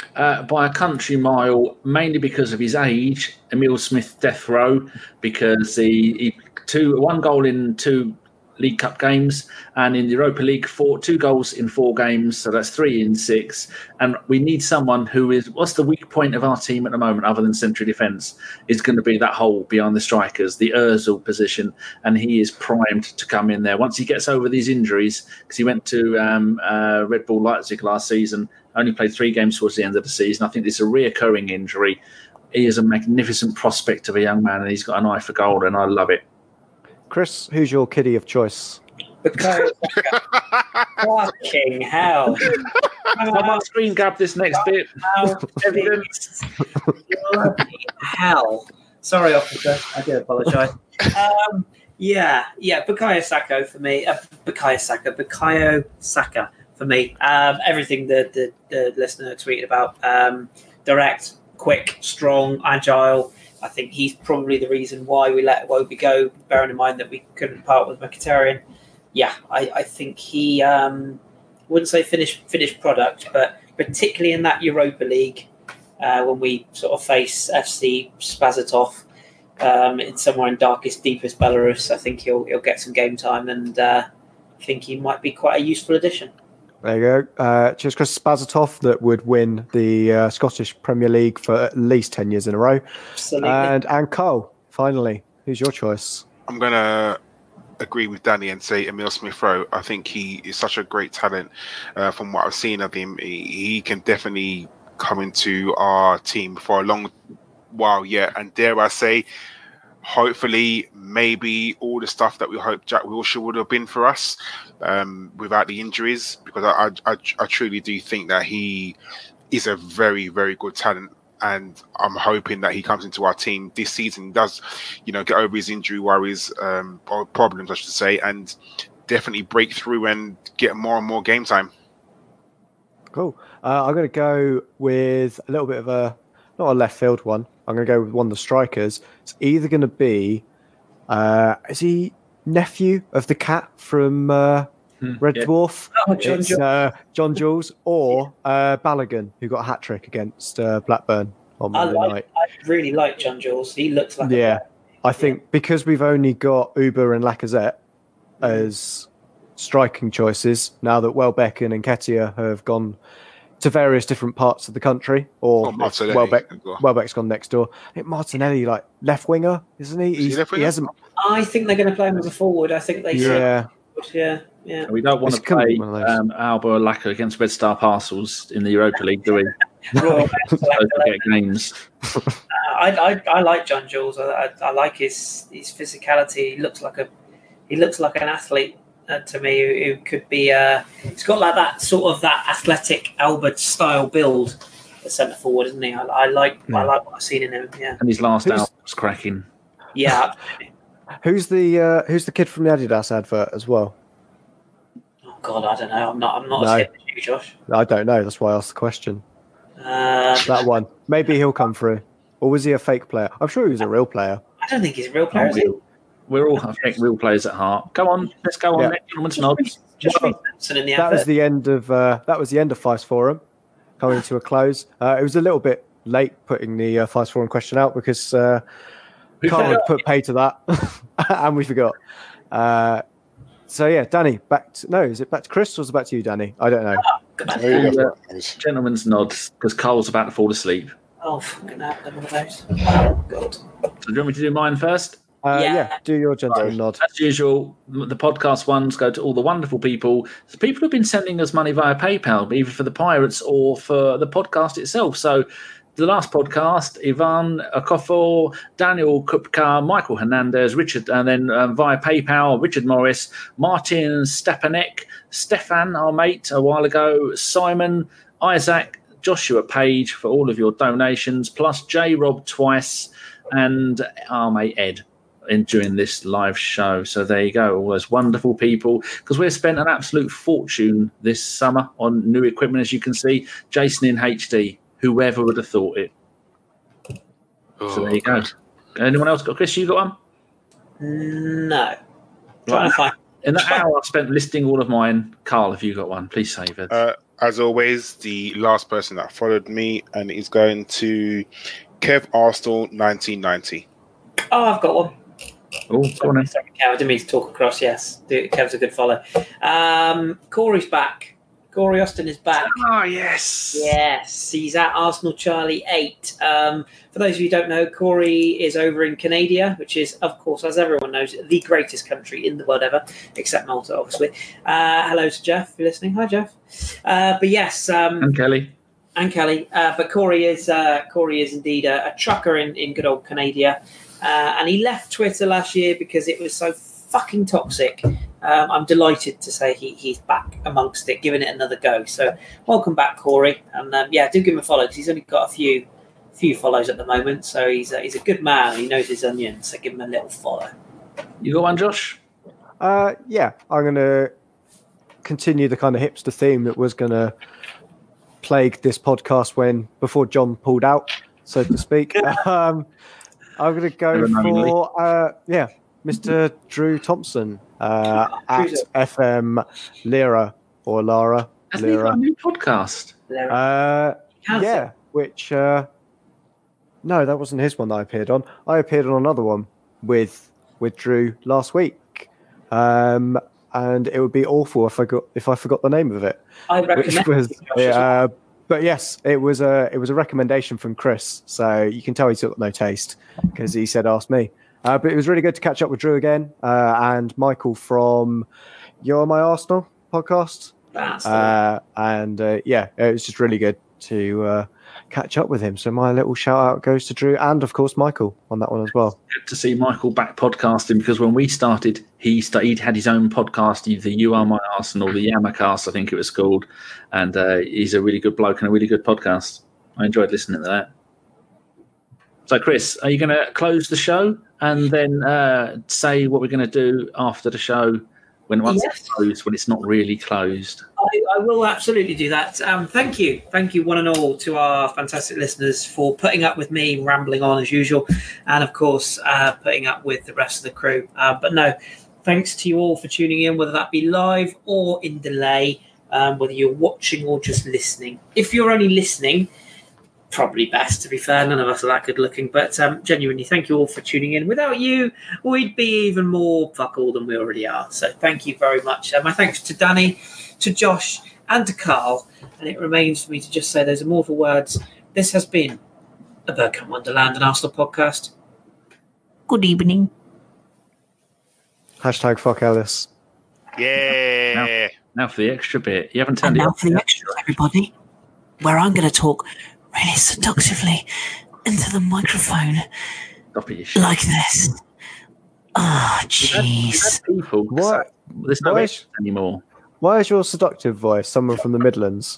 By a country mile, mainly because of his age. Emil Smith death row, because he one goal in 2 League Cup games, and in the Europa League 2 goals in 4 games, so that's 3 in 6. And we need someone who is, what's the weak point of our team at the moment other than central defence, is going to be that hole behind the strikers, the Ozil position, and he is primed to come in there once he gets over these injuries, because he went to Red Bull Leipzig last season, only played 3 games towards the end of the season. I think this is a reoccurring injury. He is a magnificent prospect of a young man, and he's got an eye for goal, and I love it. Chris, who's your kiddie of choice? Fucking hell. I might screen grab this next bit. Evidence. Bloody hell. Sorry, officer. I do apologise. Bukayo Saka for me. Bukayo Saka for me. Everything the listener tweeted about. Direct, quick, strong, agile. I think he's probably the reason why we let Iwobi go, bearing in mind that we couldn't part with Mkhitaryan. Yeah, I think he wouldn't say finished product, but particularly in that Europa League, when we sort of face FC Spazatov somewhere in darkest, deepest Belarus, I think he'll get some game time, and I think he might be quite a useful addition. There you go. Just Chris Spazatov, that would win the Scottish Premier League for at least 10 years in a row. Absolutely. And Cole, finally, who's your choice? I'm going to agree with Danny and say Emil Smith-Rowe. I think he is such a great talent. From what I've seen of him, he can definitely come into our team for a long while yet. And dare I say, hopefully, maybe all the stuff that we hope Jack Wilshere would have been for us without the injuries, because I truly do think that he is a very, very good talent. And I'm hoping that he comes into our team this season, does, get over his injury worries or problems, I should say, and definitely break through and get more and more game time. Cool. I'm going to go with a little bit of not a left field one. I'm going to go with one of the strikers. It's either going to be, is he nephew of the cat from Red Dwarf? Oh, John Jules, or Balogun, who got a hat trick against Blackburn on Monday night. I really like John Jules. He looks like I think because we've only got Uber and Lacazette as striking choices, now that Welbeck and Nketiah have gone to various different parts of the country, or Welbeck's gone next door. I think Martinelli, like left winger, isn't he? He hasn't. I think they're going to play him as a forward. I think they Yeah. We don't want to play Alba or Laka against Red Star Parcels in the Europa League, do we? Get games. I like John Jules. I like his physicality. He looks like an athlete to me who could be. He's got like that sort of that athletic Albert style build, the centre forward, isn't he? I like what I've seen in him. Yeah, and his last out was cracking. Yeah. Who's the kid from the Adidas advert as well? Oh God, I don't know. I'm not as hip as you, Josh. I don't know. That's why I asked the question. That one. Maybe he'll come through. Or was he a fake player? I'm sure he was a real player. I don't think he's a real player, is he? We're all, I think, real players at heart. Come on, let's go on. Gentlemen's nods. That was the end of Fives Forum, coming to a close. It was a little bit late putting the Fives Forum question out because Carl had put pay to that, and we forgot. So yeah, Danny, is it back to Chris or is it back to you, Danny? I don't know. Gentlemen's nods because Carl's about to fall asleep. Oh, fucking hell, one of those. Oh, God. So do you want me to do mine first? Do your gentleman nod. As usual, the podcast ones go to all the wonderful people. The people who've been sending us money via PayPal, either for the Pirates or for the podcast itself. So the last podcast, Ivan Akofo, Daniel Kupka, Michael Hernandez, Richard, and then via PayPal, Richard Morris, Martin Stepanek, Stefan, our mate, a while ago, Simon, Isaac, Joshua Page for all of your donations, plus J. Rob twice, and our mate Ed during this live show. So there you go, all those wonderful people, because we've spent an absolute fortune this summer on new equipment, as you can see. Jason in HD. Whoever would have thought it? So there you go. Anyone else got? Chris, you got one? No. Trying to find. In that hour I spent listing all of mine. Carl, have you got one? Please save it. as always, the last person that followed me, and it's going to Kev Arsenal 1990. Oh, I've got one. Oh, go on then. Sorry, Kev, I didn't mean to talk across. Yes, Kev's a good follow. Corey's back. Corey Austin is back. Oh, yes. Yes, he's at Arsenal Charlie 8. For those of you who don't know, Corey is over in Canada, which is, of course, as everyone knows, the greatest country in the world ever, except Malta, obviously. Hello to Jeff, if you're listening. Hi, Jeff. But yes. And Kelly. And Kelly. But Corey is indeed a trucker in good old Canada. And he left Twitter last year because it was so fucking toxic. I'm delighted to say he's back amongst it, giving it another go. So welcome back, Corey. And do give him a follow because he's only got a few follows at the moment. So he's a good man. He knows his onions. So give him a little follow. You got one, Josh? Yeah, I'm going to continue the kind of hipster theme that was going to plague this podcast before John pulled out, so to speak. I'm going to go for Mr. Drew Thompson at FM Lyra or Lara. Hasn't he got a new podcast? Which no, that wasn't his one that I appeared on. I appeared on another one with Drew last week, and it would be awful if I forgot the name of it. I recommend. But yes, it was a recommendation from Chris, so you can tell he's got no taste because he said ask me. But it was really good to catch up with Drew again and Michael from You're My Arsenal podcast. It was just really good to catch up with him. So my little shout out goes to Drew and, of course, Michael on that one as well. Good to see Michael back podcasting because when we started, he'd had his own podcast, either You Are My Arsenal, the Yamacast, I think it was called. And he's a really good bloke and a really good podcast. I enjoyed listening to that. So, Chris, are you going to close the show and then say what we're going to do after the show when it's closed, when it's not really closed? I will absolutely do that. Thank you, one and all, to our fantastic listeners for putting up with me rambling on as usual, and of course putting up with the rest of the crew. But no, thanks to you all for tuning in, whether that be live or in delay, whether you're watching or just listening. If you're only listening, probably best, to be fair. None of us are that good looking, but genuinely, thank you all for tuning in. Without you, we'd be even more fuck all than we already are. So thank you very much. My thanks to Danny, to Josh, and to Carl. And it remains for me to just say those immortal words. This has been a Bergkamp Wonderland and Arsenal podcast. Good evening. Hashtag fuck Ellis. Yeah. Now for the extra bit. You haven't turned it on. Now for the extra, everybody, where I'm going to talk really seductively into the microphone like this. Oh, jeez. People, there's no extras anymore. Why is your seductive voice someone from the Midlands?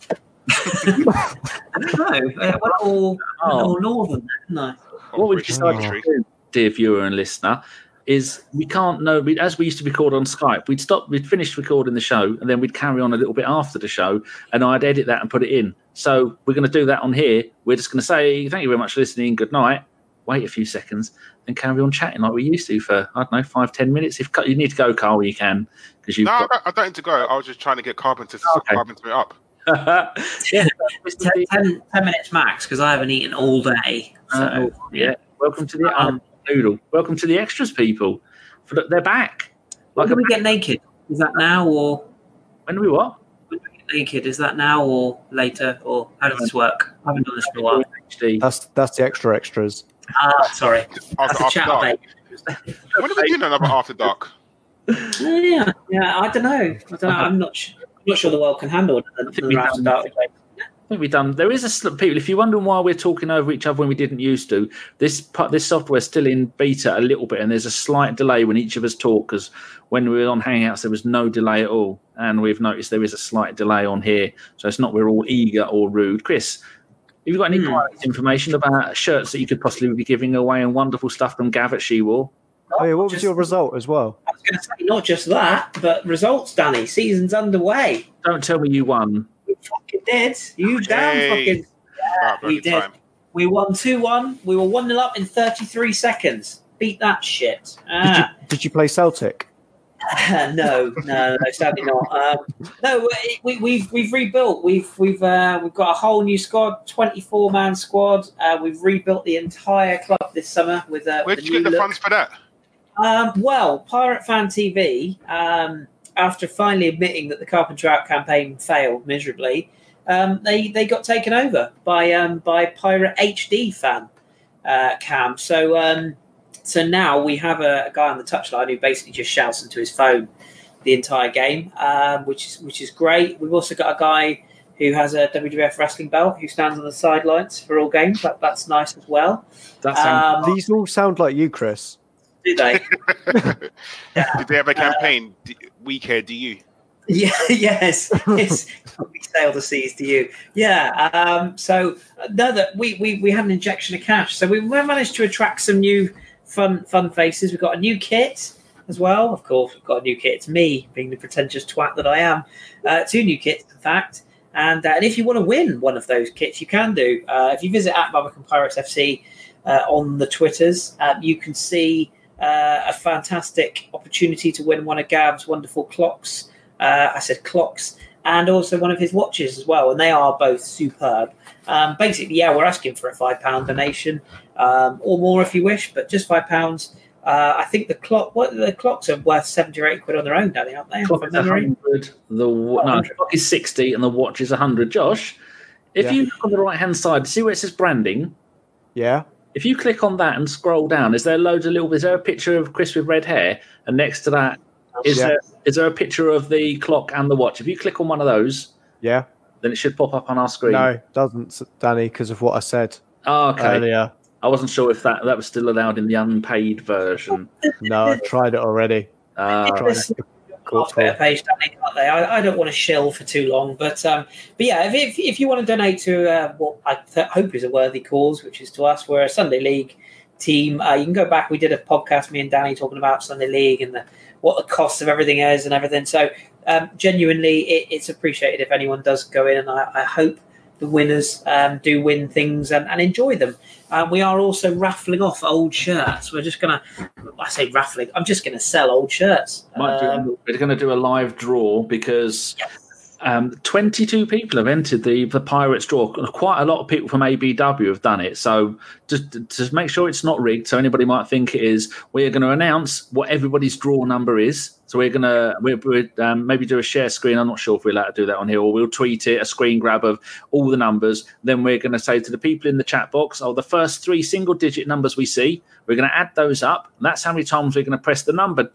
No, we're all northern, no. What we decided to do, dear viewer and listener, is we can't know. As we used to record on Skype, we'd finished recording the show, and then we'd carry on a little bit after the show, and I'd edit that and put it in. So we're going to do that on here. We're just going to say thank you very much for listening. Good night. Wait a few seconds and carry on chatting like we used to for 5-10 minutes. If you need to go, Carl, you can because you. I don't need to go. I was just trying to get Carpenter to carpenter it up. 10 minutes max because I haven't eaten all day. So. Welcome to the noodle. Welcome to the extras, people. They're back. When do we get naked? Is that now or when do we what? When do we get naked? Is that now or later or how does this work? I haven't done this for a while. That's the extras. Sorry. That's a chat about. When are we doing another After Dark? Yeah. I don't know. I'm not sure the world can handle it. I think we've done. There is people. If you're wondering why we're talking over each other when we didn't used to, this software is still in beta a little bit, and there's a slight delay when each of us talk. Because when we were on Hangouts, there was no delay at all, and we've noticed there is a slight delay on here. So it's not we're all eager or rude. Chris, have you got any information about shirts that you could possibly be giving away and wonderful stuff from Gav at She-War? Oh, yeah, what was your result as well? I was going to say not just that, but results, Danny. Season's underway. Don't tell me you won. We fucking did. You damn fucking... Yeah, we did. Time. We won 2-1. We were 1-0 up in 33 seconds. Beat that shit. Did you play Celtic? No, sadly not. No, we've rebuilt. We've got a whole new squad, 24-man squad. We've rebuilt the entire club this summer with a. Where did you get the funds for that? Well, Pirate Fan TV, after finally admitting that the Carpenter Out campaign failed miserably, they got taken over by Pirate HD Fan Cam. So now we have a guy on the touchline who basically just shouts into his phone the entire game, which is great. We've also got a guy who has a WWF wrestling belt who stands on the sidelines for all games. That's nice as well. These all sound like you, Chris. Do they? Yeah. Did they have a campaign? We care, do you? Yeah, yes. We sail the seas to you. Yeah. So that we had an injection of cash. So we managed to attract some new fun faces. We've got a new kit as well. Of course, we've got a new kit. It's me, being the pretentious twat that I am. 2 new kits, in fact. And if you want to win one of those kits, you can do. If you visit @Barbican FC on the Twitters, you can see a fantastic opportunity to win one of Gav's wonderful clocks. I said clocks, and also one of his watches as well, and they are both superb. Basically, we're asking for a £5 donation or more if you wish, but just £5. I think the clocks are worth 70 or 80 quid on their own, Danny, aren't they? The clock is 100. The clock is 60, and the watch is 100. Josh, if you look on the right hand side, see where it says branding? Yeah. If you click on that and scroll down, is there a picture of Chris with red hair? And next to that, is there a picture of the clock and the watch? If you click on one of those, then it should pop up on our screen. No, it doesn't, Danny, because of what I said earlier. I wasn't sure if that was still allowed in the unpaid version. No, I tried it already. Page, Danny, can't they? I don't want to shill for too long, but yeah, if you want to donate to what I hope is a worthy cause, which is to us, we're a Sunday League team. You can go back. We did a podcast, me and Danny, talking about Sunday League and what the cost of everything is and everything. So genuinely, it's appreciated if anyone does go in, and I hope the winners do win things and enjoy them. We are also raffling off old shirts. We're just going to, I say raffling, I'm just going to sell old shirts. We're going to do a live draw because 22 people have entered the Pirates draw. Quite a lot of people from ABW have done it. So just make sure it's not rigged. So anybody might think it is. We're going to announce what everybody's draw number is. So we're going to maybe do a share screen. I'm not sure if we're allowed to do that on here, or we'll tweet it, a screen grab of all the numbers. Then we're going to say to the people in the chat box, the first 3 single-digit numbers we see, we're going to add those up. And that's how many times we're going to press the number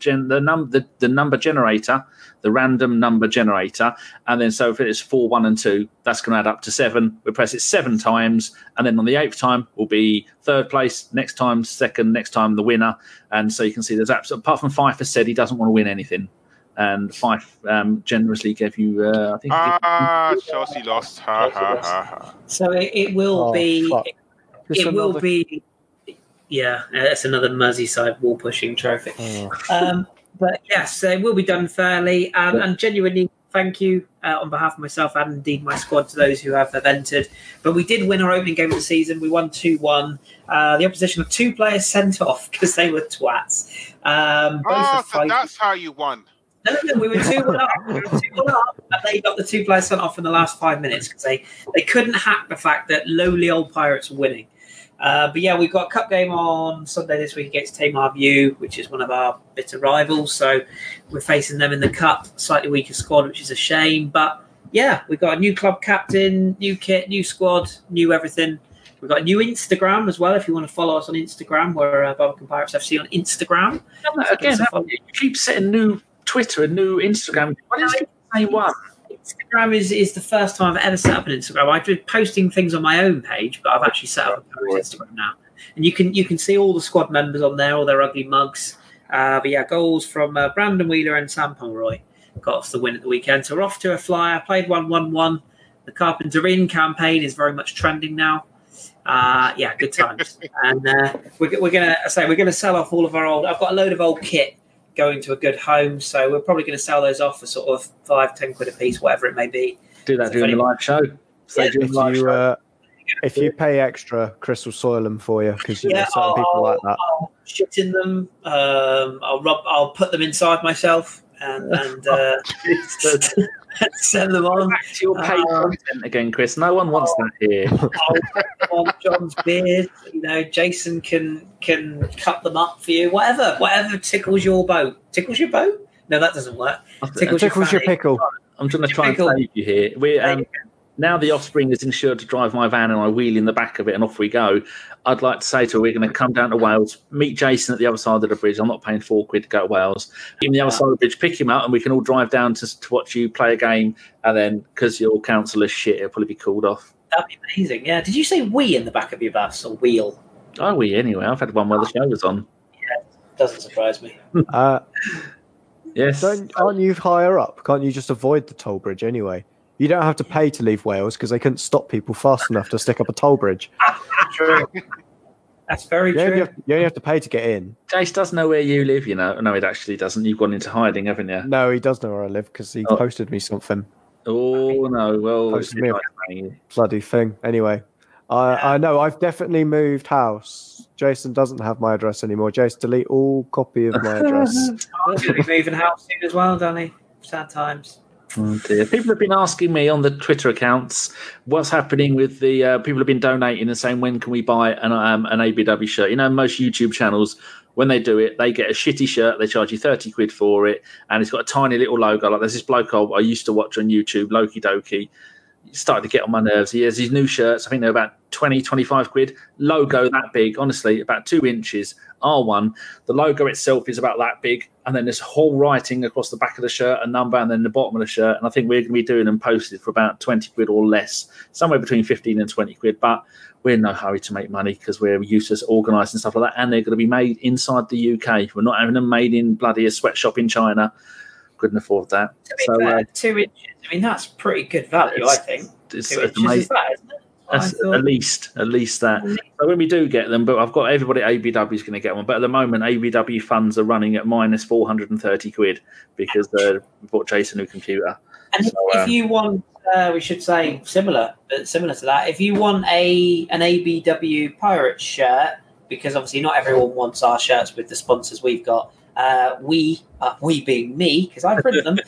generator, the random number generator. And then so if it's 4, 1, and 2, that's going to add up to 7. We press it 7 times. And then on the 8th time will be 3rd place, next time 2nd, next time the winner. And so you can see there's absolutely, apart from Fife has said he doesn't want to win anything. And Fife generously gave you, I think. Chelsea lost. Ha. So it will be. It will be. Yeah, that's another Merseyside wall pushing trophy. But yes, it will be done fairly. And genuinely, thank you on behalf of myself and indeed my squad to those who have entered. But we did win our opening game of the season. We won 2-1. The opposition of 2 players sent off because they were twats. So that's how you won. No, we were 2-1 up. And they got the 2 players sent off in the last 5 minutes because they couldn't hack the fact that lowly old Pirates were winning. But yeah, we've got a cup game on Sunday this week against Tamar View, which is one of our bitter rivals. So we're facing them in the cup, slightly weaker squad, which is a shame. But yeah, we've got a new club captain, new kit, new squad, new everything. We've got a new Instagram as well. If you want to follow us on Instagram, we're Barbican Pirates FC on Instagram. Again, you keep setting new Twitter and new Instagram. Why is it the same one? Instagram is the first time I've ever set up an Instagram. I've been posting things on my own page, but I've actually set up a Instagram now. And you can see all the squad members on there, all their ugly mugs. But yeah, goals from Brandon Wheeler and Sam Pomeroy got us the win at the weekend. So we're off to a flyer. Played 1-1-1. The Carpenter In campaign is very much trending now. Yeah, good times. And we're gonna sell off all of our old. I've got a load of old kit going to a good home, so we're probably going to sell those off for sort of 5-10 quid a piece, whatever it may be. Do that during the live show. If you pay extra, Chris will soil them for you because you know certain people like that. I'll shit in them. I'll put them inside myself and send them on. Back to your paid content again, Chris. No one wants that here. On John's beard, Jason can cut them up for you. Whatever tickles your boat. Tickles your boat? No, that doesn't work. Tickles your pickle. I'm trying to try and save you here. We're now the Offspring is insured to drive my van, and I wheel in the back of it, and off we go. I'd like to say to her, we're going to come down to Wales, meet Jason at the other side of the bridge. I'm not paying £4 to go to Wales. In the other side of the bridge, pick him up, and we can all drive down to watch you play a game. And then, because your council is shit, it'll probably be called off. That'd be amazing. Yeah. Did you say "we" in the back of your bus or "wheel"? Oh, we anyway. I've had one where the show was on. Yeah, doesn't surprise me. Yes. Aren't you higher up? Can't you just avoid the toll bridge anyway? You don't have to pay to leave Wales because they couldn't stop people fast enough to stick up a toll bridge. True. That's very true. You only have to pay to get in. Jace does know where you live, No, it actually doesn't. You've gone into hiding, haven't you? No, he does know where I live because he posted me something. Oh, no. Well, Posted me a bloody thing. Anyway, I know I've definitely moved house. Jason doesn't have my address anymore. Jason, delete all copy of my address. I'm going to be moving house soon as well, Danny. Sad times. Oh dear. People have been asking me on the Twitter accounts what's happening with the people have been donating and saying when can we buy an ABW shirt. Most YouTube channels, when they do it, they get a shitty shirt, they charge you £30 for it, and it's got a tiny little logo. Like there's this bloke I used to watch on YouTube, Loki Doki. He started to get on my nerves. He has these new shirts, I think they're about 20, 25 quid. Logo that big, honestly, about 2 inches. R1. The logo itself is about that big, and then there's whole writing across the back of the shirt, a number, and then the bottom of the shirt. And I think we're going to be doing them posted for about 20 quid or less, somewhere between 15 and 20 quid. But we're in no hurry to make money because we're used to organising stuff like that, and they're going to be made inside the UK. We're not having them made in bloody a sweatshop in China. Couldn't afford that. So 2 inches. I mean, that's pretty good value, I think. It's 2 inches is that, isn't it? At least that. So when we do get them, but I've got everybody at ABW is going to get one. But at the moment, ABW funds are running at minus 430 quid because we bought Jason a new computer. And if you want, we should say similar to that. If you want an ABW Pirates shirt, because obviously not everyone wants our shirts with the sponsors we've got. We being me, because I printed them,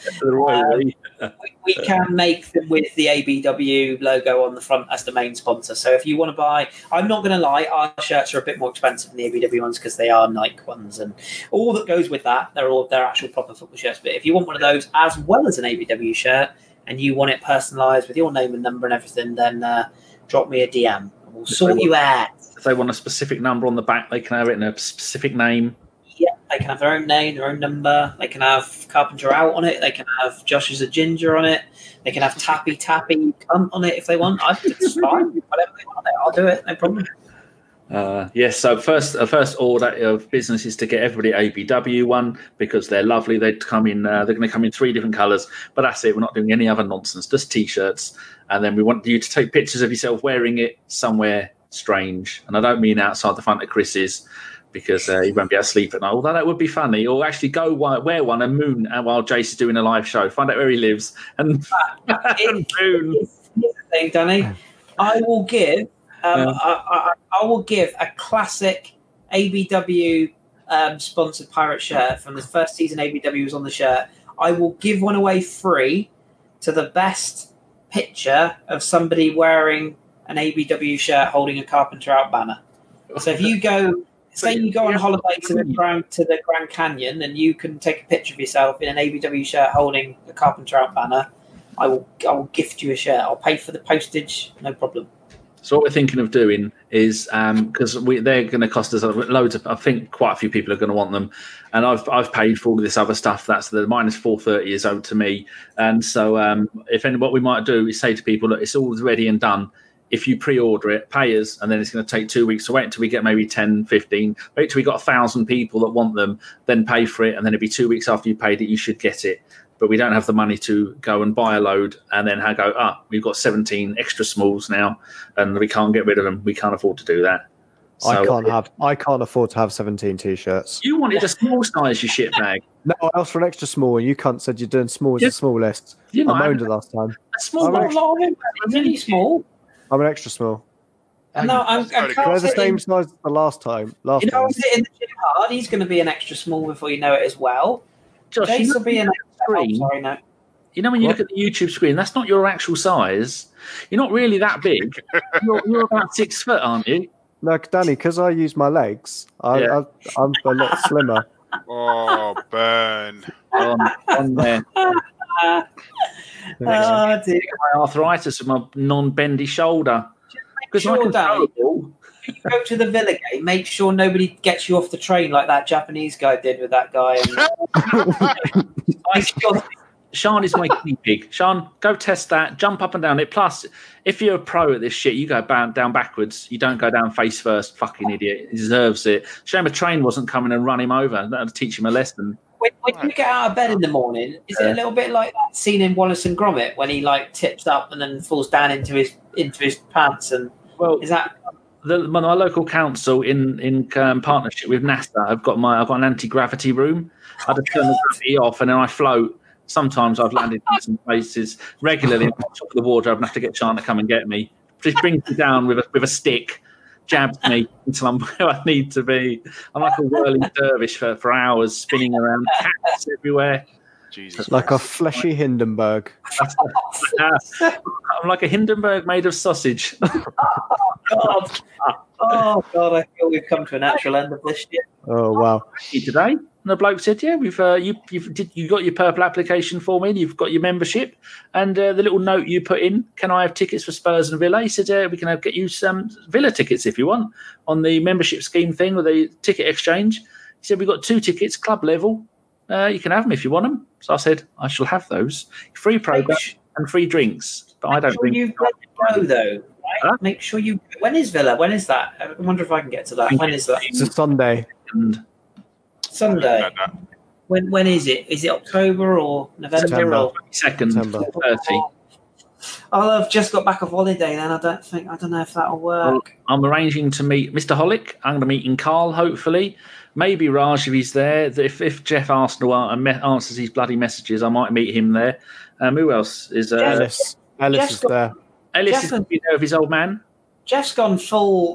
we can make them with the ABW logo on the front as the main sponsor. So if you want to buy, I'm not going to lie, our shirts are a bit more expensive than the ABW ones because they are Nike ones and all that goes with that. They're actual proper football shirts. But if you want one of those as well as an ABW shirt and you want it personalised with your name and number and everything, then drop me a DM and we'll sort you out. If they want a specific number on the back, they can have it in a specific name. Yeah, they can have their own name, their own number. They can have Carpenter Out on it. They can have Josh is a Ginger on it. They can have Tappy Cunt on it if they want. I think it's fine. Whatever they want, I'll do it. No problem. Yes, so first order of business is to get everybody ABW one because they're lovely. They come in. They're going to come in 3 different colours, but that's it. We're not doing any other nonsense. Just T-shirts, and then we want you to take pictures of yourself wearing it somewhere strange, and I don't mean outside the front of Chris's. Because he won't be able to sleep at night. Although that would be funny. Or actually go wear one and moon while Jace is doing a live show. Find out where he lives and moon. Here's the thing, Danny. I will give I will give a classic ABW sponsored pirate shirt from the first season ABW was on the shirt. I will give one away free to the best picture of somebody wearing an ABW shirt holding a Carpenter Out banner. So if you go... Say you go on holiday to the Grand Canyon and you can take a picture of yourself in an ABW shirt holding a Carpenter Out banner, I will gift you a shirt. I'll pay for the postage, no problem. So what we're thinking of doing is because they're going to cost us loads of. I think quite a few people are going to want them, and I've paid for all of this other stuff. That's the minus 430 is owed to me, and so what we might do is say to people, look, it's all ready and done. If you pre-order it, pay us, and then it's going to take 2 weeks. So wait until we get maybe 10, 15. Wait till we got 1,000 people that want them, then pay for it, and then it'll be 2 weeks after you paid it, you should get it. But we don't have the money to go and buy a load and then go, we've got 17 extra smalls now, and we can't get rid of them. We can't afford to do that. So, I can't afford to have 17 T-shirts. You wanted a small size, you shitbag. No, I asked for an extra small, and you cunt said you're doing small as the smallest. I moaned it last time. A small, really small. I'm an extra small. No, they're the same size as the last time. I was in the gym hard. He's going to be an extra small before you know it as well. Josh, Jace you will be in a screen. Oh, sorry, no. You know when you look at the YouTube screen, that's not your actual size. You're not really that big. You're about 6 foot, aren't you? No, Danny, because I use my legs, I'm a lot slimmer. Oh, burn. On there. Oh, dear. My arthritis with my non-bendy shoulder. Because I Sure, can Danny. throw a ball. You go to the Villa game, make sure nobody gets you off the train like that Japanese guy did with that guy. And Sean is my guinea pig. Sean, go test that. Jump up and down it. Plus, if you're a pro at this shit, you go down backwards. You don't go down face first. Fucking idiot. He deserves it. Shame a train wasn't coming and run him over. That would teach him a lesson. when you get out of bed in the morning, is it a little bit like that scene in Wallace and Gromit when he like tips up and then falls down into his pants? And is that my local council in partnership with NASA? I've got an anti-gravity room. I just turn the gravity off and then I float. Sometimes I've landed in some places regularly on top of the wardrobe and have to get Sean to come and get me. Just brings me down with a stick, jabs me until I'm where I need to be. I'm like a whirling dervish for hours, spinning around, cats everywhere. Jesus, like a fleshy Hindenburg. I'm like a Hindenburg made of sausage. Oh God! I feel we've come to a natural end of this shit. Oh wow! Today, and the bloke said, "Yeah, we've you got your purple application form in. You've got your membership, and the little note you put in. Can I have tickets for Spurs and Villa?" He said, "We can get you some Villa tickets if you want on the membership scheme thing with the ticket exchange." He said, "We've got 2 tickets, club level. You can have them if you want them." So I said, "I shall have those. Free program and free drinks, but I don't drink." You've got to go though. Right? Huh? Make sure you. When is Villa? When is that? I wonder if I can get to that. When is that? It's a Sunday. Sunday. When is it? Is it October or November? September. Or 2nd, 30. I've just got back off holiday. Then I don't know if that'll work. I'm arranging to meet Mr. Hollick. I'm going to meet in Carl, hopefully. Maybe Raj if he's there. If Jeff Arsenal answers his bloody messages, I might meet him there. Who else is Ellis? Ellis is there. Ellis is going to be there with his old man. Jeff's gone full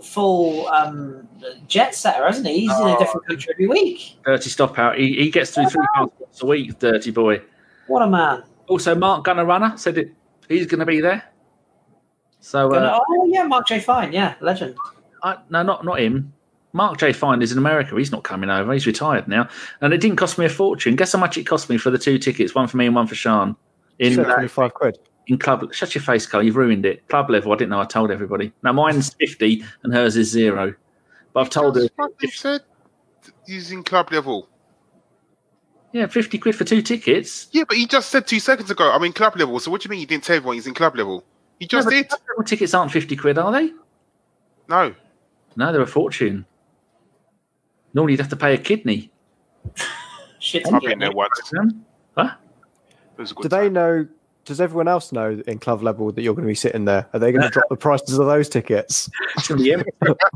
jet setter, hasn't he? He's in a different country every week. Dirty stop out. He gets through 3 passports a week, dirty boy. What a man. Also, Mark Gunner Runner said he's going to be there. So, Mark J. Fine, legend. No, not him. Mark J. Fine is in America. He's not coming over. He's retired now. And it didn't cost me a fortune. Guess how much it cost me for the 2 tickets, one for me and one for Sean? In £25. In club, shut your face, Carl. You've ruined it. Club level, I didn't know. I told everybody. Now mine's 50 and hers is 0. But I've told her. You said using club level. Yeah, 50 quid for 2 tickets. Yeah, but he just said 2 seconds ago, I'm in club level. So what do you mean you didn't tell everyone he's in club level? You just did. Club level tickets aren't 50 quid, are they? No, they're a fortune. Normally you'd have to pay a kidney. Shit. I've been there once. What? Do they know? Does everyone else know in club level that you're going to be sitting there? Are they going to drop the prices of those tickets? It's going to be empty.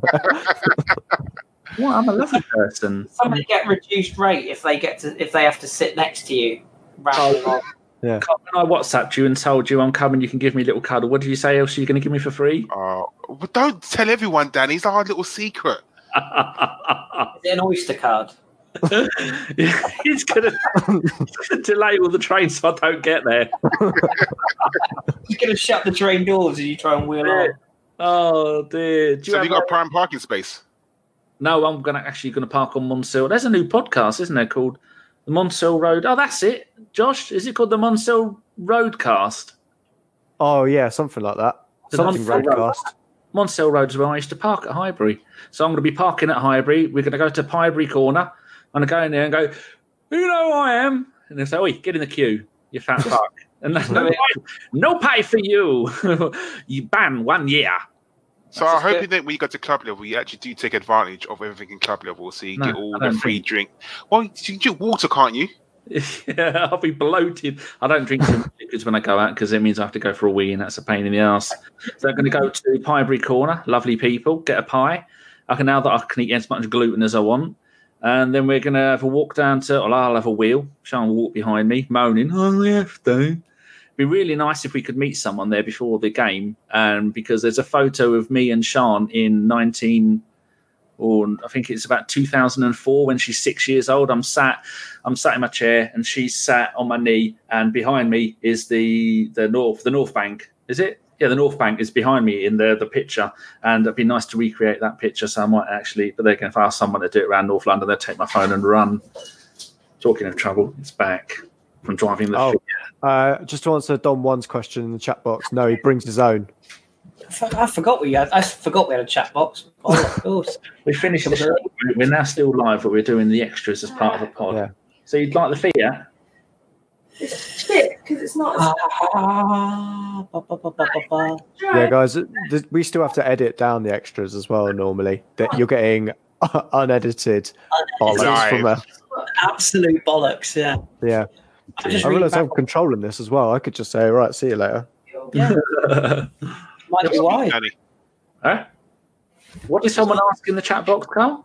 Well, I'm a lovely person. Somebody get reduced rate if they have to sit next to you. Yeah. When I WhatsApped you and told you I'm coming, you can give me a little cuddle. What did you say else are you going to give me for free? But don't tell everyone, Danny. It's our little secret. Is it an Oyster card? He's going to delay all the trains so I don't get there. He's going to shut the train doors as you try and wheel on. Oh dear! So have you got a prime parking space? No, I'm actually going to park on Monsil. There's a new podcast, isn't there, called the Monsil Road? Oh, that's it, Josh. Is it called the Monsil Roadcast? Oh yeah, something like that. Something Roadcast. Monsil Road is where I used to park at Highbury. So I'm going to be parking at Highbury. We're going to go to Highbury Corner. I'm going to go in there and go, you know who I am? And they say, oi, get in the queue, you fat fuck. And no pay for you. You ban 1 year. So I hope that when you go to club level, you actually do take advantage of everything in club level, so you get all the free drink. Well, you can drink water, can't you? Yeah, I'll be bloated. I don't drink liquids when I go out because it means I have to go for a wee, and that's a pain in the ass. So I'm going to go to Highbury Corner, lovely people, get a pie. Now that I can eat as much gluten as I want. And then we're going to have a walk down to, I'll have a wheel. Sean will walk behind me, moaning, oh, we have to. It'd be really nice if we could meet someone there before the game, because there's a photo of me and Sean in 19... or I think it's about 2004 when she's 6 years old. I'm sat in my chair, and she's sat on my knee, and behind me is the North Bank. Is it? Yeah, the North Bank is behind me in the picture, and it'd be nice to recreate that picture. So I might actually, but if I ask someone to do it around North London, they'll take my phone and run. Talking of trouble, it's back from driving the. Just to answer Don 1's question in the chat box, no, he brings his own. I forgot we had a chat box. Oh, of course. We finished the show. We're now still live, but we're doing the extras as part of the pod. Yeah. So you'd like the Fiat? It's shit because it's not. Yeah, guys, we still have to edit down the extras as well. Normally, that you're getting unedited bollocks from there. Absolute bollocks. Yeah. Yeah. I realise I'm controlling this as well. I could just say, right, see you later. Yeah. Might be why. Huh? What did someone ask in the chat box, Carl?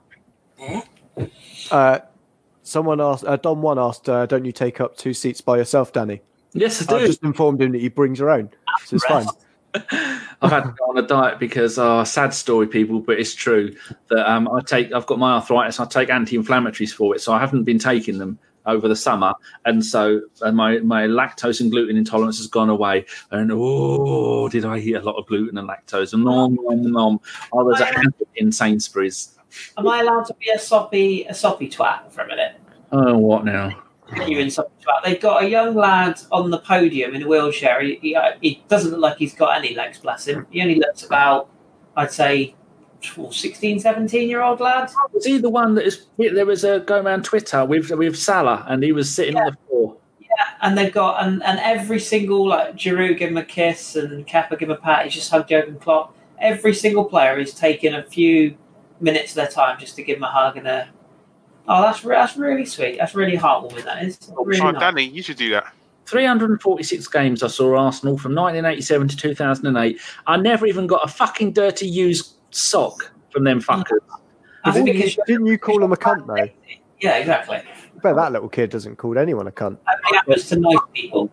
Someone asked, Don 1 asked, don't you take up 2 seats by yourself, Danny? Yes, I do. I just informed him that he brings your own, so it's fine. I've had to go on a diet because sad story, people, but it's true that I've got my arthritis. I take anti-inflammatories for it, so I haven't been taking them over the summer, and so my lactose and gluten intolerance has gone away. And did I eat a lot of gluten and lactose? And nom. I was in Sainsbury's. Am I allowed to be a soppy twat for a minute? Oh, what now? You in soppy twat? They've got a young lad on the podium in a wheelchair. He doesn't look like he's got any legs, bless him. He only looks about, I'd say, 16, 17-year-old lad. Was he the one that is? There was a go around Twitter with Salah, and he was sitting on the floor. Yeah, and they've got and every single, like, Giroud give him a kiss and Kepa give him a pat. He just hugged Jurgen Klopp. Every single player is taking a few minutes of their time just to give him a hug and a. Oh, that's really sweet. That's really heartwarming. That is. Really nice. Danny, you should do that. 346 games I saw Arsenal from 1987 to 2008. I never even got a fucking dirty used sock from them fuckers. Didn't you call him a cunt, though? Yeah, exactly. I bet that little kid doesn't call anyone a cunt. It happens to nice people.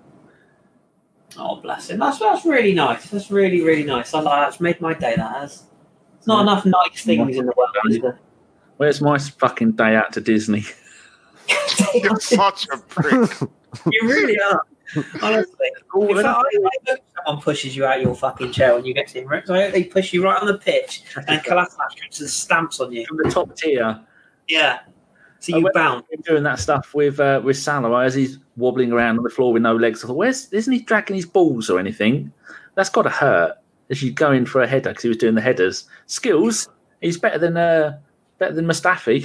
Oh, bless him. That's really nice. That's really, really nice. I like that. It's made my day, that has. There's not enough nice things in the world, is there? Where's my fucking day out to Disney? You're such a prick. You really are. Honestly. I hope someone pushes you out your fucking chair when you get to him. I hope they push you right on the pitch and Kolasinac comes and stamps on you. From the top tier. Yeah. So you bound. Doing that stuff with Salah as he's wobbling around on the floor with no legs. I thought, isn't he dragging his balls or anything? That's got to hurt as you go in for a header because he was doing the headers. Skills. He's better than Mustafi.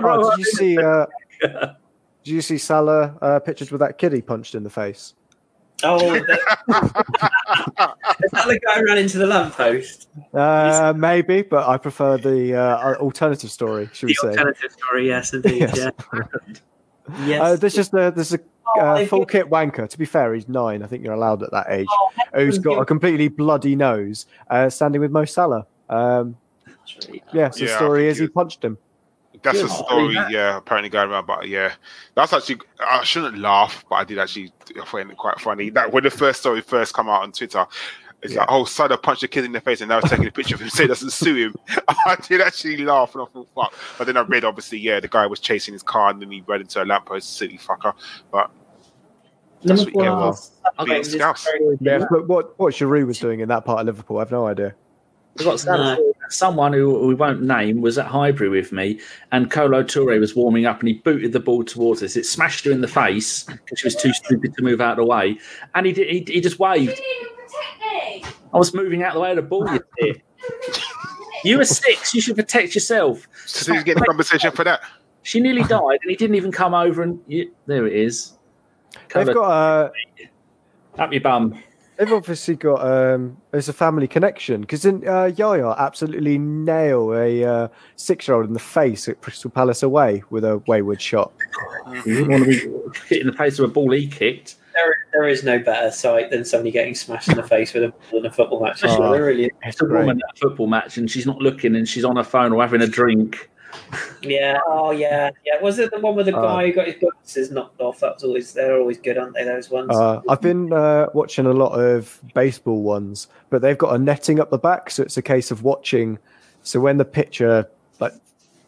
Did you see Salah pictured with that kid he punched in the face? Oh, is that the guy ran into the lamppost? Maybe, but I prefer the alternative story. Should we say? Alternative story, yes, indeed. Yes. Yeah. Yes. There's a full kit wanker. To be fair, he's 9. I think you're allowed at that age. Who's got a completely bloody nose, standing with Mo Salah. The story is he punched him. That's a story, apparently going around. But that's actually, I shouldn't laugh, but I did actually find it quite funny. That when the first story first come out on Twitter, it's like, oh, Salah punched a kid in the face and now taking a picture of him saying doesn't sue him. I did actually laugh and I thought, fuck. But then I read, obviously, the guy was chasing his car and then he ran into a lamppost, silly fucker. But that's what you get for being scouts. Yeah, but what Giroud was doing in that part of Liverpool, I have no idea. We've got someone who we won't name was at Highbury with me, and Kolo Touré was warming up, and he booted the ball towards us. It smashed her in the face because she was too stupid to move out of the way, and he just waved. You didn't even protect me. I was moving out of the way of the ball. You were 6. You should protect yourself. So you get the compensation for that. She nearly died, and he didn't even come over. And there it is. They've got up your bum. They've obviously got there's a family connection because didn't Yaya absolutely nail a 6-year-old in the face at Crystal Palace away with a wayward shot? You didn't want to be hit in the face with a ball he kicked. There is no better sight than somebody getting smashed in the face with a ball in a football match. It's a woman at a football match and she's not looking and she's on her phone or having a drink. Yeah. Oh, yeah. Yeah. Was it the one with the guy who got his glasses knocked off? They're always good, aren't they? Those ones. I've been watching a lot of baseball ones, but they've got a netting up the back, so it's a case of watching. So when the pitcher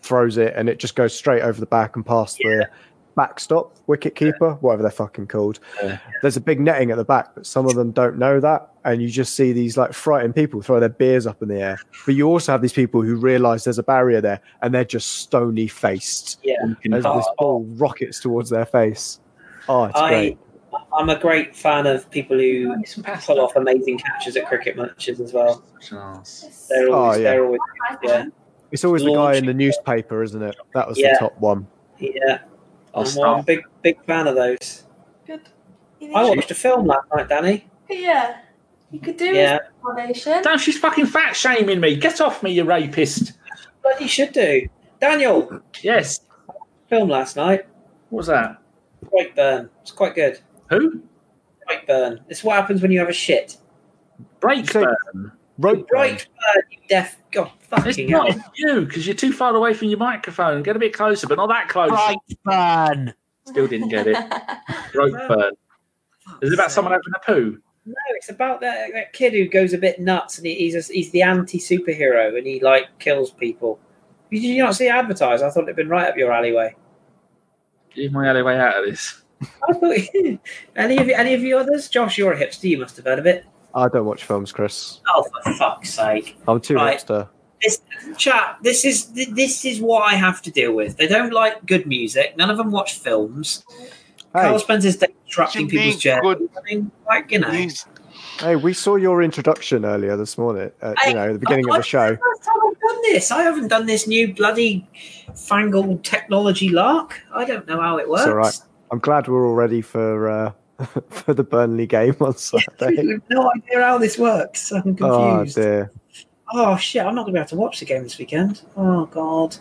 throws it, and it just goes straight over the back and past the backstop, wicket keeper, whatever they're fucking called. Yeah. There's a big netting at the back, but some of them don't know that, and you just see these like frightened people throw their beers up in the air. But you also have these people who realise there's a barrier there, and they're just stony faced Yeah. as this ball rockets towards their face. Oh, it's great. I'm a great fan of people who Some pasta. pull off amazing catches at cricket matches as well. Chance. They're always, yeah. they're always, yeah, It's always the guy in the newspaper, isn't it? That was the Yeah. top one. yeah. I'll I'm a start. big fan of those. Good. I watched a film last night, Danny. Yeah. You could do Yeah. with foundation. Damn, she's fucking fat shaming me. Get off me, you rapist. Bloody should do. Daniel, Yes. film last night. What was that? Brightburn. It's quite good. Who? Brightburn. It's what happens when you have a shit. Breakburn. Rope Brightburn, you deaf. God, It's fucking hell. not you, because you're too far away from your microphone. Get a bit closer, but not that close. Brightburn. Still didn't get it. Ropeburn. Is it about someone having a poo? No, it's about that kid who goes a bit nuts, and he's the anti-superhero, and he like kills people. Did you not see it advertised? I thought it'd been right up your alleyway. Leave my alleyway out of this. I thought any of you others? Josh, you're a hipster. You must have heard of it. I don't watch films, Chris. Oh, for fuck's sake! I'm too Right. hipster. This is what I have to deal with. They don't like good music. None of them watch films. Carl spends his day disrupting Should be people's chairs. good. I mean, like, you know. Hey, we saw your introduction earlier this morning. At the beginning of the show. I've done this. I haven't done this new bloody fangled technology lark. I don't know how it works. It's all right. I'm glad we're all ready for for the Burnley game on I Saturday. have no idea how this works. I'm Oh confused. dear. Oh shit! I'm not going to be able to watch the game this weekend. Oh god.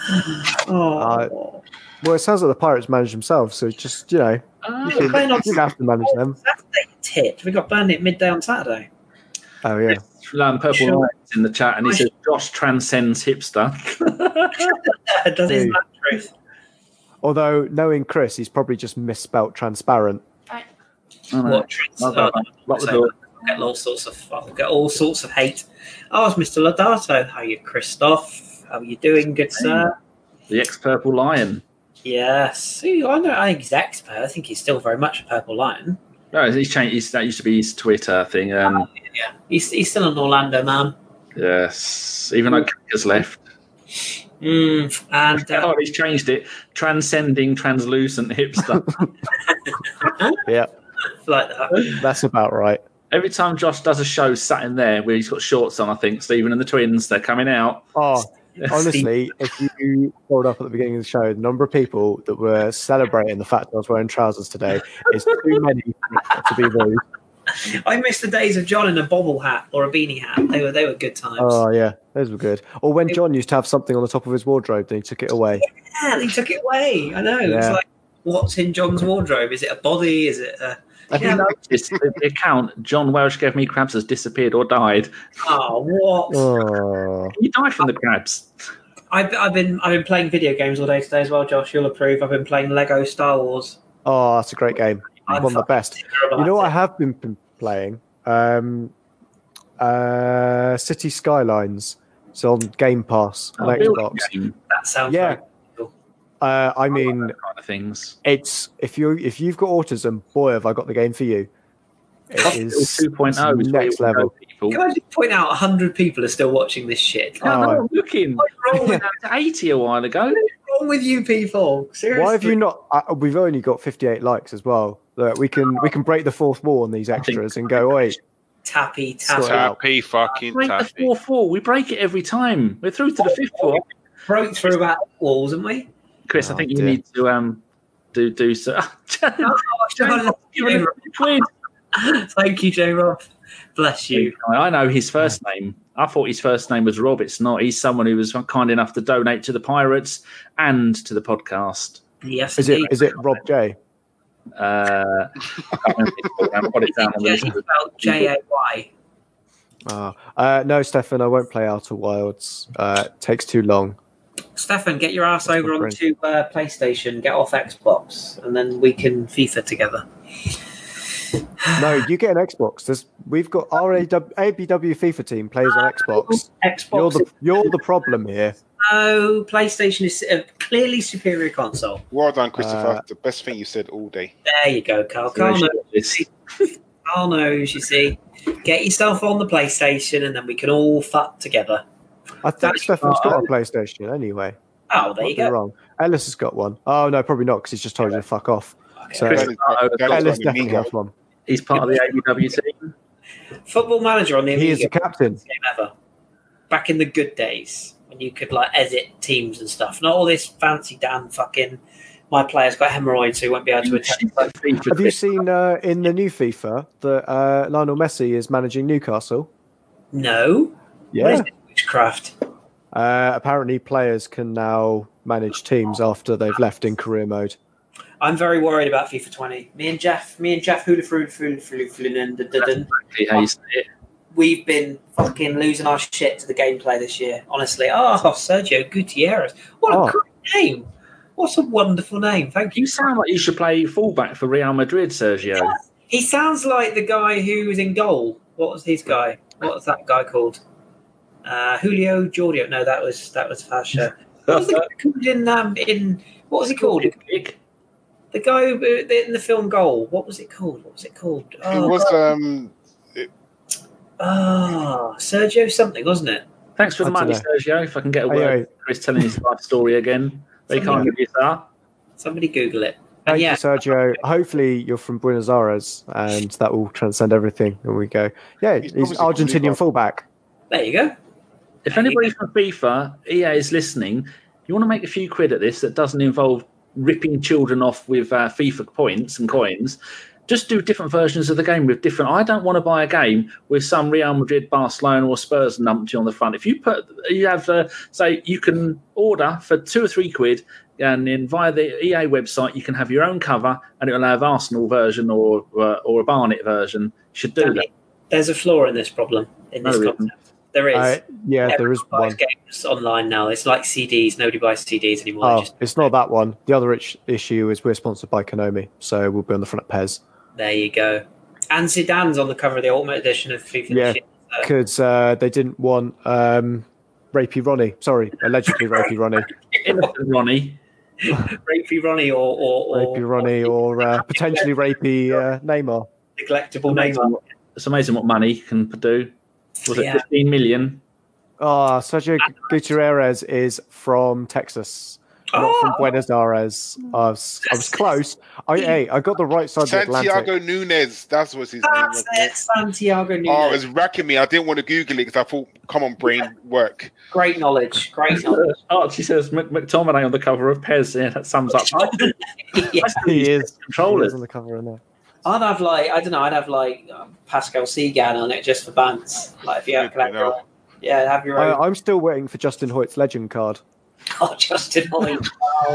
Oh. Well, it sounds like the Pirates manage themselves, so just you We're playing on you have to manage them. Saturday. Tit. We got Burnley at midday on Saturday. Oh yeah. Purple Sure. Lights in the chat, and he says Josh transcends hipster. Does Dude. that truth? Although knowing Chris, he's probably just misspelt transparent. Oh, no. What tricks? Not bad. Lock the door. I'll get all sorts of hate. Oh, it's Mr. Lodato. How are you, Christoph? How are you doing, good sir? The ex-Purple Lion. Yes. See, I think he's expert. I think he's still very much a Purple Lion. No, he's changed. That used to be his Twitter thing. Yeah, he's still an Orlando man. Yes, even though Cricker's left. And Oh, he's changed it. Transcending translucent hipster. Yeah, like that. that's about right. Every time Josh does a show sat in there where he's got shorts on, I think, Stephen and the twins, they're coming out. Oh, honestly, if you scrolled up at the beginning of the show, the number of people that were celebrating the fact that I was wearing trousers today is too many to be rude. I miss the days of John in a bobble hat or a beanie hat. They were good times. Oh yeah, those were good. Or when John used to have something on the top of his wardrobe, then he took it away. Yeah, he took it away. I know. It's Yeah. like, what's in John's wardrobe? Is it a body? Is it a... Have you noticed the account John Welsh gave me crabs has disappeared or died? Oh, what? Oh, He died from the crabs. I've been playing video games all day today as well, Josh. You'll approve. I've been playing Lego Star Wars. oh, that's a great game. One of the best. You know what I have been playing? City Skylines. It's on Game Pass on Xbox. Game, That sounds Yeah. very cool. I mean, kind of things. it's if you've got autism, boy, have I got the game for you. It is 2.0 is where next you level. go, people. Can I just point out 100 people are still watching this shit? No, Oh. I'm looking. What's wrong with, To 80 a while ago. what's wrong with you people? Seriously. Why have you not? We've only got 58 likes as well. Look, we can break the fourth wall on these extras and go, wait, Tappy, Sort it tappy. out. Tappy fucking Break the tappy. 4-4. We break it every time. We're through to the 5th floor. Broke through about walls, haven't we? Chris, I Oh, think you dear. need to do so. Oh, Quid. Thank you, J. Rob. Bless you. I know his first name. I thought his first name was Rob. It's not. He's someone who was kind enough to donate to the Pirates and to the podcast. Yes, is it indeed. is it Rob J? I can't remember his full name. I've got it down on the list. Spelled Jay. No, Stefan, I won't play Outer Wilds. It takes too long. Stefan, get your ass over onto PlayStation, get off Xbox, and then we can FIFA together. No, you get an Xbox. We've got our ABW FIFA team plays on Xbox. Xbox. You're the problem here. No, PlayStation is a clearly superior console. Well done, Christopher. The best thing you said all day. There you go, Carl. Carl knows, you see. Get yourself on the PlayStation and then we can all fuck together. I think Stefan's got a PlayStation anyway. Oh, there you go. Wrong. Ellis has got one. Oh, no, probably not because he's just told you to fuck off. Okay. So Ellis definitely has one. He's part of the AEW team. Football Manager on the Amiga. He is the captain. Game ever. Back in the good days when you could like edit teams and stuff. Not all this fancy damn fucking. My player's got hemorrhoids, so he won't be able to attack. Have you seen in the new FIFA that Lionel Messi is managing Newcastle? No. Yeah. What is it? Witchcraft. Apparently, players can now manage teams after they've left in career mode. I'm very worried about FIFA 20. Me and Jeff, we've been fucking losing our shit to the gameplay this year. Honestly, Sergio Gutierrez, what a great name! What a wonderful name! Thank you. You sound like you should play fullback for Real Madrid, Sergio. Yeah. He sounds like the guy who was in goal. What was his guy? What was that guy called? Julio Giorgio. No, that was Fasha. What was the guy called in what was he called? The guy who, in the film Goal. What was it called? It was Sergio something, wasn't it? Thanks for the money, Sergio. If I can get a word, Chris telling his life story again. They can't give you that. Somebody Google it. Thank you, Sergio. Hopefully you're from Buenos Aires and that will transcend everything. And we go, yeah, he's Argentinian fullback. There you go. If anybody's from FIFA, EA is listening, you want to make a few quid at this that doesn't involve ripping children off with FIFA points and coins, just do different versions of the game with different. I don't want to buy a game with some Real Madrid, Barcelona, or Spurs numpty on the front. If you have, say, you can order for £2 or £3, and then via the EA website, you can have your own cover, and it will have Arsenal version or a Barnet version. You should do that. There's a flaw in this problem in this concept. There is. There is one. Games online now. It's like CDs. Nobody buys CDs anymore. Oh, it's not that one. The other issue is we're sponsored by Konami, so we'll be on the front of PES. There you go. And Zidane's on the cover of the Ultimate Edition of FIFA. Yeah, because they didn't want Rapey Ronnie. Sorry, allegedly Rapey Ronnie. Innocent Ronnie. Rapey Ronnie or Rapey Ronnie or potentially Rapey Neymar. Neglectable Neymar. It's amazing what money can do. Was it 15 million? Sergio Gutierrez is from Texas, not from Buenos Aires. I was close. I got the right side of the Atlantic. Santiago Nunez, that's what his name was. Santiago Nunez. Oh, it was racking me. I didn't want to Google it because I thought, come on, brain, work. Great knowledge. Archie says McTominay on the cover of PES. Yeah, that sums up. He is. Controllers on the cover in there. I'd have Pascal Segan on it just for bands. Like if you have have your own. I'm still waiting for Justin Hoyt's legend card. Oh, Justin Hoyt! Wow.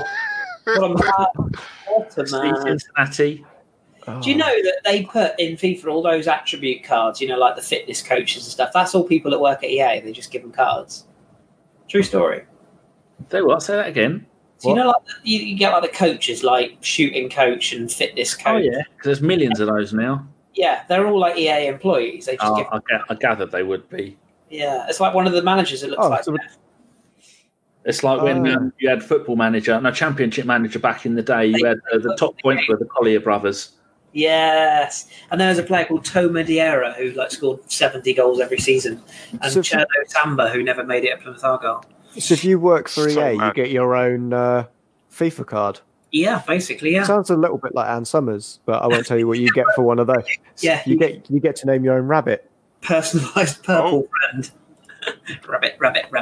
What a man! Cincinnati. Do you know that they put in FIFA all those attribute cards? You know, like the fitness coaches and stuff. That's all people that work at EA. They just give them cards. True story. Say what? Say that again. So you know, like you get like the coaches, like shooting coach and fitness coach. Oh yeah, because there's millions of those now. Yeah, they're all like EA employees. They just I gathered they would be. Yeah, it's like one of the managers. It looks like. So it's like when you had Football Manager, Championship Manager back in the day. You had the top points were the Collier brothers. Yes, and there was a player called Toe Madeira who scored 70 goals every season, and Cherno Samba who never made it at Plymouth Argyle. So if you work for EA, you get your own FIFA card. Yeah, basically, yeah. Sounds a little bit like Ann Summers, but I won't tell you what you get for one of those. Yeah, you get to name your own rabbit. Personalised purple friend. rabbit.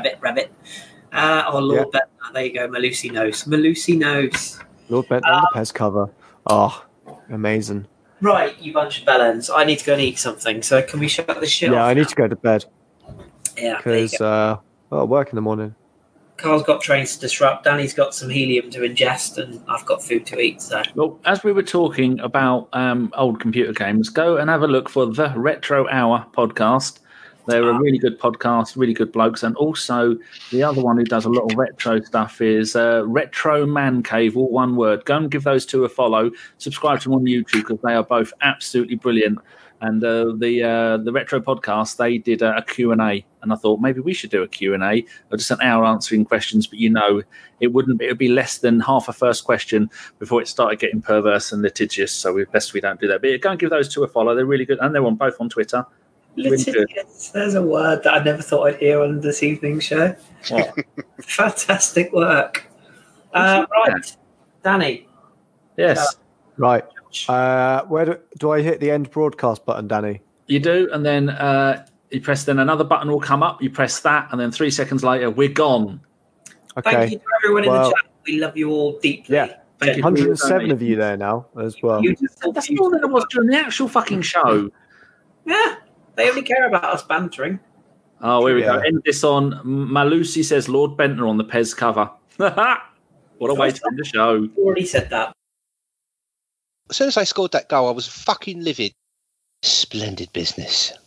Lord Bentner. There you go. Malusi knows. Lord Bentner on the PES cover. Oh, amazing. Right, you bunch of bellends. I need to go and eat something. So can we shut this shit off? Yeah, I need to go to bed. Yeah, because work in the morning. Carl's got trains to disrupt. Danny's got some helium to ingest, and I've got food to eat. So, well, as we were talking about old computer games, go and have a look for the Retro Hour podcast. They're a really good podcast, really good blokes. And also, the other one who does a lot of retro stuff is Retro Man Cave, all one word. Go and give those two a follow. Subscribe to them on YouTube because they are both absolutely brilliant. And the Retro Podcast, they did a Q&A. And I thought maybe we should do a Q&A, or just an hour answering questions. But it would be less than half a first question before it started getting perverse and litigious. So best we don't do that. But go and give those two a follow. They're really good. And they're both on Twitter. Litigious. There's a word that I never thought I'd hear on this evening show. What? Fantastic work. Right, Danny. Yes. Right. Where do I hit the end broadcast button, Danny? You do, and then you press. Then another button will come up. You press that, and then 3 seconds later, we're gone. Okay. Thank you to everyone in the chat. We love you all deeply. Yeah. Thank you. 107 of you there now as well. That's more than it was during the actual fucking show. Yeah, they only care about us bantering. Oh, here we go. End this on Malusi says Lord Bentner on the Pez cover. What a way to end the show. You already said that. As soon as I scored that goal, I was fucking livid. Splendid business.